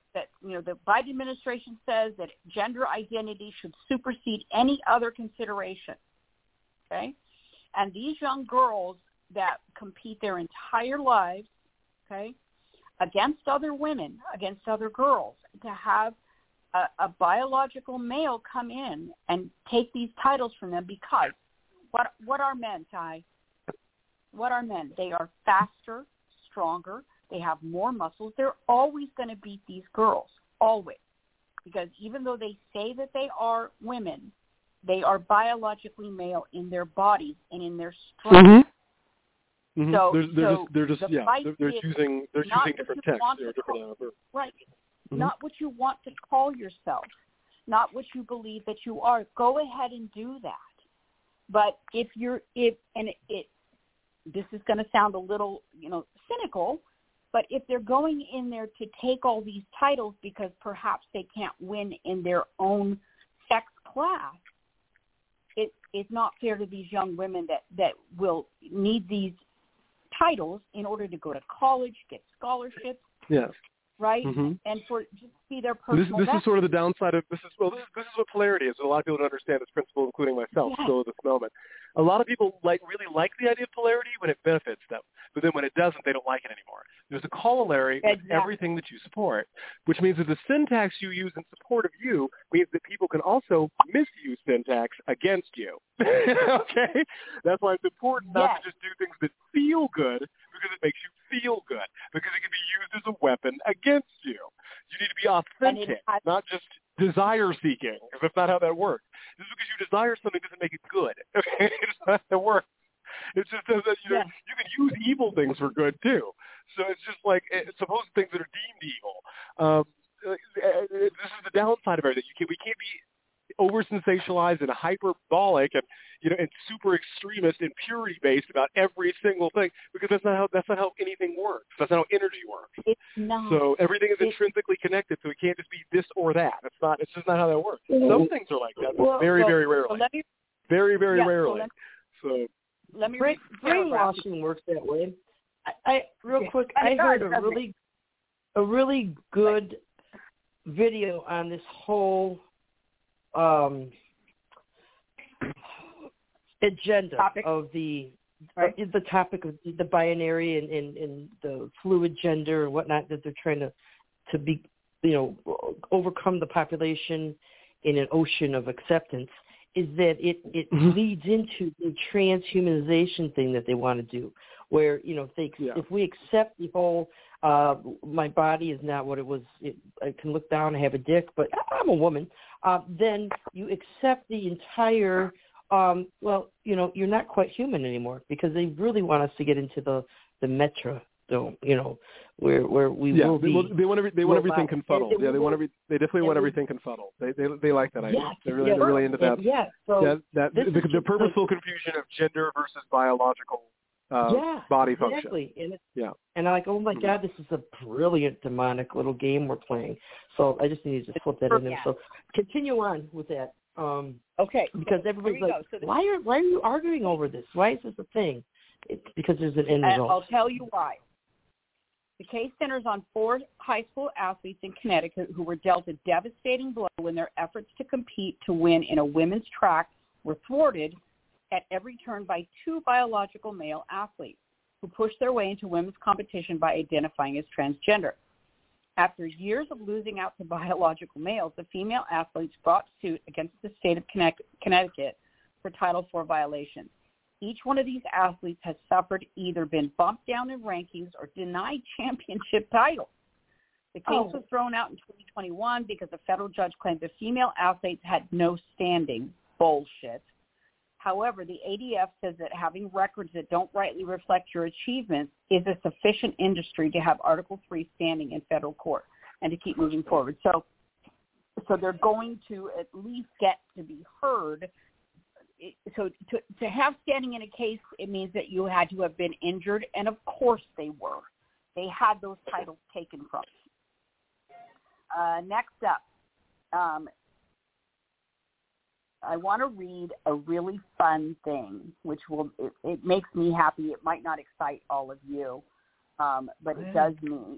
Biden administration says that gender identity should supersede any other consideration. Okay? And these young girls that compete their entire lives, okay, against other women, against other girls, to have a biological male come in and take these titles from them because what are men, Ty? What are men? They are faster, stronger. They have more muscles. They're always going to beat these girls, always. Because even though they say that they are women, they are biologically male in their bodies and in their strength. Mm-hmm. So they're choosing different texts. They're different. Right. Mm-hmm. Not what you want to call yourself, not what you believe that you are. Go ahead and do that. But this is going to sound a little, cynical, but if they're going in there to take all these titles because perhaps they can't win in their own sex class, it's not fair to these young women that will need these titles in order to go to college, get scholarships. Yes. Right? Mm-hmm. And for just to be their personal This is sort of the downside of this is what polarity is. A lot of people don't understand this principle, including myself, still at this moment. A lot of people really like the idea of polarity when it benefits them, but then when it doesn't, they don't like it anymore. There's a corollary with everything that you support, which means that the syntax you use in support of you means that people can also misuse syntax against you. Okay? That's why it's important not to just do things that feel good because it makes you feel good, because it can be used as a weapon against you. You need to be authentic, not just desire-seeking, because that's not how that works. Just because you desire something doesn't make it good. Okay? It's not how it works. It's just that you can use evil things for good, too. So it's just like, suppose things that are deemed evil. This is the downside of everything. We can't be over-sensationalized and hyperbolic and super extremist and purity-based about every single thing, because that's not how anything works. That's not how energy works. It's not. So everything is intrinsically connected, so it can't just be this or that. It's just not how that works. Some things are like that, but very, very rarely. Very, very rarely. Let me brainwashing works that way. I heard a really good video on this whole agenda of the topic of the binary and the fluid gender and whatnot, that they're trying to be overcome the population in an ocean of acceptance, is that it leads into the transhumanization thing that they want to do, where if we accept the whole my body is not what it was, I can look down and have a dick, but I'm a woman, then you accept the entire you're not quite human anymore, because they really want us to get into the don't, where we will be. They want everything confuddled. They definitely want everything confuddled. They like that idea. Yes, they're really into that. So the purposeful confusion of gender versus biological body function. Exactly. And I'm like, oh my God, this is a brilliant demonic little game we're playing. So I just need to flip that in there. So continue on with that. Okay. Because everybody's like, why are you arguing over this? Why is this a thing? It's because there's an end result. I'll tell you why. The case centers on 4 high school athletes in Connecticut who were dealt a devastating blow when their efforts to compete to win in a women's track were thwarted at every turn by 2 biological male athletes who pushed their way into women's competition by identifying as transgender. After years of losing out to biological males, the female athletes brought suit against the state of Connecticut for Title IV violations. Each one of these athletes has suffered either been bumped down in rankings or denied championship titles. The case was thrown out in 2021 because a federal judge claimed the female athletes had no standing. Bullshit. However, the ADF says that having records that don't rightly reflect your achievements is a sufficient industry to have Article 3 standing in federal court and to keep moving forward. So they're going to at least get to be heard. So to have standing in a case, it means that you had to have been injured, and of course they were. They had those titles taken from them. Next up, I want to read a really fun thing, which it makes me happy. It might not excite all of you, but it does me.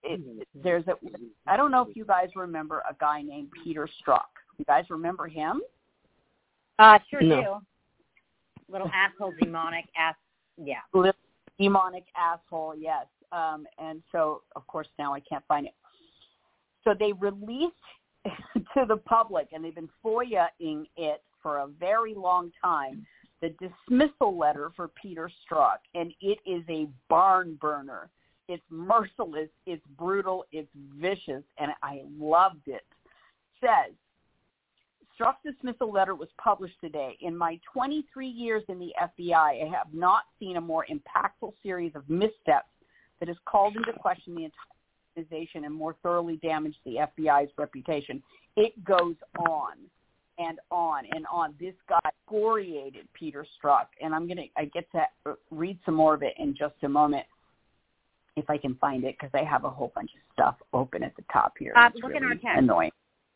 I don't know if you guys remember a guy named Peter Strzok. You guys remember him? Sure do. Little asshole, demonic ass. Yeah. Little demonic asshole, yes. And so, of course, now I can't find it. So they released to the public, and they've been FOIA-ing it for a very long time, the dismissal letter for Peter Strzok, and it is a barn burner. It's merciless, it's brutal, it's vicious, and I loved it. Says, Strzok's dismissal letter was published today. In my 23 years in the FBI, I have not seen a more impactful series of missteps that has called into question the entire organization and more thoroughly damaged the FBI's reputation. It goes on and on and on. This guy excoriated Peter Strzok, and I get to read some more of it in just a moment if I can find it, because I have a whole bunch of stuff open at the top here. Look in our text. Annoying.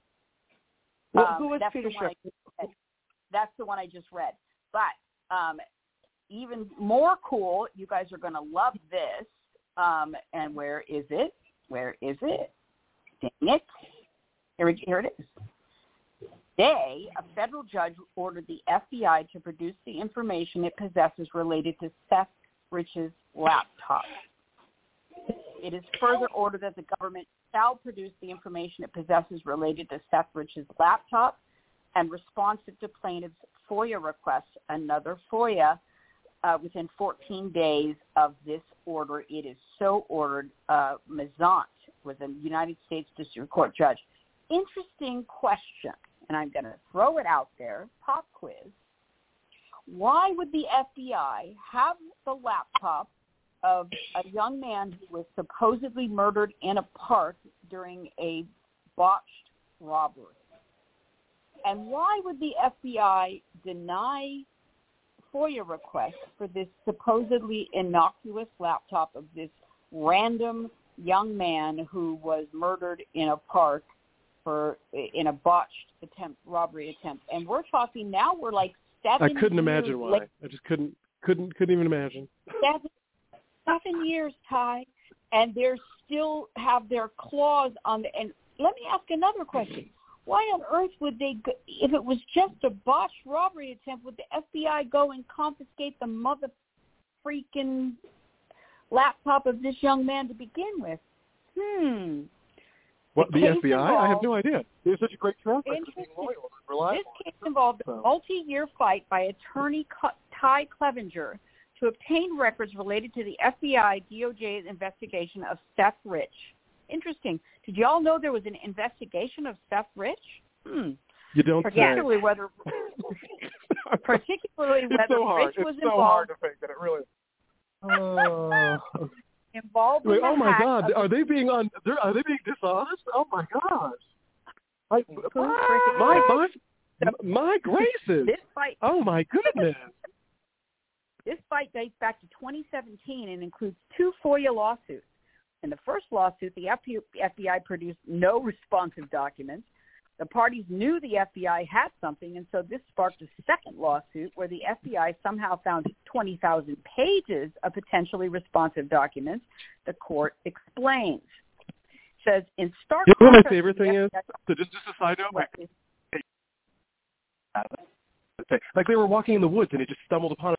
Who was Peter Strzok? That's the one I just read. But even more cool, you guys are going to love this. And where is it? Where is it? Dang it. Here it is. Today, a federal judge ordered the FBI to produce the information it possesses related to Seth Rich's laptop. It is further ordered that the government shall produce the information it possesses related to Seth Rich's laptop and responsive to plaintiff's FOIA request, another FOIA, within 14 days of this order. It is so ordered. Mazant was a United States District Court judge. Interesting question, and I'm going to throw it out there, pop quiz. Why would the FBI have the laptop of a young man who was supposedly murdered in a park during a botched robbery? And why would the FBI deny FOIA request for this supposedly innocuous laptop of this random young man who was murdered in a park in a botched robbery attempt? And we're talking now, we're like 7 years. I couldn't imagine why. I just couldn't even imagine. 7 years, Ty, and they still have their claws on the. And let me ask another question. Why on earth would they, if it was just a botched robbery attempt, would the FBI go and confiscate the mother freaking laptop of this young man to begin with? What, the FBI? I have no idea. They have such a great track record. This case involved a multi-year fight by attorney Ty Clevenger to obtain records related to the FBI DOJ's investigation of Seth Rich. Interesting. Did you all know there was an investigation of Seth Rich? You don't particularly say. Whether it's so hard. Rich was it's so involved. hard to think that it really. involved in Like, the oh my hack God, of are they being dishonest? Oh my gosh! Like, my gracious! this fight. Oh my goodness! This fight dates back to 2017 and includes 2 FOIA lawsuits. In the first lawsuit, the FBI produced no responsive documents. The parties knew the FBI had something, and so this sparked a second lawsuit where the FBI somehow found 20,000 pages of potentially responsive documents. The court explains. Says in stark You know what my contrast favorite to the thing is? FBI So just a side note. Like they were walking in the woods and it just stumbled upon it.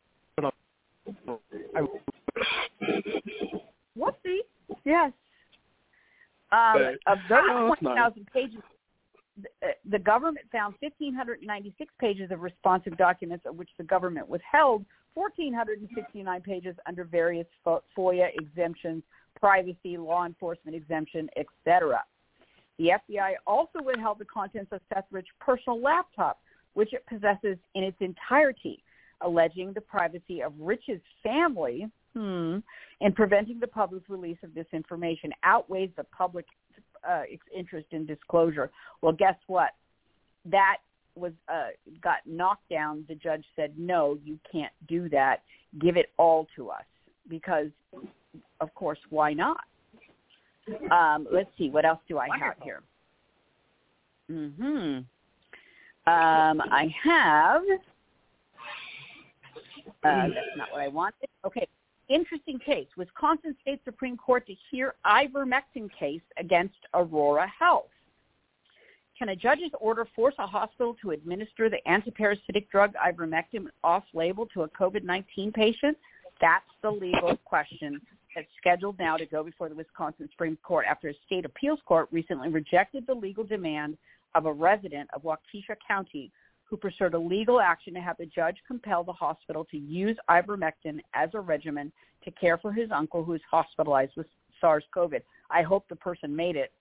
Whoopsie. Yes. Of those 20,000 pages, the government found 1,596 pages of responsive documents, of which the government withheld 1,469 pages under various FOIA exemptions, privacy, law enforcement exemption, etc. The FBI also withheld the contents of Seth Rich's personal laptop, which it possesses in its entirety, alleging the privacy of Rich's family and preventing the public's release of this information outweighs the public's interest in disclosure. Well, guess what? That was got knocked down. The judge said, no, you can't do that. Give it all to us because, of course, why not? Let's see. What else do I have here? I have that's not what I wanted. Okay. Interesting case. Wisconsin State Supreme Court to hear ivermectin case against Aurora Health. Can a judge's order force a hospital to administer the antiparasitic drug ivermectin off-label to a COVID-19 patient? That's the legal question that's scheduled now to go before the Wisconsin Supreme Court after a state appeals court recently rejected the legal demand of a resident of Waukesha County who pursued a legal action to have the judge compel the hospital to use ivermectin as a regimen to care for his uncle who is hospitalized with SARS-CoV. I hope the person made it.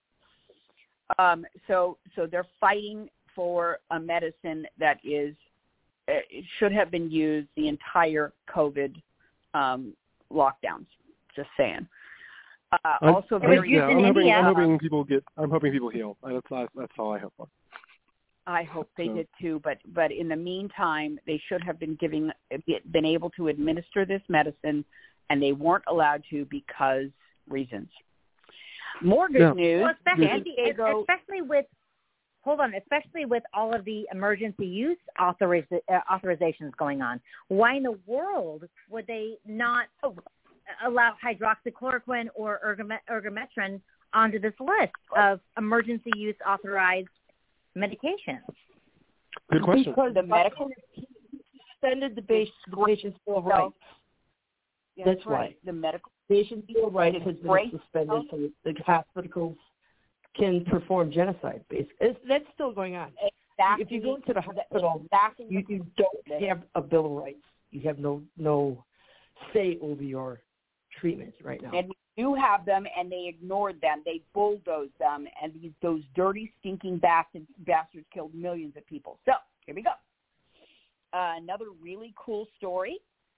So they're fighting for a medicine that is it should have been used the entire COVID lockdowns. Just saying. Also, I'm hoping people heal. That's all I hope for. I hope they did too, but in the meantime, they should have been been able to administer this medicine, and they weren't allowed to because reasons. More good news. Well, especially with all of the emergency use authorizations going on. Why in the world would they not allow hydroxychloroquine or ergometrin onto this list of emergency use authorized medications? Good question. Because the medical suspended the patient's bill of rights. That's why. The medical patient's bill of rights has been suspended so the hospitals can perform genocide. That's still going on. Exactly. If you go to the hospital, you don't have a bill of rights. You have no say over your treatment right now. And we do have them, and they ignored them. They bulldozed them, and those dirty, stinking bastards killed millions of people. So here we go. Another really cool story.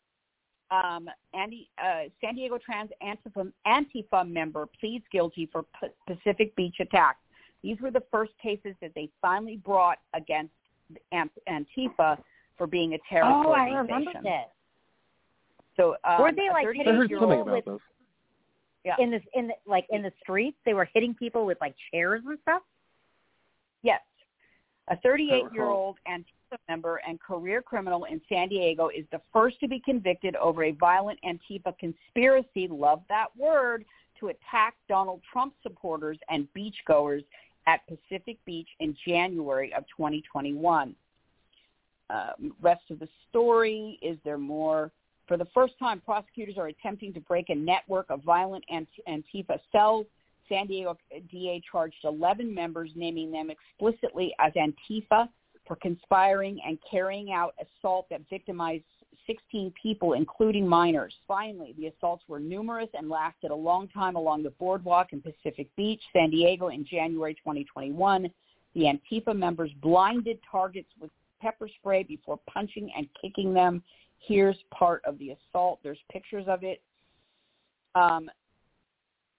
San Diego Trans Antifa member pleads guilty for Pacific Beach attack. These were the first cases that they finally brought against Antifa for being a terrorist organization. I remember this. So were they like hitting people with in the streets? They were hitting people with like chairs and stuff. Yes, a 38-year-old Antifa member and career criminal in San Diego is the first to be convicted over a violent Antifa conspiracy. Love that word, to attack Donald Trump supporters and beachgoers at Pacific Beach in January of 2021. Rest of the story, is there more? For the first time, prosecutors are attempting to break a network of violent Antifa cells. San Diego DA charged 11 members, naming them explicitly as Antifa, for conspiring and carrying out assault that victimized 16 people, including minors. Finally, the assaults were numerous and lasted a long time along the boardwalk in Pacific Beach, San Diego, in January 2021. The Antifa members blinded targets with pepper spray before punching and kicking them. Here's part of the assault. There's pictures of it.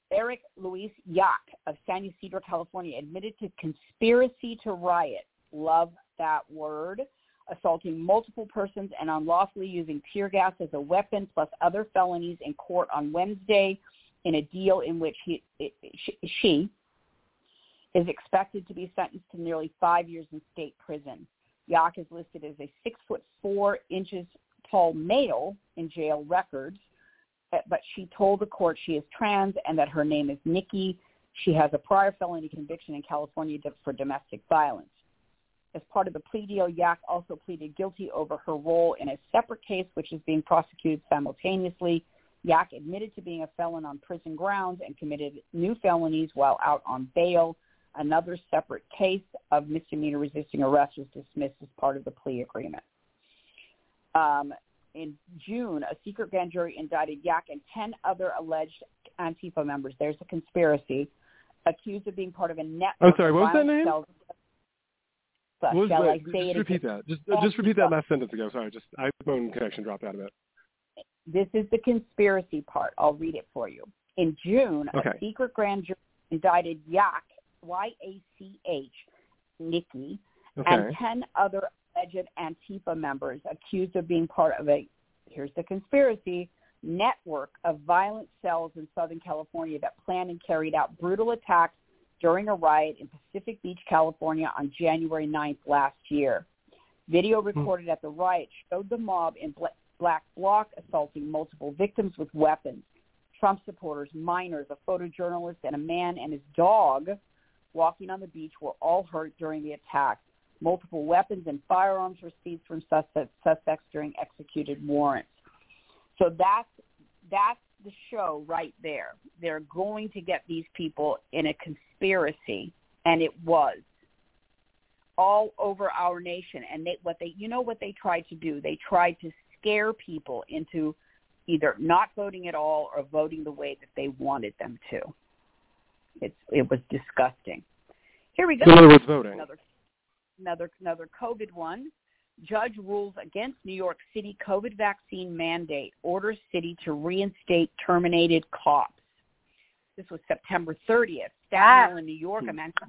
Eric Luis Yak of San Ysidro, California, admitted to conspiracy to riot. Love that word. Assaulting multiple persons and unlawfully using tear gas as a weapon, plus other felonies in court on Wednesday, in a deal in which she is expected to be sentenced to nearly 5 years in state prison. Yak is listed as a 6'4" tall male in jail records, but she told the court she is trans and that her name is Nikki. She has a prior felony conviction in California for domestic violence. As part of the plea deal, Yak also pleaded guilty over her role in a separate case, which is being prosecuted simultaneously. Yak admitted to being a felon on prison grounds and committed new felonies while out on bail. Another separate case of misdemeanor resisting arrest was dismissed as part of the plea agreement. In June, a secret grand jury indicted Yak and 10 other alleged Antifa members. There's a conspiracy, accused of being part of a network. Oh, sorry, what was that name? Just repeat that. Just repeat that last sentence again. Sorry, my phone connection dropped out of it. This is the conspiracy part. I'll read it for you. In June, a secret grand jury indicted Yak, Y-A-C-H, Nikki, and 10 other alleged Antifa members accused of being part of here's the conspiracy, network of violent cells in Southern California that planned and carried out brutal attacks during a riot in Pacific Beach, California on January 9th last year. Video recorded at the riot showed the mob in black bloc assaulting multiple victims with weapons. Trump supporters, minors, a photojournalist, and a man and his dog walking on the beach were all hurt during the attack. Multiple weapons and firearms were seized from suspects during executed warrants. So that's the show right there. They're going to get these people in a conspiracy, and it was all over our nation. And what they tried to do? They tried to scare people into either not voting at all or voting the way that they wanted them to. It was disgusting. Here we go. So in other words, voting. Another COVID one. Judge rules against New York City COVID vaccine mandate, orders city to reinstate terminated cops. This was September 30th. Staten Island, New York.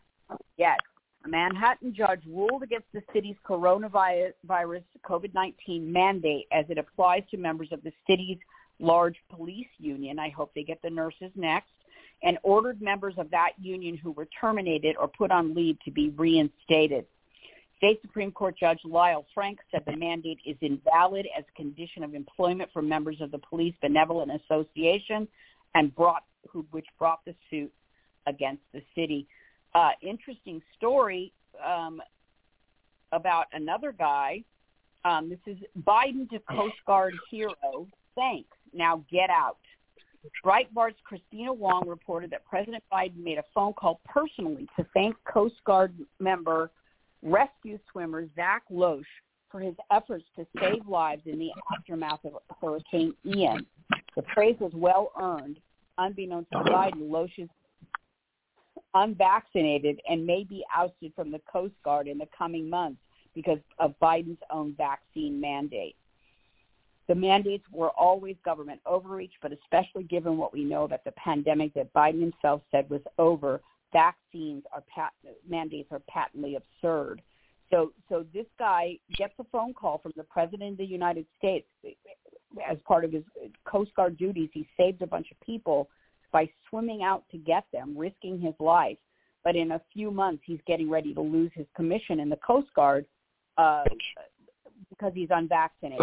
A Manhattan judge ruled against the city's coronavirus COVID-19 mandate as it applies to members of the city's large police union. I hope they get the nurses next. And ordered members of that union who were terminated or put on leave to be reinstated. State Supreme Court Judge Lyle Frank said the mandate is invalid as a condition of employment for members of the Police Benevolent Association, and which brought the suit against the city. Interesting story about another guy. This is Biden to Coast Guard hero. Thanks. Now get out. Breitbart's Christina Wong reported that President Biden made a phone call personally to thank Coast Guard member rescue swimmer Zach Loesch for his efforts to save lives in the aftermath of Hurricane Ian. The praise was well earned. Unbeknownst to Biden, Loesch is unvaccinated and may be ousted from the Coast Guard in the coming months because of Biden's own vaccine mandate. The mandates were always government overreach, but especially given what we know about the pandemic that Biden himself said was over, mandates are patently absurd. So this guy gets a phone call from the President of the United States as part of his Coast Guard duties. He saved a bunch of people by swimming out to get them, risking his life. But in a few months, he's getting ready to lose his commission in the Coast Guard because he's unvaccinated.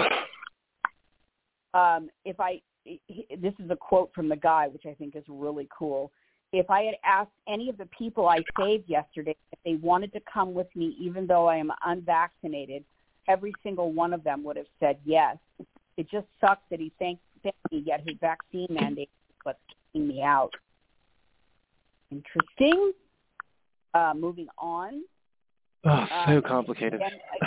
This is a quote from the guy, which I think is really cool. If I had asked any of the people I saved yesterday if they wanted to come with me, even though I am unvaccinated, every single one of them would have said yes. It just sucks that he thanked me, yet his vaccine mandate is what's keeping me out. Interesting. Moving on. Oh, so complicated.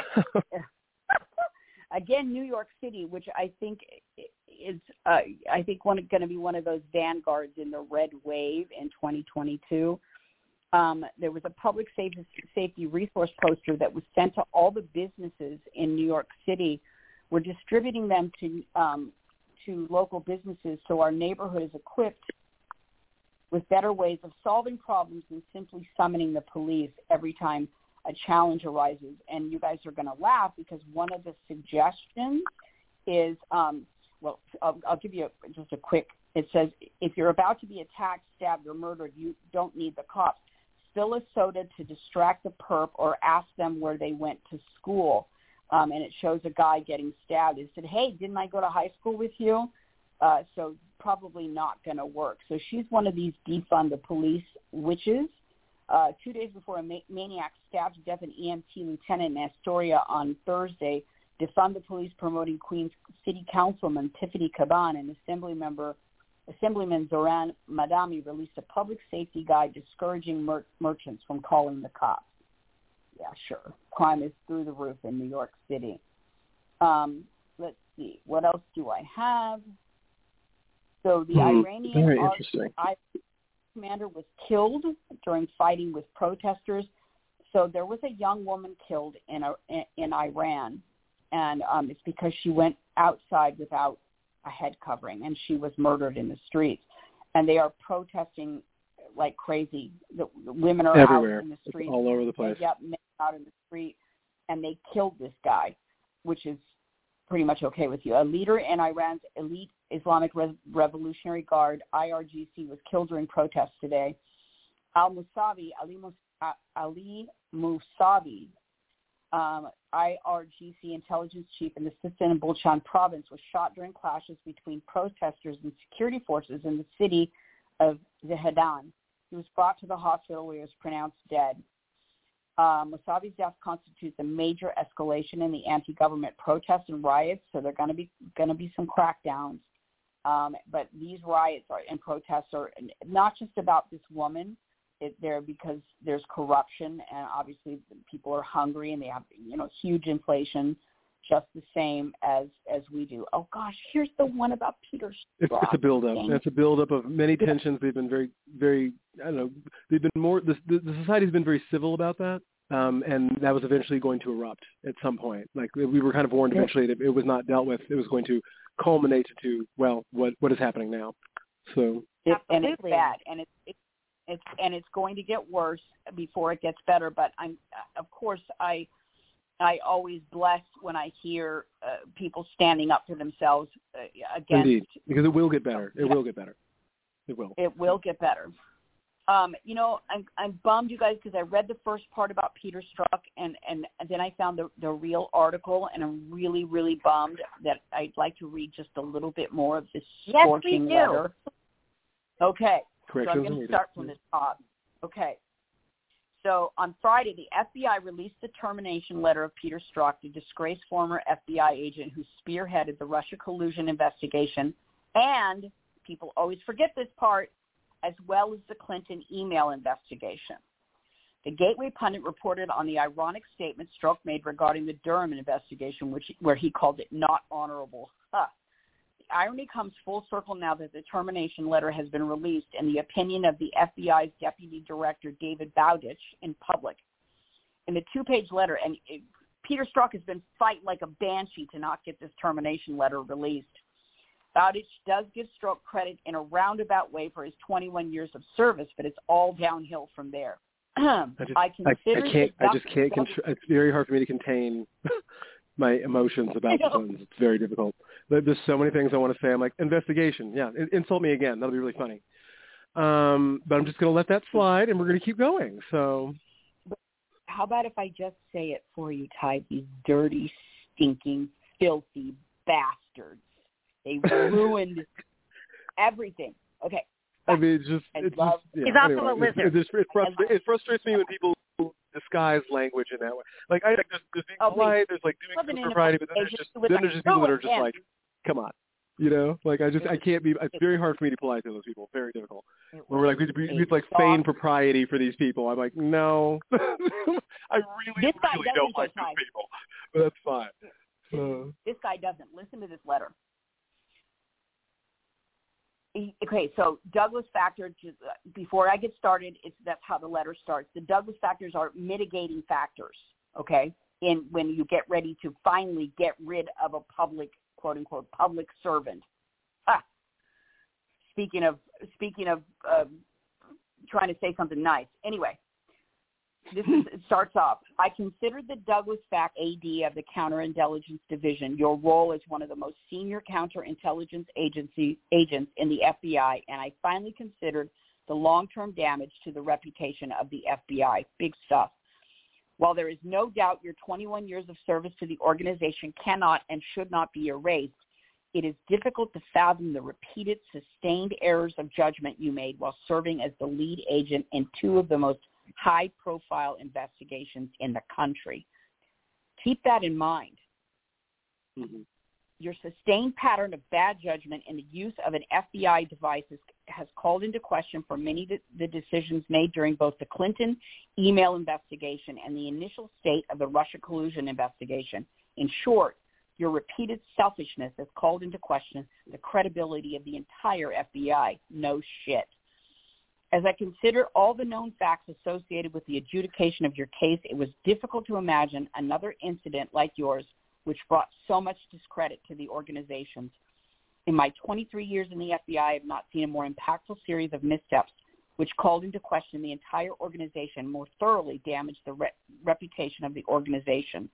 Again, New York City, which I think is, going to be one of those vanguards in the red wave in 2022. There was a public safety resource poster that was sent to all the businesses in New York City. We're distributing them to local businesses, so our neighborhood is equipped with better ways of solving problems than simply summoning the police every time a challenge arises. And you guys are going to laugh because one of the suggestions is, well, I'll give you just a quick, it says, if you're about to be attacked, stabbed, or murdered, you don't need the cops. Spill a soda to distract the perp or ask them where they went to school. And it shows a guy getting stabbed. It said, hey, didn't I go to high school with you? So probably not going to work. So she's one of these defund the police witches. 2 days before a maniac stabbed to death an EMT lieutenant in Astoria on Thursday, defund the police promoting Queens City Councilman Tiffany Caban and Assemblyman Zoran Madami released a public safety guide discouraging merchants from calling the cops. Yeah, sure. Crime is through the roof in New York City. Let's see. What else do I have? So the Iranian commander was killed during fighting with protesters. So there was a young woman killed in Iran, and it's because she went outside without a head covering, and she was murdered in the streets. And they are protesting like crazy. The women are everywhere, out in the streets, all over the place. Yep, men out in the street, and they killed this guy, which is pretty much okay with you. A leader in Iran's elite Islamic Revolutionary Guard, IRGC, was killed during protests today. Ali Musavi, IRGC intelligence chief in the Sistan and Bolchan province, was shot during clashes between protesters and security forces in the city of Zahedan. He was brought to the hospital where he was pronounced dead. Musavi's death constitutes a major escalation in the anti-government protests and riots, so there are going to be some crackdowns. But these riots and protests are not just about this woman. They're because there's corruption, and obviously people are hungry, and they have huge inflation, just the same as we do. Oh gosh, here's the one about Peter Strzok. It's a buildup. It's a buildup of many tensions. They've been very, very. I don't know. They've been more. The society's been very civil about that, and that was eventually going to erupt at some point. Like we were kind of warned eventually that it was not dealt with. It was going to culminate to what is happening now. So and it's bad, and it's going to get worse before it gets better. But of course I always bless when I hear people standing up for themselves against. Indeed, because it will get better. It will get better. It will. It will get better. I'm bummed, you guys, because I read the first part about Peter Strzok, and then I found the real article, and I'm really, really bummed that I'd like to read just a little bit more of this scorching letter. Okay. So I'm going to start from the top. Okay. So on Friday, the FBI released the termination letter of Peter Strzok, the disgraced former FBI agent who spearheaded the Russia collusion investigation, and people always forget this part, as well as the Clinton email investigation. The Gateway pundit reported on the ironic statement Strzok made regarding the Durham investigation, where he called it not honorable. The irony comes full circle now that the termination letter has been released in the opinion of the FBI's Deputy Director, David Bowditch, in public. In the two-page letter, and Peter Strzok has been fighting like a banshee to not get this termination letter released. Bowditch does give Strzok credit in a roundabout way for his 21 years of service, but it's all downhill from there. I just can't. It's very hard for me to contain my emotions about this one. It's very difficult. There's so many things I want to say. I'm like, investigation. Yeah, insult me again. That'll be really funny. But I'm just going to let that slide, and we're going to keep going. So, how about if I just say it for you, Ty? These dirty, stinking, filthy bastards. They ruined everything. Okay. I mean, he's also a lizard. It frustrates me when people disguise language in that way. Like, there's being polite, there's like doing propriety, but then there's just people that are just like, come on, Like I can't be. It's very hard for me to be polite to those people. Very difficult. When we're like, we like feign propriety for these people. I'm like, no, I really don't like these people, but that's fine. This guy doesn't listen to this letter. Okay, so Douglas factor, before I get started, that's how the letter starts. The Douglas factors are mitigating factors, okay, when you get ready to finally get rid of a public, quote-unquote, public servant. Speaking of trying to say something nice. Anyway, it starts off. I considered the Douglas Fack AD of the Counterintelligence Division your role as one of the most senior counterintelligence agents in the FBI, and I finally considered the long-term damage to the reputation of the FBI. Big stuff. While there is no doubt your 21 years of service to the organization cannot and should not be erased, it is difficult to fathom the repeated, sustained errors of judgment you made while serving as the lead agent in two of the most high-profile investigations in the country. Keep that in mind. Mm-hmm. Your sustained pattern of bad judgment in the use of an FBI device has called into question for many of the decisions made during both the Clinton email investigation and the initial state of the Russia collusion investigation. In short, your repeated selfishness has called into question the credibility of the entire FBI. No shit. As I consider all the known facts associated with the adjudication of your case, it was difficult to imagine another incident like yours, which brought so much discredit to the organizations. In my 23 years in the FBI, I have not seen a more impactful series of missteps, which called into question the entire organization, more thoroughly damaged the reputation of the organization.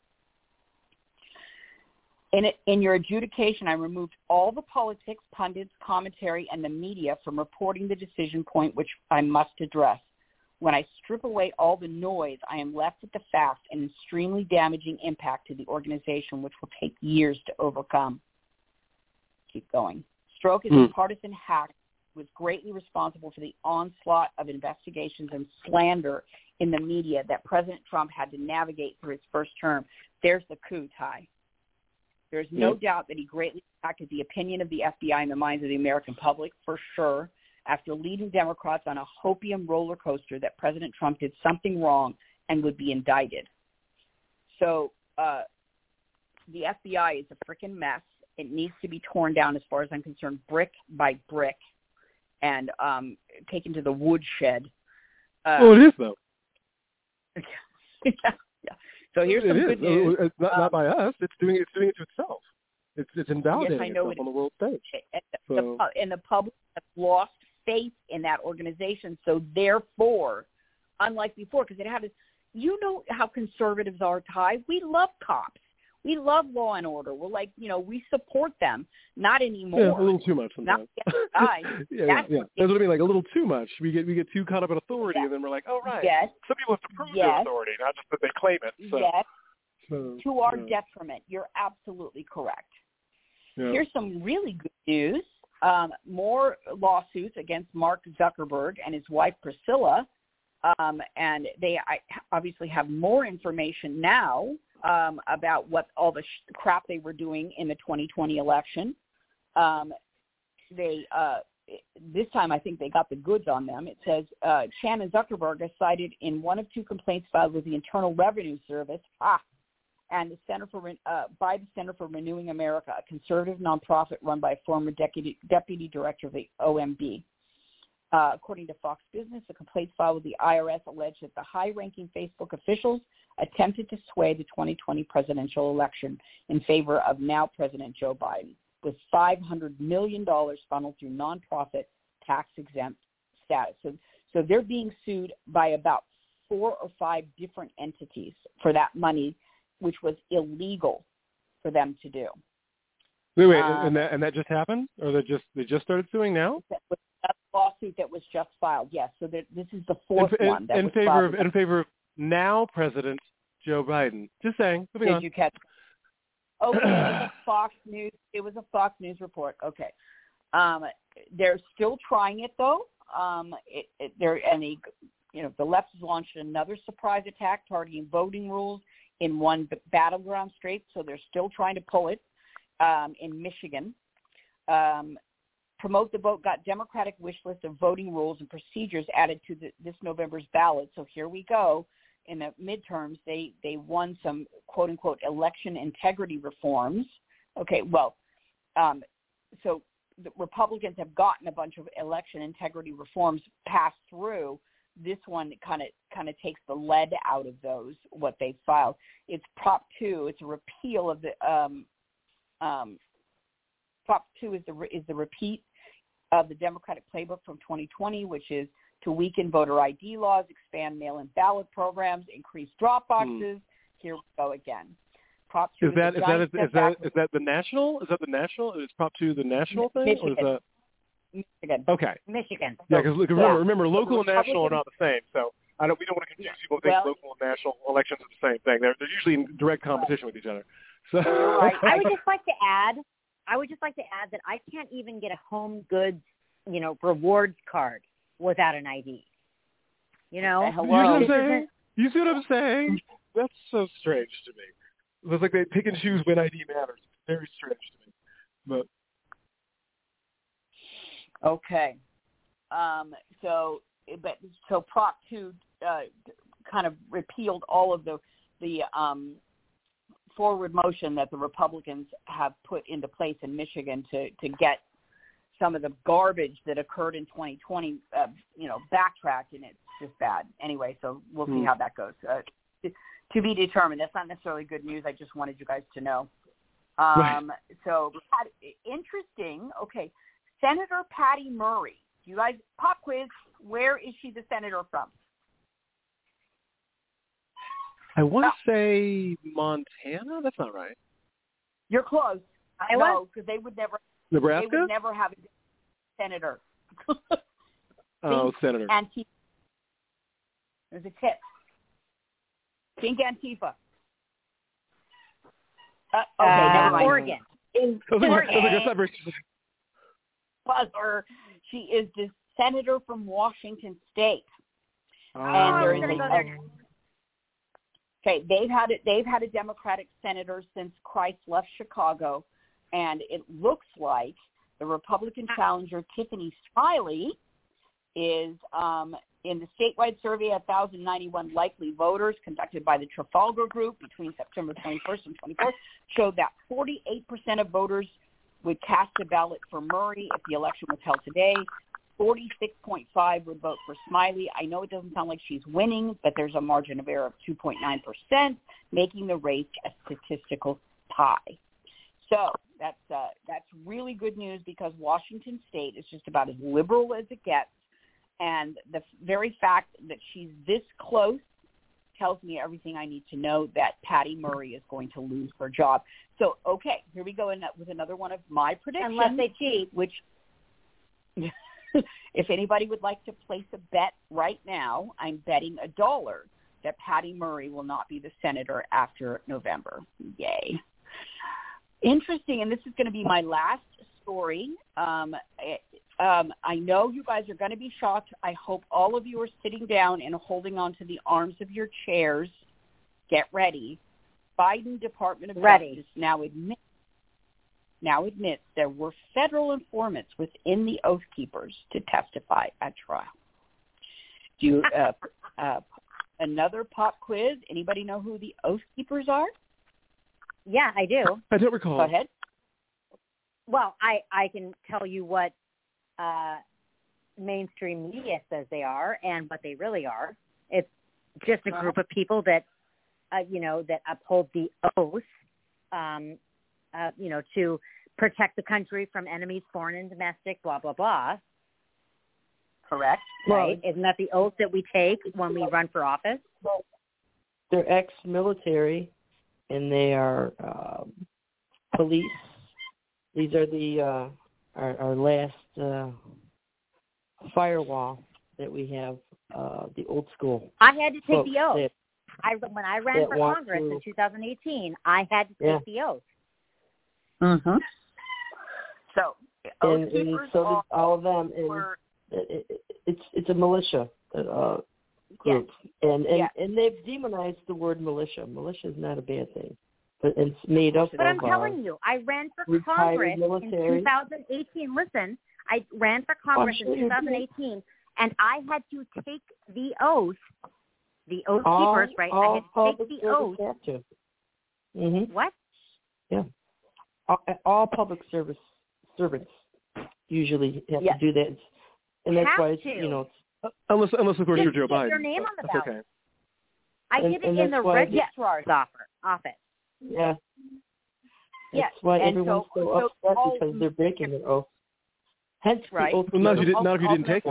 In your adjudication, I removed all the politics, pundits, commentary, and the media from reporting the decision point which I must address. When I strip away all the noise, I am left with the fact and extremely damaging impact to the organization, which will take years to overcome. Keep going. Strzok is a partisan hack who was greatly responsible for the onslaught of investigations and slander in the media that President Trump had to navigate through his first term. There's the coup, Ty. There's no doubt that he greatly impacted the opinion of the FBI in the minds of the American public, for sure, after leading Democrats on a hopium roller coaster that President Trump did something wrong and would be indicted. So the FBI is a freaking mess. It needs to be torn down, as far as I'm concerned, brick by brick, and taken to the woodshed. Well, it is, though. Yeah. So here's some good news. It's not by us. It's doing it to itself. It's invalidating itself on the world stage. And the public has lost faith in that organization. So therefore, unlike before, because it had, you know how conservatives are, Ty. We love cops. We love law and order. We're like, we support them. Not anymore. Yeah, a little too much sometimes. Yeah. That's what I mean. Like a little too much. We get too caught up in authority, and then we're like, oh right. Yes. Some people have to prove their authority, not just that they claim it. So. Yes. To our detriment. You're absolutely correct. Yeah. Here's some really good news. More lawsuits against Mark Zuckerberg and his wife Priscilla, and they obviously have more information now about what all the crap they were doing in the 2020 election. This time I think they got the goods on them. It says Chan and Zuckerberg are cited in one of two complaints filed with the Internal Revenue Service and the Center for Renewing America, a conservative nonprofit run by a former deputy director of the OMB. According to Fox Business, the complaints filed with the IRS alleged that the high-ranking Facebook officials attempted to sway the 2020 presidential election in favor of now President Joe Biden, with $500 million funneled through nonprofit tax-exempt status. So they're being sued by about 4 or 5 different entities for that money, which was illegal for them to do. Wait, and that just happened, or they just started suing now? That lawsuit that was just filed, yes. So this is the fourth one that in was favor filed. In favor of now President Joe Biden. Just saying. Moving on. Did you catch? Okay, it was a Fox News. It was a Fox News report. Okay, they're still trying it though. The left has launched another surprise attack targeting voting rules in one battleground state. So they're still trying to pull it in Michigan. Promote the Vote got Democratic wish list of voting rules and procedures added to this November's ballot. So here we go. In the midterms, they won some quote-unquote election integrity reforms. Okay, well, so the Republicans have gotten a bunch of election integrity reforms passed through. This one kind of takes the lead out of those, what they filed. It's Prop 2. It's a repeal of the Prop 2 is the repeat of the Democratic playbook from 2020, which is to weaken voter ID laws, expand mail-in ballot programs, increase drop boxes. Here we go again. Prop 2 is that the national? Is that the national? Is Prop 2 the national thing? Michigan. Or is that... Michigan. Okay. Michigan. Yeah, because remember, local and national are not the same. So we don't want to confuse people who think local and national elections are the same thing. They're usually in direct competition with each other. So right. I would just like to add that I can't even get a home goods, rewards card without an ID. You see what I'm saying? That's so strange to me. It's like they pick and choose when ID matters. It's very strange to me. But okay. So Prop 2 kind of repealed all of the forward motion that the Republicans have put into place in Michigan to get some of the garbage that occurred in 2020, backtracked, and it's just bad. Anyway, so we'll see how that goes. To be determined. That's not necessarily good news. I just wanted you guys to know. Right. So interesting. Okay, Senator Patty Murray. You guys, pop quiz. Where is she the senator from? I want to say Montana. That's not right. You're close. Iowa? No, because they would never. Nebraska? They would never have a senator. Senator. Antifa. There's a tip. Think Antifa. Never mind. Oregon. Buzzer. She is the senator from Washington State. And there is Okay, they've had a Democratic senator since Christ left Chicago, and it looks like the Republican challenger Tiffany Smiley is in the statewide survey of 1,091 likely voters conducted by the Trafalgar Group between September 21st and 24th showed that 48% of voters would cast a ballot for Murray if the election was held today. 46.5 would vote for Smiley. I know it doesn't sound like she's winning, but there's a margin of error of 2.9%, making the race a statistical tie. So that's really good news because Washington State is just about as liberal as it gets, and the very fact that she's this close tells me everything I need to know that Patty Murray is going to lose her job. So, okay, here we go with another one of my predictions. Unless they cheat. Which, if anybody would like to place a bet right now, I'm betting $1 that Patty Murray will not be the senator after November. Yay. Interesting, and this is going to be my last story. I know you guys are going to be shocked. I hope all of you are sitting down and holding on to the arms of your chairs. Get ready. Biden Department of Justice now admits there were federal informants within the Oath Keepers to testify at trial. Do you, another pop quiz. Anybody know who the Oath Keepers are? Yeah, I do. I don't recall. Go ahead. Well, I can tell you what mainstream media says they are and what they really are. It's just a group of people that, that uphold the oath, to protect the country from enemies, foreign and domestic, blah, blah, blah. Correct. Right? Isn't that the oath that we take when we run for office? They're ex-military, and they are police. These are the our last firewall that we have, the old school. I had to take the oath. When I ran for Congress in 2018, I had to take the oath. Mm-hmm. So, and so did all of them. And it's a militia group, and they've demonized the word militia. Militia is not a bad thing, but it's made up. But I'm telling you, I ran for Congress in 2018. Listen, I ran for Congress in 2018, and I had to take the oath. The Oath Keepers, right? I had to take the oath. Mm-hmm. What? Yeah. All public servants usually have to do that, and that's why it's, unless of course you're Joe Biden. Your name on the ballot. Okay. I did it in the registrar's office. Yeah. That's why everyone's so upset because they're breaking their oath. Hence, the oath. Well, not if you didn't take it.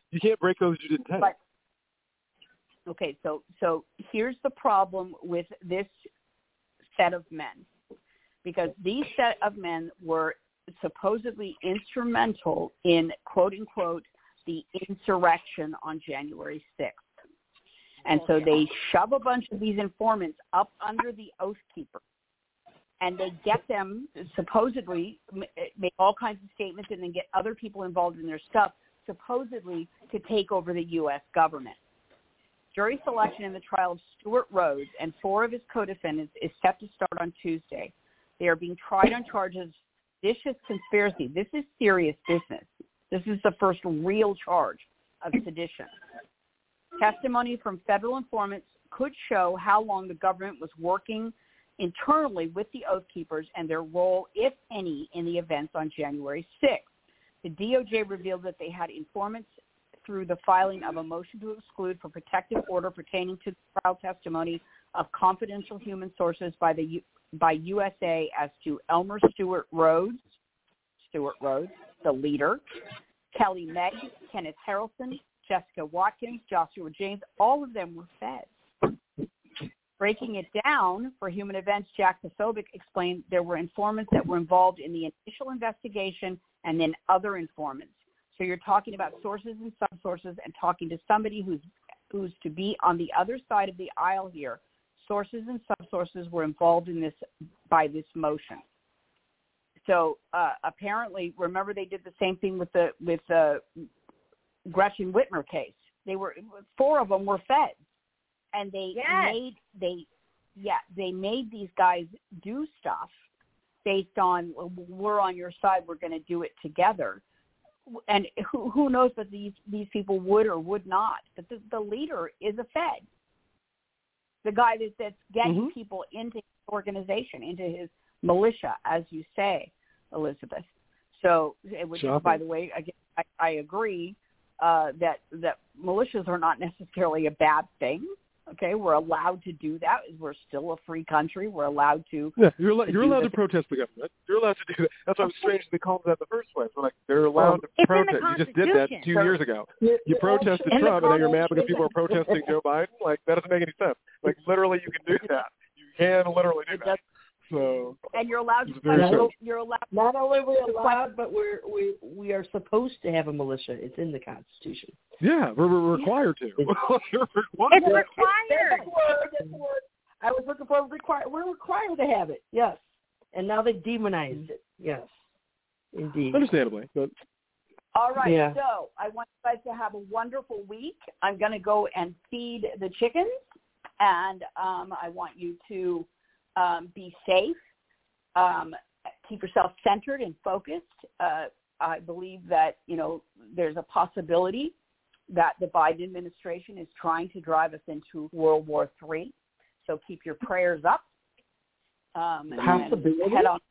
You can't break those you didn't take. But, okay, so here's the problem with this set of men, because these set of men were supposedly instrumental in, quote unquote, the insurrection on January 6th. And so they shove a bunch of these informants up under the Oath Keeper, and they get them, supposedly, make all kinds of statements and then get other people involved in their stuff, supposedly to take over the U.S. government. Jury selection in the trial of Stuart Rhodes and 4 of his co-defendants is set to start on Tuesday. They are being tried on charges of seditious conspiracy. This is serious business. This is the first real charge of sedition. Testimony from federal informants could show how long the government was working internally with the Oath Keepers and their role, if any, in the events on January 6th. The DOJ revealed that they had informants through the filing of a motion to exclude for protective order pertaining to the trial testimony of confidential human sources by USA as to Elmer Stuart Rhodes, the leader, Kelly Megg, Kenneth Harrelson, Jessica Watkins, Joshua James. All of them were feds. Breaking it down for Human Events, Jack Posobiec explained there were informants that were involved in the initial investigation and then other informants. So you're talking about sources and subsources and talking to somebody who's to be on the other side of the aisle here. Sources and subsources were involved in this by this motion. So apparently, remember they did the same thing with the Gretchen Whitmer case. 4 of them were feds, and they made these guys do stuff based on, we're on your side, we're going to do it together. And who knows that these people would or would not. But the leader is a fed. The guy that's getting people into his organization, into his militia, as you say, Elizabeth. So, which, by the way, I agree that militias are not necessarily a bad thing. Okay, we're allowed to do that. We're still a free country. We're allowed to. Yeah, you're allowed to protest the government. You're allowed to do that. That's why it was strange they called that the first place. They're allowed to protest. You just did that 2 years ago. You protested Trump, and now you're mad because people are protesting Joe Biden. That doesn't make any sense. Literally, you can do that. You can literally do that. So, and you're allowed to. You're allowed. Not only are we allowed, but we are supposed to have a militia. It's in the Constitution. Yeah, we're required to. It's required. That's the word. I was looking for required. We're required to have it. Yes, and now they demonized it. Yes, indeed. Understandably, but. All right, yeah. So I want you guys to have a wonderful week. I'm going to go and feed the chickens, and I want you to be safe, keep yourself centered and focused. I believe that, there's a possibility that the Biden administration is trying to drive us into World War III. So keep your prayers up. Possibility?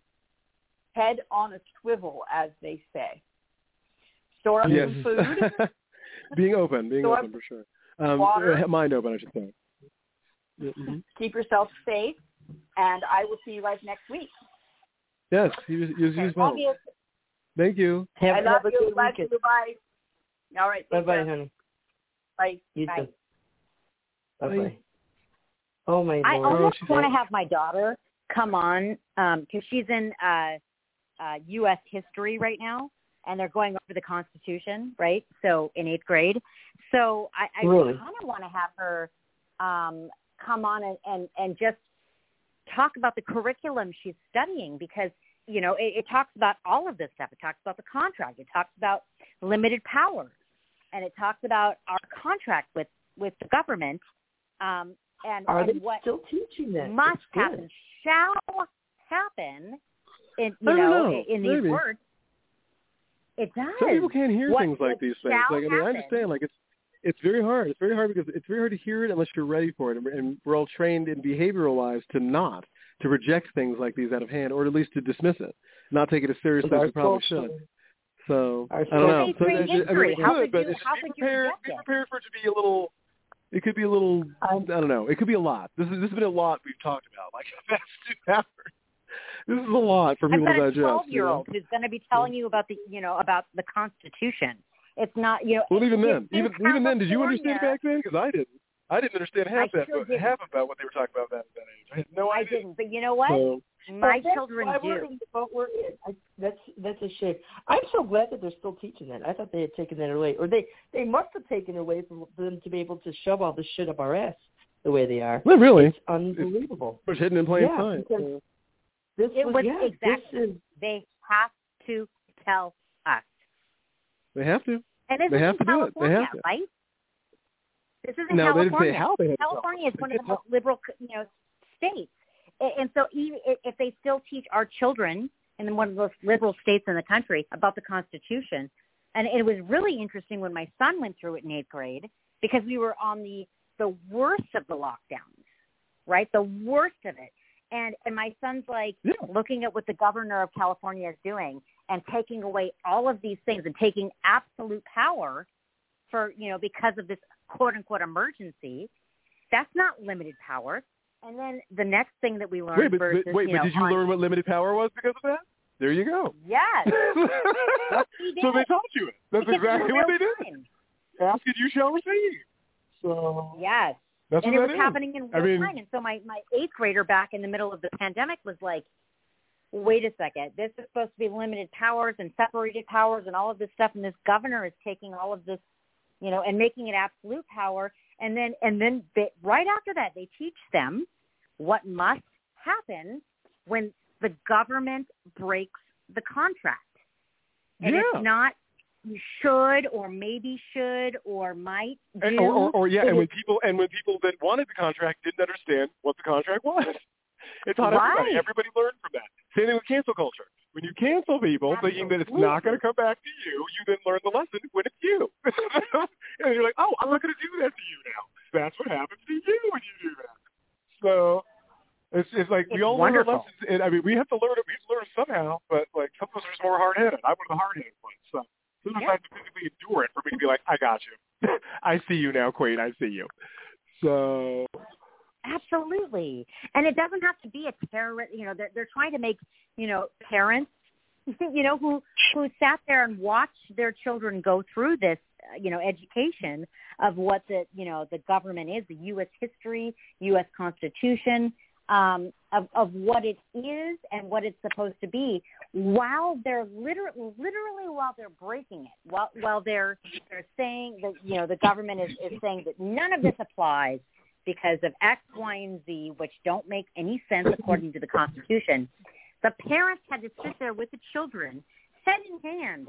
Head on a swivel, as they say. Store up some food. being open for sure. Water. Mind open, I should say. Mm-hmm. Keep yourself safe, and I will see you guys next week. Yes, you well. Thank you. I love you. Love you. Bye. All right. Bye-bye, honey. Bye. You Bye. too. Bye-bye. Oh, my Lord. I almost want to have my daughter come on because she's in U.S. history right now, and they're going over the Constitution, right? So in 8th grade. So I really? kind of want to have her come on and just talk about the curriculum she's studying because, it talks about all of this stuff. It talks about the contract. It talks about limited power. And it talks about our contract with the government. And what still teaching that? must happen, shall happen in, in these words. It does. Some people can't hear things like these things. I understand. It's very hard. It's very hard because it's very hard to hear it unless you're ready for it. And we're all trained in behavioral lives to reject things like these out of hand, or at least to dismiss it, not take it as seriously as we probably should. So I don't know. So how could but you be prepared for it to be a little. It could be a little. I don't know. It could be a lot. This has been a lot we've talked about. That's 2 hours. This is a lot for people to digest. I've got a 12-year-old who's going to be telling you about the Constitution It's not, Well, even it's then, in even then, did you understand California. back then? Because I didn't. I didn't understand half about what they were talking about at that age. I had no idea. I didn't, but you know what? So, My children do. That's a shame. I'm so glad that they're still teaching that. I thought they had taken that away, or they must have taken it away for them to be able to shove all this shit up our ass the way they are. Well, really, it's unbelievable. It's hidden in plain sight. They have to tell us. They have to. And this they is have in to California, do it. They have to. Right? This is in Now, California. they didn't say how they had to California is one of the tell. most liberal, states. And so even if they still teach our children in one of the most liberal states in the country about the Constitution, and it was really interesting when my son went through it in 8th grade because we were on the worst of the lockdowns, right? The worst of it. And my son's like looking at what the governor of California is doing and taking away all of these things and taking absolute power for, because of this quote unquote emergency. That's not limited power. And then the next thing that we learned but did you learn what limited power was because of that? There you go. Yes. So they taught you it. That's exactly what they did. Time. Ask and you shall receive. So yes. That's and what it was that happening in real time. And so my 8th grader back in the middle of the pandemic was like, wait a second, this is supposed to be limited powers and separated powers and all of this stuff. And this governor is taking all of this, and making it absolute power. And then right after that, they teach them what must happen when the government breaks the contract. And it's not you should or maybe should or might do. And when people that wanted the contract didn't understand what the contract was. It taught everybody. Everybody learned from that. Same thing with cancel culture. When you cancel people thinking that it's not going to come back to you, you then learn the lesson when it's you. And you're like, oh, I'm not going to do that to you now. That's what happens to you when you do that. So it's like we all learn our lessons. And, we have to learn it. We have to learn it somehow, but like some of us are just more hard-headed. I'm one of the hard-headed ones. So sometimes I have to physically endure it for me to be like, I got you. I see you now, Queen. I see you. So... Absolutely. And it doesn't have to be a terrorist, they're trying to make, parents, who sat there and watched their children go through this, education of what the government is, the U.S. history, U.S. Constitution, of what it is and what it's supposed to be while they're literally while they're breaking it, while they're saying that, the government is saying that none of this applies because of X, Y, and Z, which don't make any sense according to the Constitution. The parents had to sit there with the children, head in hand,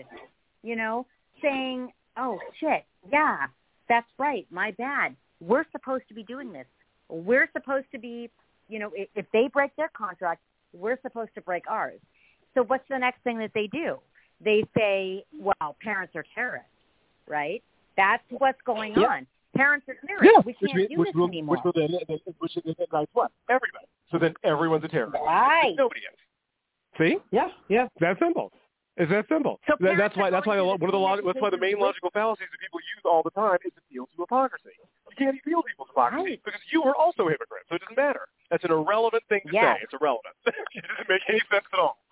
saying, oh, shit, yeah, that's right, my bad. We're supposed to be doing this. We're supposed to be, if they break their contract, we're supposed to break ours. So what's the next thing that they do? They say, well, parents are terrorists, right? That's what's going on. Parents are terrorists. Yeah, we can't do this anymore. Which then what? Everybody. So then everyone's a terrorist. Right. Nobody is. See? Yeah. That's simple. It's that simple. So that's why the main logical fallacies that people use all the time is appeal to hypocrisy. You can't appeal to people's hypocrisy because you are also a hypocrite. So it doesn't matter. That's an irrelevant thing to say. It's irrelevant. It doesn't make any sense at all.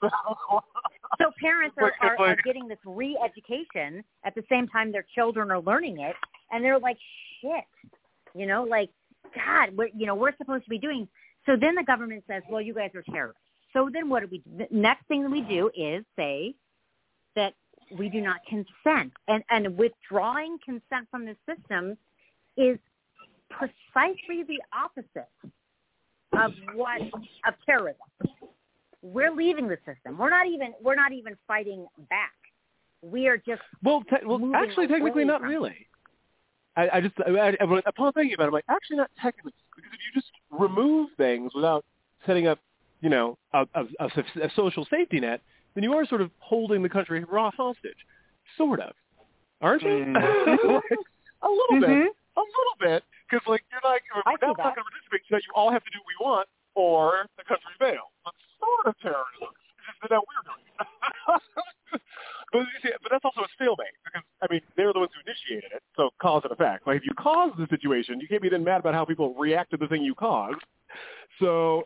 So parents are getting this re-education at the same time their children are learning it, and they're like, shit, God, we're supposed to be doing. So then the government says, well, you guys are terrorists. So then what do we do? The next thing that we do is say that we do not consent. And withdrawing consent from the system is precisely the opposite of terrorism. We're leaving the system. We're not even fighting back. We are just actually, technically, not really. Upon thinking about it, I'm like, actually, not technically, because if you just remove things without setting up, a social safety net, then you are sort of holding the country hostage, sort of, aren't you? A little bit, because you're like, we're not going to participate, so you all have to do what we want, or the country fails. That's sort of terrorism. It's just that now we're doing it. But that's also a stalemate, because, they're the ones who initiated it, so cause and effect. Like, if you cause the situation, you can't be then mad about how people react to the thing you caused. So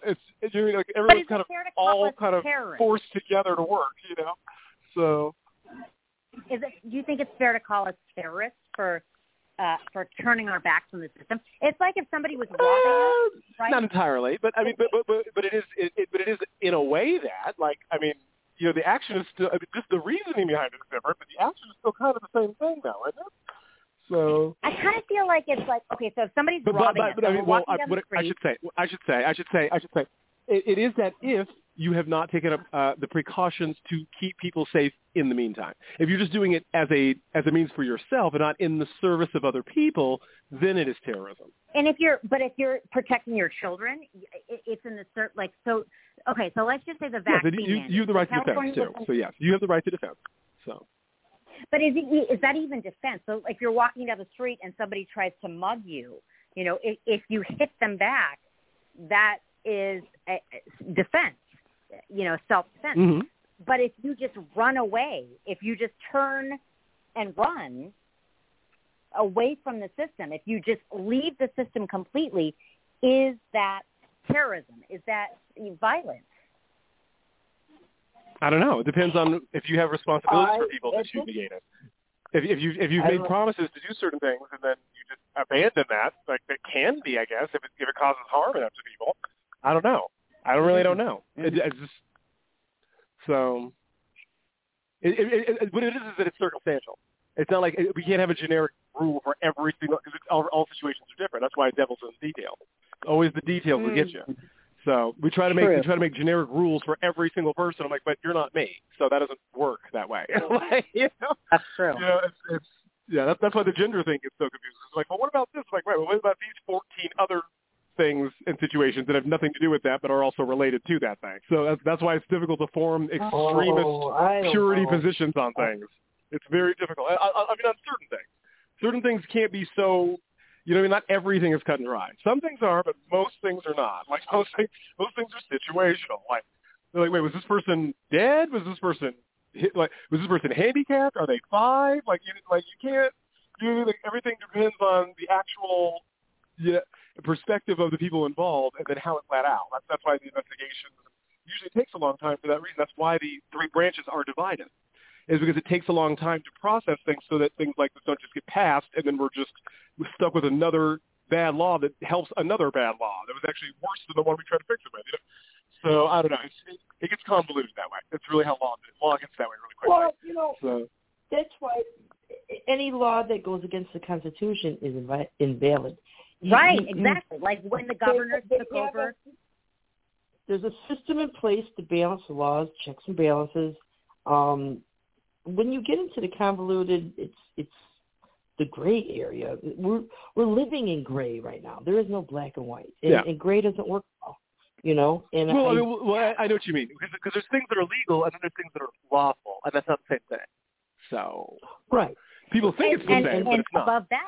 everyone's kind of all kind of forced together to work, So Do you think it's fair to call us terrorists for turning our backs on the system? It's like if somebody was robbing us, right? Not entirely, but I mean, but it is in a way that, like, I mean, you know, the action is still, I mean, just the reasoning behind it is different, but the action is still kind of the same thing, though, isn't it? So I kind of feel like it's like, okay, so if somebody's robbing us, I mean, well, I should say, it is that if you have not taken up the precautions to keep people safe in the meantime. If you're just doing it as a means for yourself and not in the service of other people, then it is terrorism. And if you're protecting your children, it's in the like so. Okay, so let's just say the vaccine. You have the right to defense too. So yes, you have the right to defense. So. But is that even defense? So if you're walking down the street and somebody tries to mug you, you know, if you hit them back, that is a defense, you know, self-defense. Mm-hmm. But if you just run away, if you just turn and run away from the system, if you just leave the system completely, is that terrorism? Is that violence? I don't know. It depends on if you have responsibilities for people that you negate it. If you've made promises to do certain things and then you just abandon that, like that can be, I guess, if it causes harm enough to people. I don't know. I really don't know. It's just so. What it is that it's circumstantial. It's not like we can't have a generic rule for every single because all situations are different. That's why devil's in the details. Always the details will get you. So we try to make generic rules for every single person. I'm like, but you're not me, so that doesn't work that way. Like, you know? That's true. You know, that's why the gender thing gets so confusing. It's like, well, what about this? I'm like, right, well, what about these 14 other things and situations that have nothing to do with that, but are also related to that thing? So that's why it's difficult to form extremist purity positions on things. It's very difficult. I mean, on certain things can't be so. You know, not everything is cut and dry. Some things are, but most things are not. Like most things are situational. Like, they're like, wait, was this person dead? Was this person was this person handicapped? Are they 5? Like you can't. Like, everything depends on the actual perspective of the people involved, and then how it let out. That's why the investigation usually takes a long time for that reason. That's why the 3 branches are divided. Is because it takes a long time to process things so that things like this don't just get passed and then we're stuck with another bad law that helps another bad law that was actually worse than the one we tried to fix it with. You know? So I don't know. It gets convoluted that way. That's really how law gets that way really quickly. Well, you know, that's why any law that goes against the Constitution is invalid. Right, exactly. Like when the governor took over. There's a system in place to balance the laws, checks and balances. When you get into the convoluted, it's the gray area. We're living in gray right now. There is no black and white, and gray doesn't work well, you know. And I know what you mean because there's things that are legal and then there's things that are lawful, and that's not the same thing. So right, people think it's the same, but it's not. Above that,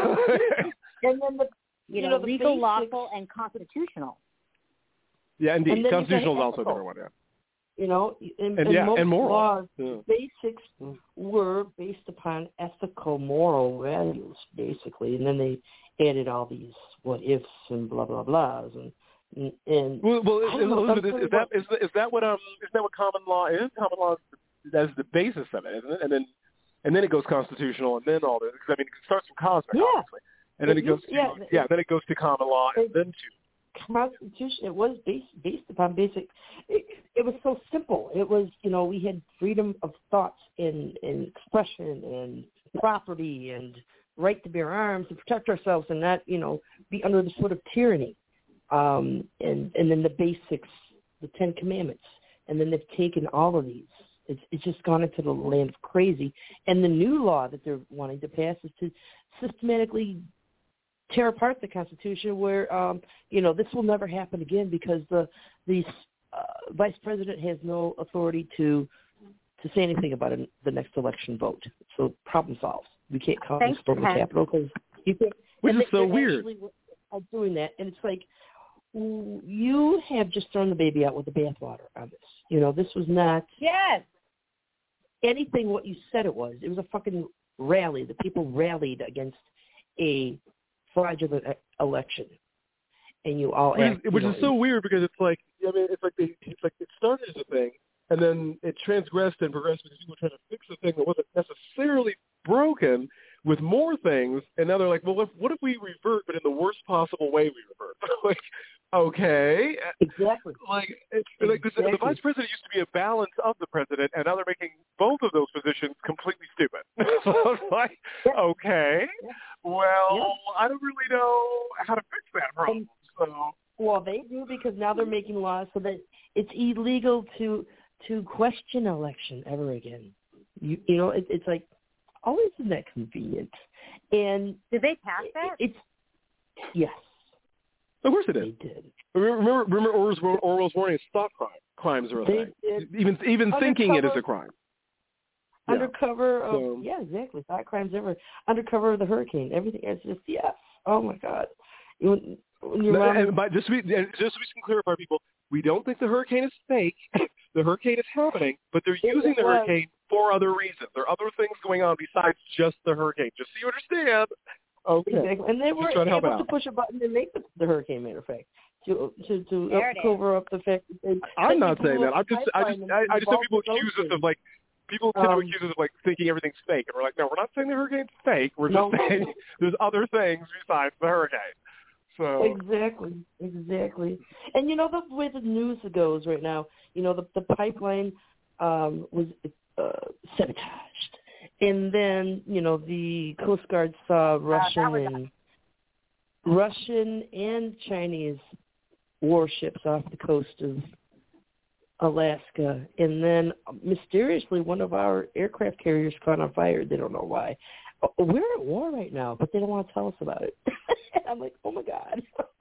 and then the legal, basics, lawful, and constitutional. Yeah, indeed, constitutional is also a different one. Yeah. You know, and most laws, basics were based upon ethical, moral values, basically, and then they added all these what ifs and blah blah blahs and. Elizabeth, is that what common law is? Common law is the basis of it, isn't it? And then it goes constitutional, and then all this. Because I mean, it starts from cosmic, obviously, and then it goes then it goes to common law, and then to. Constitution. It was based upon basic. It was so simple. It was, you know, we had freedom of thoughts and expression and property and right to bear arms and protect ourselves and not, you know, be under the foot of tyranny. And then the basics, the 10 Commandments, and then they've taken all of these. It's just gone into the land of crazy. And the new law that they're wanting to pass is to systematically tear apart the Constitution where, you know, this will never happen again because the vice president has no authority to say anything about the next election vote. So problem solved. We can't call this from the Capitol because you can't. Which is so weird. Are doing that, and it's like you have just thrown the baby out with the bathwater on this. You know, this was not anything what you said it was. It was a fucking rally. The people rallied against a fraudulent election, and you all which is so weird because it's like, I mean, it's like it started as a thing, and then it transgressed and progressed because people were trying to fix a thing that wasn't necessarily broken with more things, and now they're like, well, what if we revert, but in the worst possible way we revert? Like, okay. Exactly. Like the vice president used to be a balance of the president, and now they're making both of those positions completely stupid. So it's like, okay, well, I don't really know how to fix that problem. So. Well, they do, because now they're making laws so that it's illegal to question an election ever again. You know, it's like, oh, isn't that convenient? And did they pass that? Yes. Of course they did. They did. Remember Orwell's warning: thought crimes are a thing. Even thinking it is a crime. Undercover of exactly. Thought crimes ever. Undercover of the hurricane. Everything. It's just yes. Oh my God. But just so we can clarify, people, we don't think the hurricane is fake. The hurricane is happening, but they're using the hurricane for other reasons. There are other things going on besides just the hurricane. Just so you understand. Okay. Exactly. And they were able to push a button and make the hurricane matter of fact. To cover up the fact that I'm not saying that. I just have people accuse us of like people tend to accuse us of like thinking everything's fake, and we're like, no, we're not saying the hurricane's fake. We're just saying there's other things besides the hurricane. So exactly. And you know the way the news goes right now. You know the pipeline was sabotaged, and then you know the Coast Guard saw Russian and Chinese warships off the coast of Alaska, and then mysteriously one of our aircraft carriers caught on fire. They don't know why. We're at war right now, but they don't want to tell us about it. I'm like, oh my God.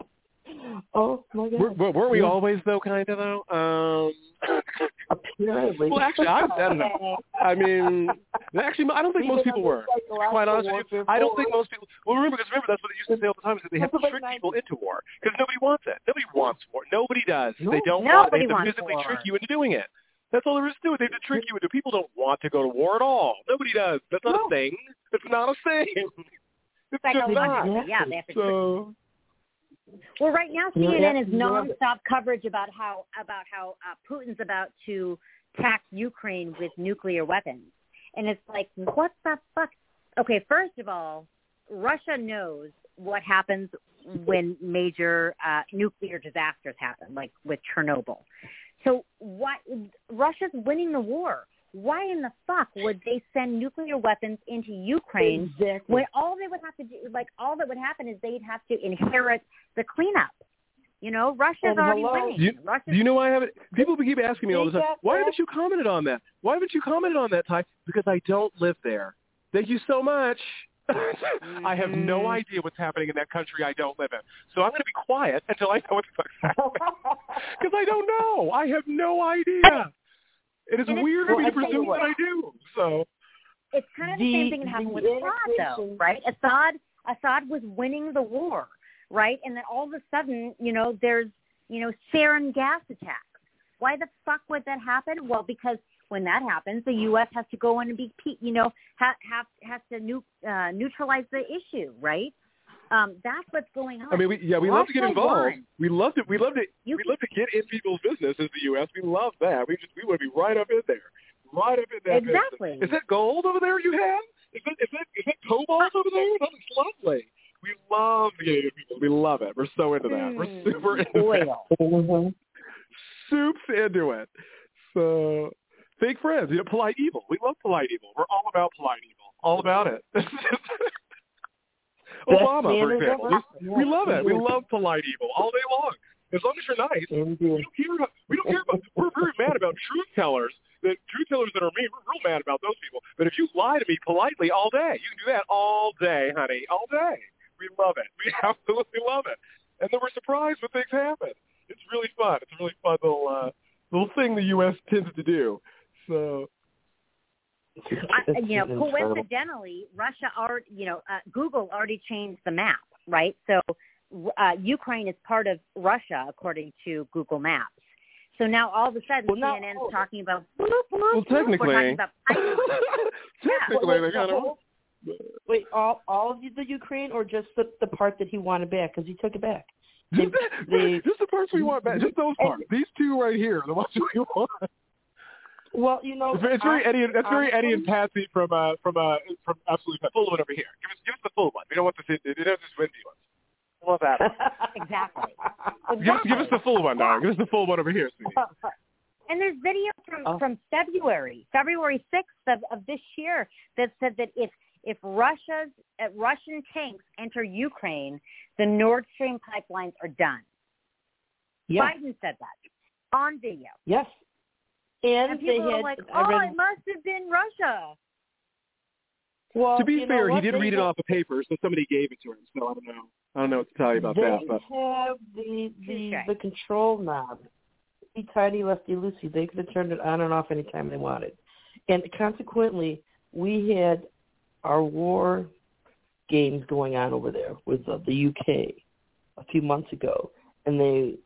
Oh my God. Weren't we always though, kind of though? Apparently. Well, actually, I don't know. I mean, actually, I don't think most people were. Quite honest with you, I don't think most people. Well, remember, that's what they used to say all the time: is that they have to trick people into war because nobody wants it. Nobody wants war. Nobody does. They don't want it. They have to physically trick you into doing it. That's all there is to it. They have to trick you into. People don't want to go to war at all. Nobody does. That's not a thing. It's not a thing. It's just not. Yeah, they have to trick you. Well, right now CNN is nonstop coverage about how Putin's about to attack Ukraine with nuclear weapons, and it's like, what the fuck? Okay, first of all, Russia knows what happens when major nuclear disasters happen, like with Chernobyl. So why Russia's winning the war? Why in the fuck would they send nuclear weapons into Ukraine when all they would have to do, like all that would happen is they'd have to inherit the cleanup? You know, Russia's already winning. Do you know why I haven't? People keep asking me all the time, why haven't you commented on that? Why haven't you commented on that, Ty? Because I don't live there. Thank you so much. I have no idea what's happening in that country I don't live in. So I'm going to be quiet until I know what the fuck's happening. Because I don't know. I have no idea. It is weird for me to presume that I do. So it's kind of the same thing that happened with Assad, though, right? Assad was winning the war, right? And then all of a sudden, you know, there's, you know, sarin gas attacks. Why the fuck would that happen? Well, because when that happens, the U.S. has to go in and be, you know, has to neutralize the issue, right? That's what's going on. I mean, we love to get involved. We love to get in people's business as the U.S. We love that. We want to be right up in there, right up in that exactly. business. Is that gold over there you have? Is that cobalt over there? That looks lovely. We love getting in people. We love it. We're so into that. We're super into it. Soup's into it. So, fake friends. You know, polite evil. We love polite evil. We're all about polite evil. All about it. Obama, for example. We love it. We love polite evil all day long. As long as you're nice, we don't care about. We're very mad about truth tellers. The truth tellers that are mean, we're real mad about those people. But if you lie to me politely all day, you can do that all day, honey, all day. We love it. We absolutely love it. And then we're surprised when things happen. It's really fun. It's a really fun little thing the U.S. tends to do. So. You know, coincidentally, Russia already, you know, Google already changed the map, right? So Ukraine is part of Russia, according to Google Maps. So now all of a sudden, CNN is talking about. Well, technically, we're talking about technically, they kind of. Wait, all of the Ukraine, or just the part that he wanted back? Because he took it back. Just the parts we want back. Just those parts. These two right here, the ones we want. Well, it's very Eddie. That's very Eddie and Patsy from Absolutely Pet. Full one over here. Give us the full one. We don't want this. We don't want this windy one. We want that one. Exactly. Give us the full one, darling. Give us the full one over here, sweetie. And there's video from February 6th of this year that said that if Russian tanks enter Ukraine, the Nord Stream pipelines are done. Yeah. Biden said that on video. Yes. And people were like, it must have been Russia. Well, to be fair, he did read it off the paper, so somebody gave it to him. So I don't know what to tell you about that. But they have the control knob. Tiny lefty-loosey. They could have turned it on and off anytime they wanted. And consequently, we had our war games going on over there with the UK a few months ago, and they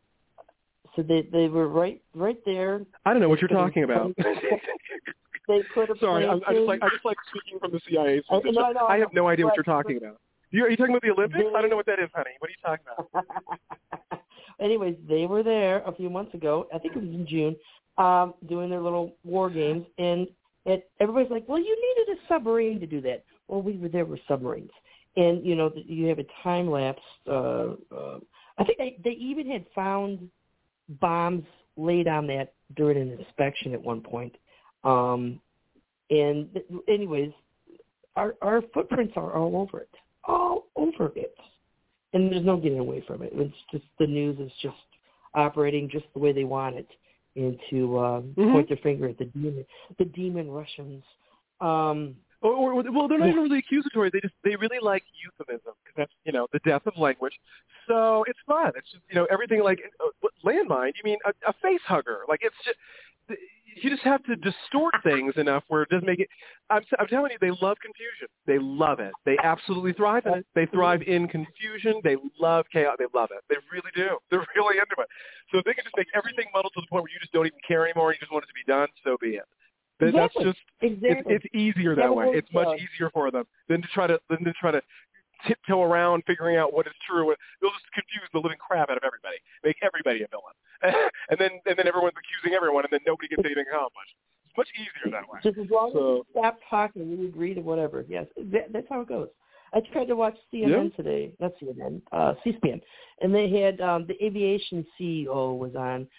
were right there. I don't know what you're talking about. They put a Sorry, I just like speaking from the CIA. I have no idea what you're talking about. Are you talking about the Olympics? I don't know what that is, honey. What are you talking about? Anyways, they were there a few months ago. I think it was in June, doing their little war games, and everybody's like, "Well, you needed a submarine to do that." Well, we were there with submarines, and you have a time lapse. I think they even had found bombs laid on that during an inspection at one point. And anyways, our footprints are all over it, and there's no getting away from it. It's just the news is just operating just the way they want it, and to point their finger at the demon Russians. Well, they're not even really accusatory. They really like euphemism because that's the death of language. So it's fun. It's just everything like landmine. You mean a face hugger? Like it's just you just have to distort things enough where it doesn't make it. I'm telling you, they love confusion. They love it. They absolutely thrive in it. They thrive in confusion. They love chaos. They love it. They really do. They're really into it. So if they can just make everything muddled to the point where you just don't even care anymore, you just want it to be done, so be it. That's just it's easier that way. It's much easier for them than to try to tiptoe around figuring out what is true. They'll just confuse the living crap out of everybody, make everybody a villain, and then everyone's accusing everyone, and then nobody gets anything accomplished. It's much easier that way. Just as long as you stop talking, you agree to whatever. Yes, that's how it goes. I tried to watch CNN today, not CNN, C-SPAN, and they had the aviation CEO was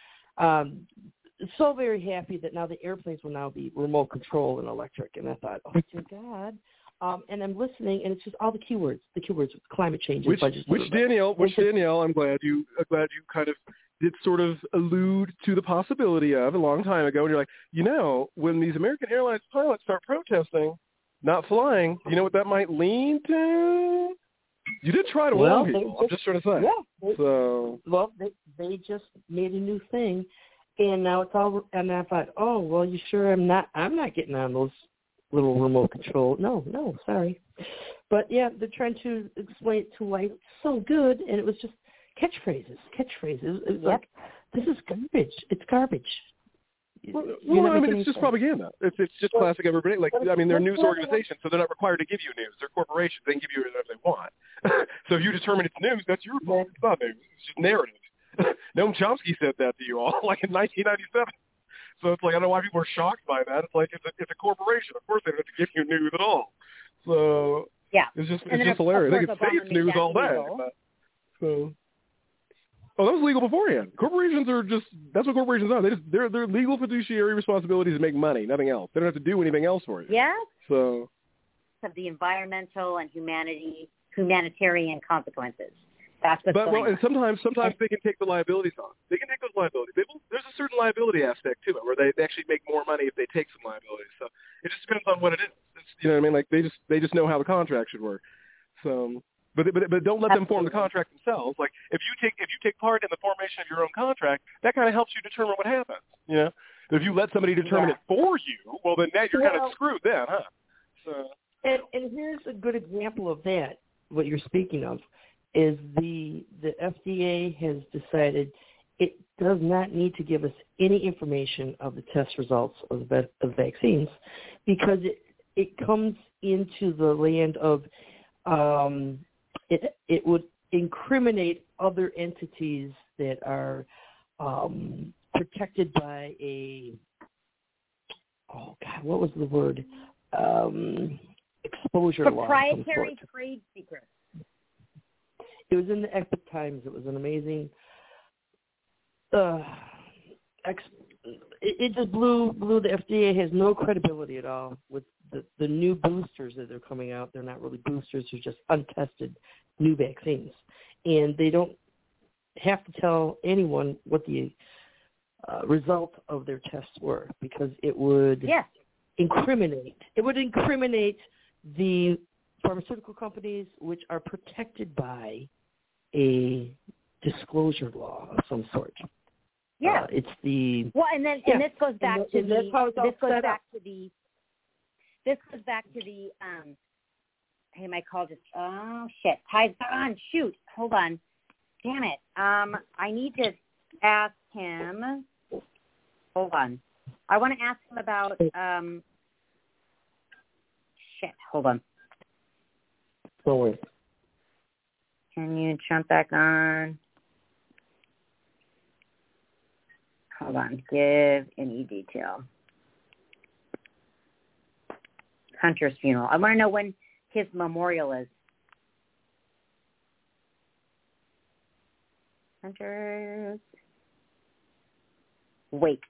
on. So very happy that now the airplanes will now be remote control and electric. And I thought, oh, dear God. And I'm listening, and it's just all the keywords, climate change. Which Danielle, I'm glad you kind of did sort of allude to the possibility of a long time ago. And you're like, when these American Airlines pilots start protesting, not flying, you know what that might lean to? You did try to warn people. I'm just trying to say. Yeah. They just made a new thing. And now it's all, and I thought, oh, well, you sure I'm not getting on those little remote control. No, sorry. But, yeah, they're trying to explain it to life so good, and it was just catchphrases. It was like, this is garbage. It's garbage. Well, it's just propaganda. It's just classic everybody. They're a news organization, so they're not required to give you news. They're corporations. They can give you whatever they want. So if you determine it's news, that's your fault. It's not news. It's just narrative. Noam Chomsky said that to you all, like in 1997. So it's like, I don't know why people are shocked by that. It's like, it's a corporation. Of course they don't have to give you news at all. So it's just hilarious. They can say it's news all day. So, that was legal beforehand. Corporations are that's what corporations are. They're legal fiduciary responsibilities to make money, nothing else. They don't have to do anything else for you. Yeah. So. Of the environmental and humanitarian consequences. And sometimes they can take the liabilities on. They can take those liabilities. There's a certain liability aspect to it where they actually make more money if they take some liabilities. So it just depends on what it is. You know what I mean? Like they just know how the contract should work. So, but don't let them form the contract themselves. Like if you take part in the formation of your own contract, that kind of helps you determine what happens. But if you let somebody determine it for you, well then now you're kind of screwed then, huh? So. And here's a good example of that. What you're speaking of is the FDA has decided it does not need to give us any information of the test results of vaccines because it comes into the land of it would incriminate other entities that are protected by a oh God, what was the word? Exposure law. Proprietary trade secrets. It was in the Epoch Times. It was an amazing. It just blew. The FDA has no credibility at all with the new boosters that are coming out. They're not really boosters; they're just untested new vaccines, and they don't have to tell anyone what the result of their tests were, because it would incriminate. It would incriminate the pharmaceutical companies, which are protected by a disclosure law of some sort. Yeah, it's the and this goes back to the hey, my call just Ty's on. Shoot, hold on, damn it. I need to ask him. Hold on, I want to ask him about hold on. Don't worry. Can you jump back on? Hold on. Give any detail. Hunter's funeral. I want to know when his memorial is. Hunter's wake.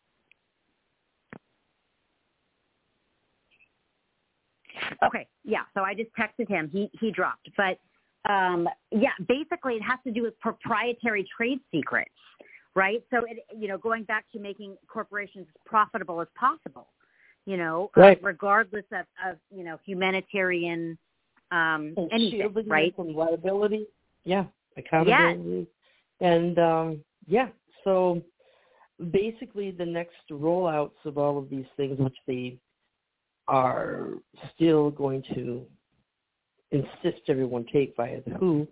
Okay, yeah. So I just texted him. He dropped, but basically it has to do with proprietary trade secrets, right? So going back to making corporations as profitable as possible, right. Regardless of humanitarian anything, right? From liability, accountability, and so basically the next rollouts of all of these things, which they are still going to insist everyone take via the WHO,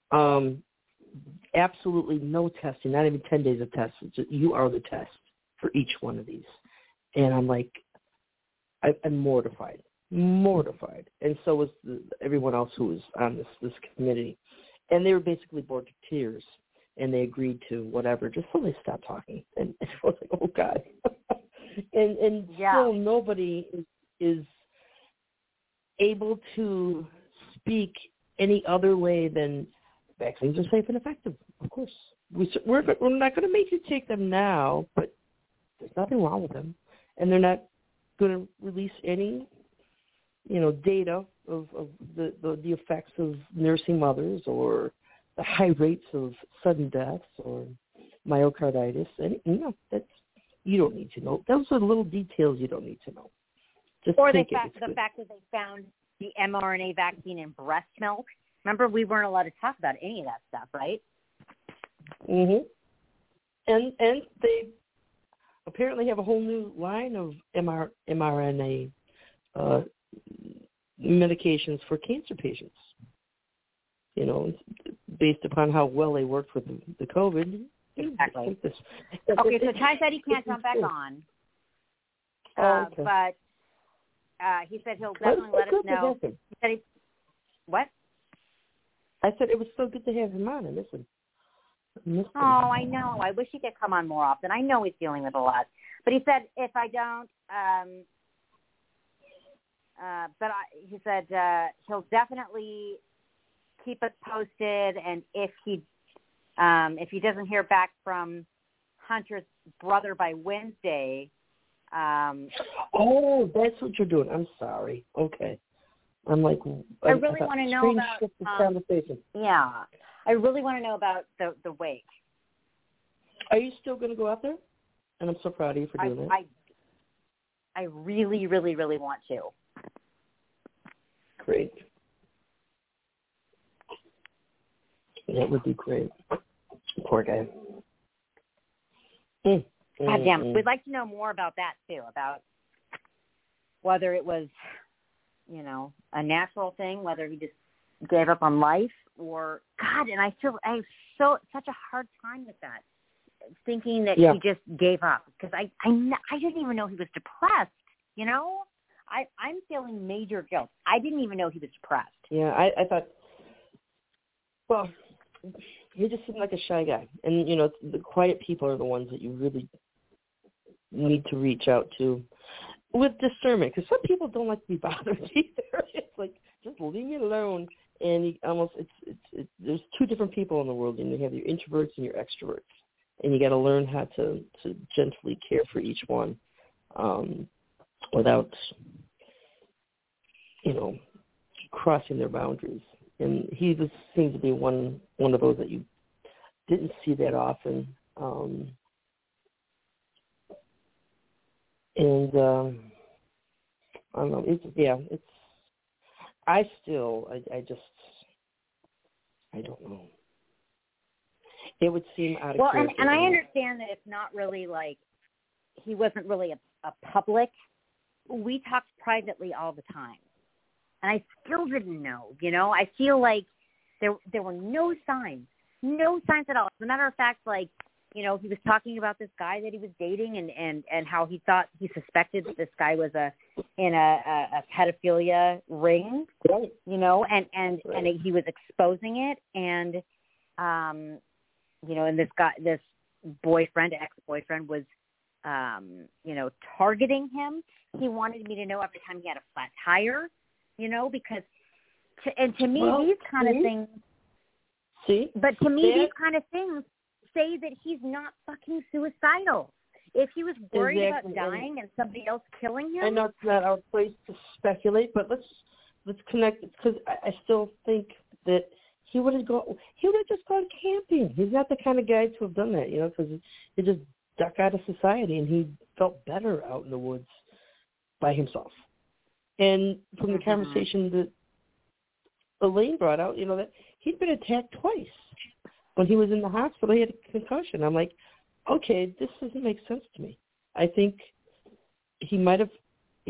absolutely no testing, not even 10 days of tests. You are the test for each one of these. And I'm like, I'm mortified. And so was everyone else who was on this committee. And they were basically bored to tears, and they agreed to whatever, just so they stopped talking. And I was like, oh, God. and still nobody is able to speak any other way than vaccines are safe and effective. Of course, we're not going to make you take them now, but there's nothing wrong with them, and they're not going to release any, data of the effects of nursing mothers or the high rates of sudden deaths or myocarditis. And that's, you don't need to know. Those are little details you don't need to know. Just or the fact that they found the mRNA vaccine in breast milk. Remember, we weren't allowed to talk about any of that stuff, right? Mhm. And they apparently have a whole new line of mRNA medications for cancer patients. Based upon how well they work for the COVID. Exactly. Okay, so Ty said he can't jump back on. Okay. But he said he'll definitely let us know. He said what? I said it was so good to have him on. I miss him. Oh, I know. I wish he could come on more often. I know he's dealing with a lot. But he said if I don't, he said he'll definitely keep us posted. And if he doesn't hear back from Hunter's brother by Wednesday. Oh, that's what you're doing. I'm sorry. Okay. I'm like, I really want to know about this conversation. Yeah, I really want to know about the wake. Are you still going to go out there? And I'm so proud of you for doing that. I really, really, really want to. Great. That would be great. Poor guy. God damn, we'd like to know more about that too, about whether it was, a natural thing, whether he just gave up on life or God. And I have such a hard time with that, thinking that he just gave up, because I didn't even know he was depressed. I'm feeling major guilt. I didn't even know he was depressed. Yeah, I thought, well, he just seemed like a shy guy. And, the quiet people are the ones that you really need to reach out to. with discernment, because some people don't like to be bothered either. It's like, just leave me alone. And there's two different people in the world, and you have your introverts and your extroverts, and you got to learn how to gently care for each one, without, crossing their boundaries. And he just seems to be one of those that you didn't see that often. I don't know. I don't know. It would seem out of character. Well, and I understand that it's not really like he wasn't really a public. We talked privately all the time, and I still didn't know. I feel like there were no signs at all. As a matter of fact, he was talking about this guy that he was dating and how he suspected that this guy was in a pedophilia ring, right. And he was exposing it. And, and this ex-boyfriend was, targeting him. He wanted me to know every time he had a flat tire, because to me, these kind of things. See? But to me, these kind of things say that he's not fucking suicidal. If he was worried about dying and somebody else killing him, I know it's not our place to speculate, but let's connect it, because I still think that he would have just gone camping. He's not the kind of guy to have done that, because he just ducked out of society, and he felt better out in the woods by himself. And from the conversation that Elaine brought out, that he'd been attacked twice. When he was in the hospital, he had a concussion. I'm like, okay, this doesn't make sense to me. I think he might have,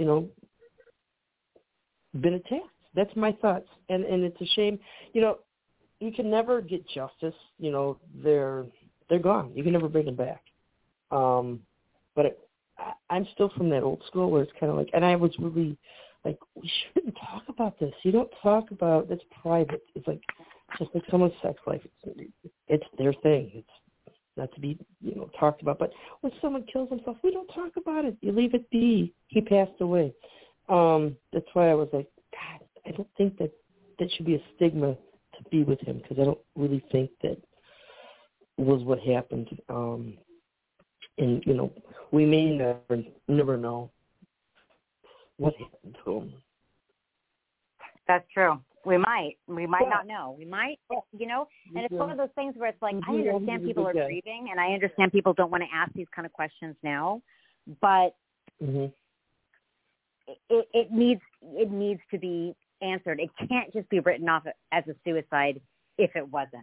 been attacked. That's my thoughts. And it's a shame. You can never get justice. They're gone. You can never bring them back. But I'm still from that old school where it's kind of like, and I was really like, we shouldn't talk about this. You don't talk about, that's private. It's like, just like someone's sex life. It's their thing. It's not to be, talked about. But when someone kills himself, we don't talk about it. You leave it be. He passed away. That's why I was like, God, I don't think that should be a stigma to be with him, because I don't really think that was what happened. And, we may never know what happened to him. That's true. We might not know. We might, and it's one of those things where it's like, I understand people are grieving, and I understand people don't want to ask these kind of questions now, but it needs to be answered. It can't just be written off as a suicide if it wasn't,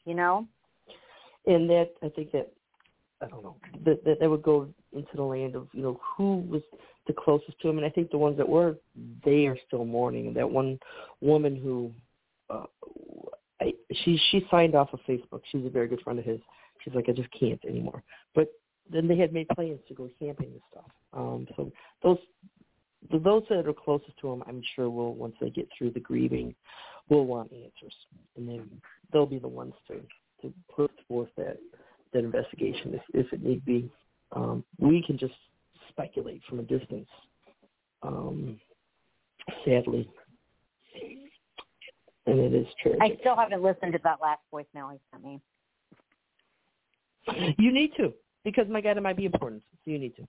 And that, I think that, I don't know, that would go into the land of, who was the closest to him. And I think the ones that were, they are still mourning. And that one woman who, she signed off of Facebook. She's a very good friend of his. She's like, I just can't anymore. But then they had made plans to go camping and stuff. So those that are closest to him, I'm sure will, once they get through the grieving, will want answers. And then they'll be the ones to put forth that investigation if it need be. We can just speculate from a distance, sadly. And it is tragic. I still haven't listened to that last voicemail he sent me. You need to, because my God, it might be important. So you need to.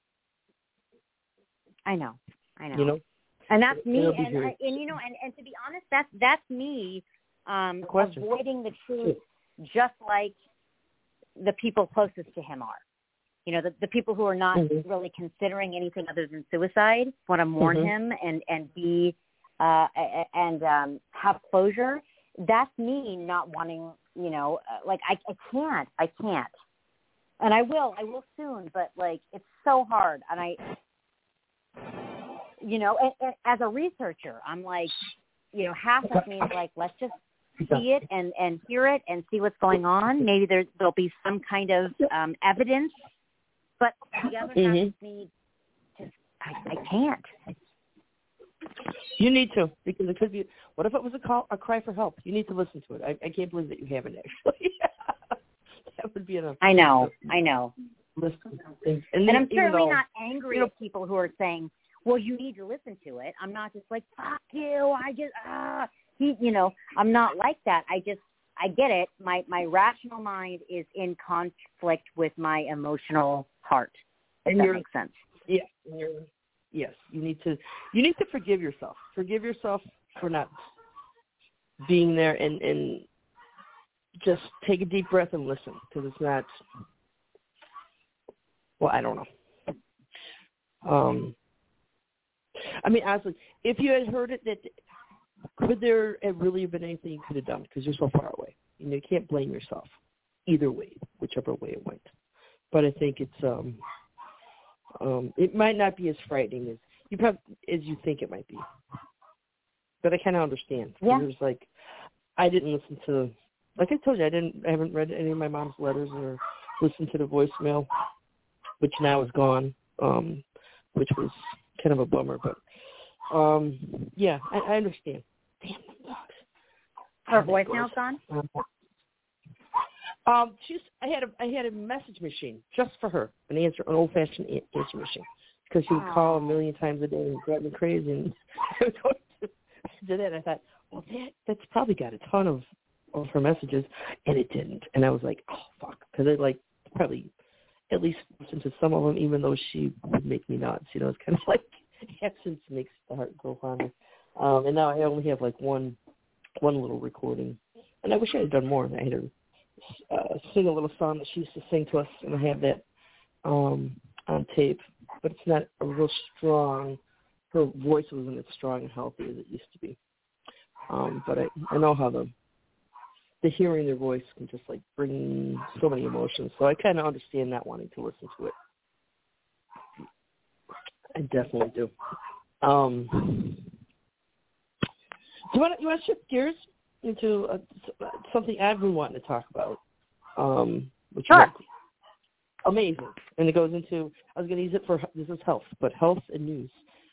I know. And that's me. And to be honest, that's me avoiding the truth, just like the people closest to him are. The people who are not really considering anything other than suicide want to mourn him and be and have closure. That's me not wanting, I can't. And I will soon, but it's so hard. And and as a researcher, I'm like, half of me is like, let's just see it and hear it and see what's going on. Maybe there'll be some kind of evidence, but the other half of me just, I can't. You need to, because it could be. What if it was a cry for help? You need to listen to it. I can't believe that you haven't actually. That would be enough. I know. Listen. And I'm certainly not angry at people who are saying, well, you need to listen to it. I'm not just like, fuck you. I'm not like that. I get it. My rational mind is in conflict with my emotional heart. If that makes sense. Yeah. Yes. You need to forgive yourself. Forgive yourself for not being there, and just take a deep breath and listen, because it's not. Well, I don't know. I mean, honestly, if you had heard it, could there have really been anything you could have done? Because you're so far away. You can't blame yourself either way, whichever way it went. But I think it's it might not be as frightening as you think it might be. But I kind of understand. Yeah. There's I didn't listen to, like I told you, I haven't read any of my mom's letters or listened to the voicemail, which now is gone, which was kind of a bummer. But yeah, I understand. Damn them dogs. Her voicemail's gone? I had a message machine just for her, an old-fashioned answer machine, because she would call a million times a day and drive me crazy. And I was going to do that. I thought, well, that's probably got a ton of her messages, and it didn't. And I was like, oh fuck, because I probably at least listen to some of them, even though she would make me nuts. It's kind of like absence makes the heart go fonder. And now I only have one little recording, and I wish I had done more. I had her sing a little song that she used to sing to us, and I have that on tape, but it's not a real strong. Her voice wasn't as strong and healthy as it used to be. But I know how the hearing their voice can just bring so many emotions. So I kind of understand not wanting to listen to it. I definitely do. You want to shift gears into something I've been wanting to talk about, which is amazing, and it goes into. I was going to use it for this is health, but health and news.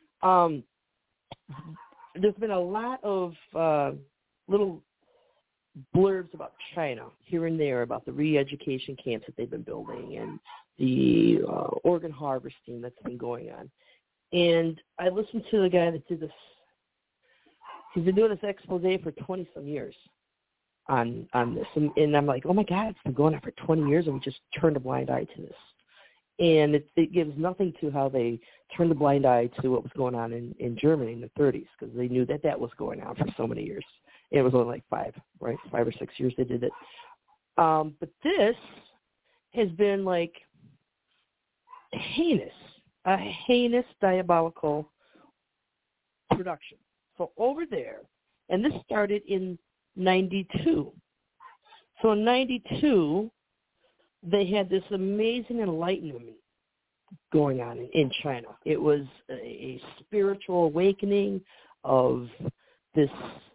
There's been a lot of little blurbs about China here and there about the re-education camps that they've been building and the organ harvesting that's been going on. And I listened to the guy that did this. He's been doing this expose for 20-some years on this. And I'm like, oh, my God, it's been going on for 20 years, and we just turned a blind eye to this. And it gives nothing to how they turned a blind eye to what was going on in Germany in the 30s, because they knew that was going on for so many years. It was only 5 or 6 years they did it. But this has been a heinous diabolical production. So over there, and this started in 92. So in 92, they had this amazing enlightenment going on in China. It was a spiritual awakening of this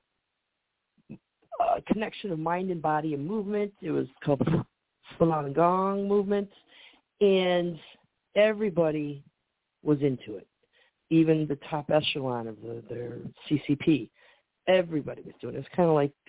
connection of mind and body and movement. It was called the Falun Gong movement, and everybody was into it. Even the top echelon of their CCP, everybody was doing it. It's kind of like,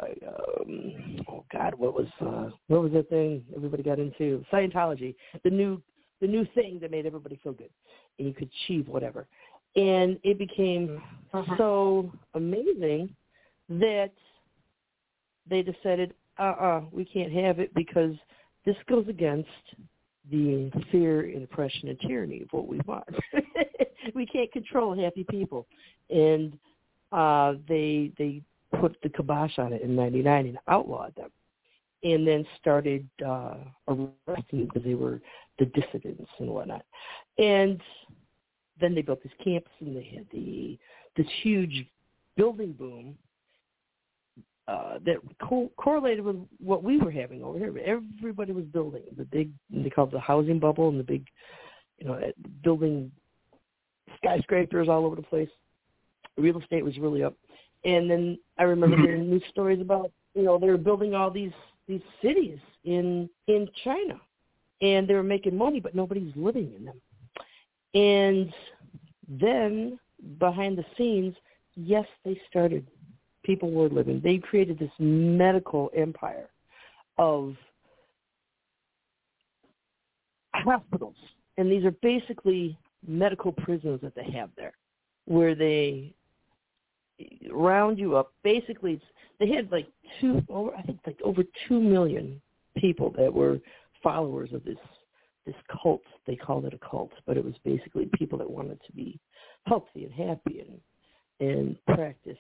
what was that thing everybody got into? Scientology, the new thing that made everybody feel good, and you could achieve whatever. And it became so amazing that they decided, we can't have it, because this goes against the fear and oppression and tyranny of what we want. We can't control happy people. And they put the kibosh on it in 99 and outlawed them, and then started arresting because they were the dissidents and whatnot. And then they built these camps, and they had this huge building boom that correlated with what we were having over here. Everybody was building the big, they call it the housing bubble, and the big, building skyscrapers all over the place. Real estate was really up. And then I remember hearing news stories about, they were building all these cities in China, and they were making money, but nobody's living in them. And then behind the scenes, yes, people were living. They created this medical empire of hospitals, and these are basically medical prisons that they have there, where they round you up. Basically, they had over 2 million people that were followers of this cult. They called it a cult, but it was basically people that wanted to be healthy and happy and practiced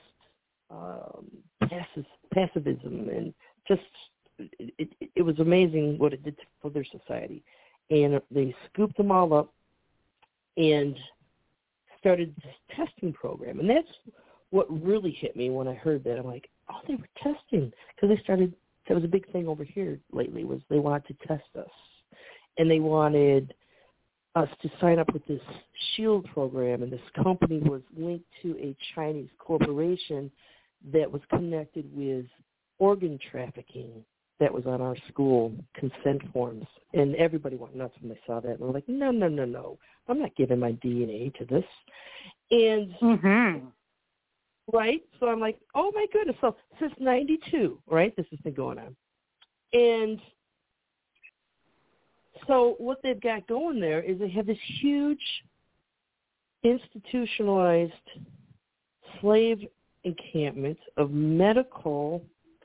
pacifism, and just it was amazing what it did for their society. And they scooped them all up and started this testing program. And that's what really hit me when I heard that. I'm like, oh, they were testing, because that was a big thing over here lately, was they wanted to test us. And they wanted us to sign up with this SHIELD program, and this company was linked to a Chinese corporation that was connected with organ trafficking that was on our school consent forms. And everybody went nuts when they saw that. And they were like, no, I'm not giving my DNA to this. And, right? So I'm like, oh, my goodness. So since 92, right, this has been going on. And so what they've got going there is they have this huge institutionalized slave encampment of medical,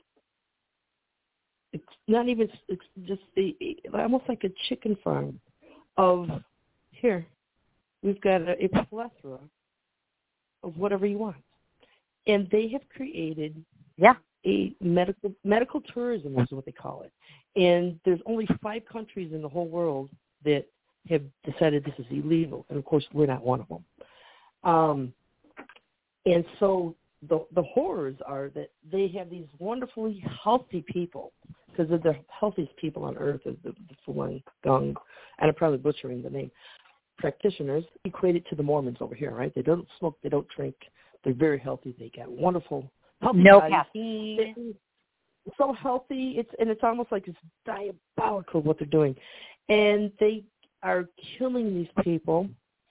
it's not even, it's just almost like a chicken farm of, here, we've got a plethora of whatever you want. And they have created a medical tourism is what they call it. And there's only 5 countries in the whole world that have decided this is illegal. And, of course, we're not one of them. And so the horrors are that they have these wonderfully healthy people, because they're the healthiest people on earth, the Falun Gong, and I'm probably butchering the name, practitioners, equated to the Mormons over here, right? They don't smoke, they don't drink, they're very healthy, they got wonderful healthy no bodies. caffeine. It's so healthy, it's almost like it's diabolical what they're doing. And they are killing these people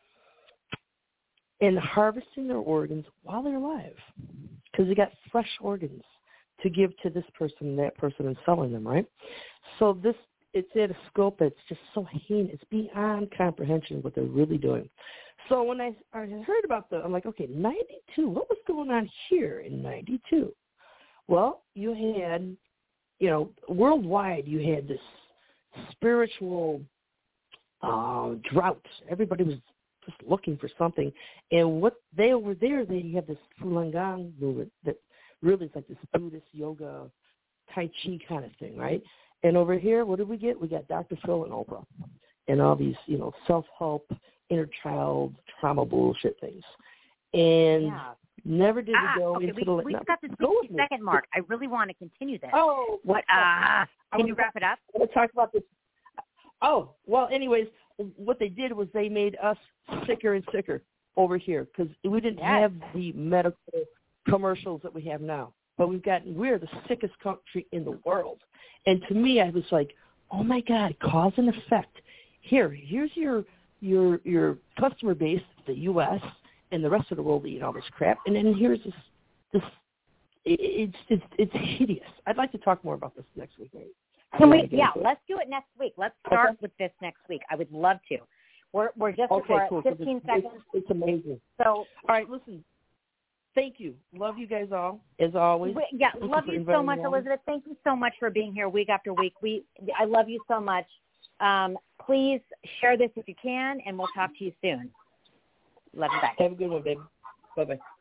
and harvesting their organs while they're alive, because they got fresh organs to give to this person and that person and selling them, right? So it's at a scope that's just so heinous. It's beyond comprehension what they're really doing. So when I heard about I'm like, okay, 92, what was going on here in 92? Well, you had, worldwide, you had this spiritual drought. Everybody was just looking for something. And over there, they have this Falun Gong movement that really is like this Buddhist yoga, Tai Chi kind of thing, right? And over here, what did we get? We got Dr. Phil and Oprah and all these, self-help, inner child, trauma bullshit things. And never did we go into the... We've got the 60-second mark. I really want to continue this. Oh. What? Can you wrap it up? I want to talk about this. Oh, well, anyways, what they did was they made us sicker and sicker over here, because we didn't have the medical commercials that we have now. But we're the sickest country in the world. And to me, I was like, oh my God, cause and effect. Here's your customer base, the U.S. and the rest of the world eating all this crap. And then here's this it's hideous. I'd like to talk more about this next week. Let's do it next week. Let's start with this next week. I would love to. We're just cool. 15 seconds. It's amazing. So, all right, listen. Thank you. Love you guys all, as always. Love you so much, Elizabeth. Thank you so much for being here week after week. I love you so much. Please share this if you can, and we'll talk to you soon. Love you back. Have a good one, baby. Bye-bye.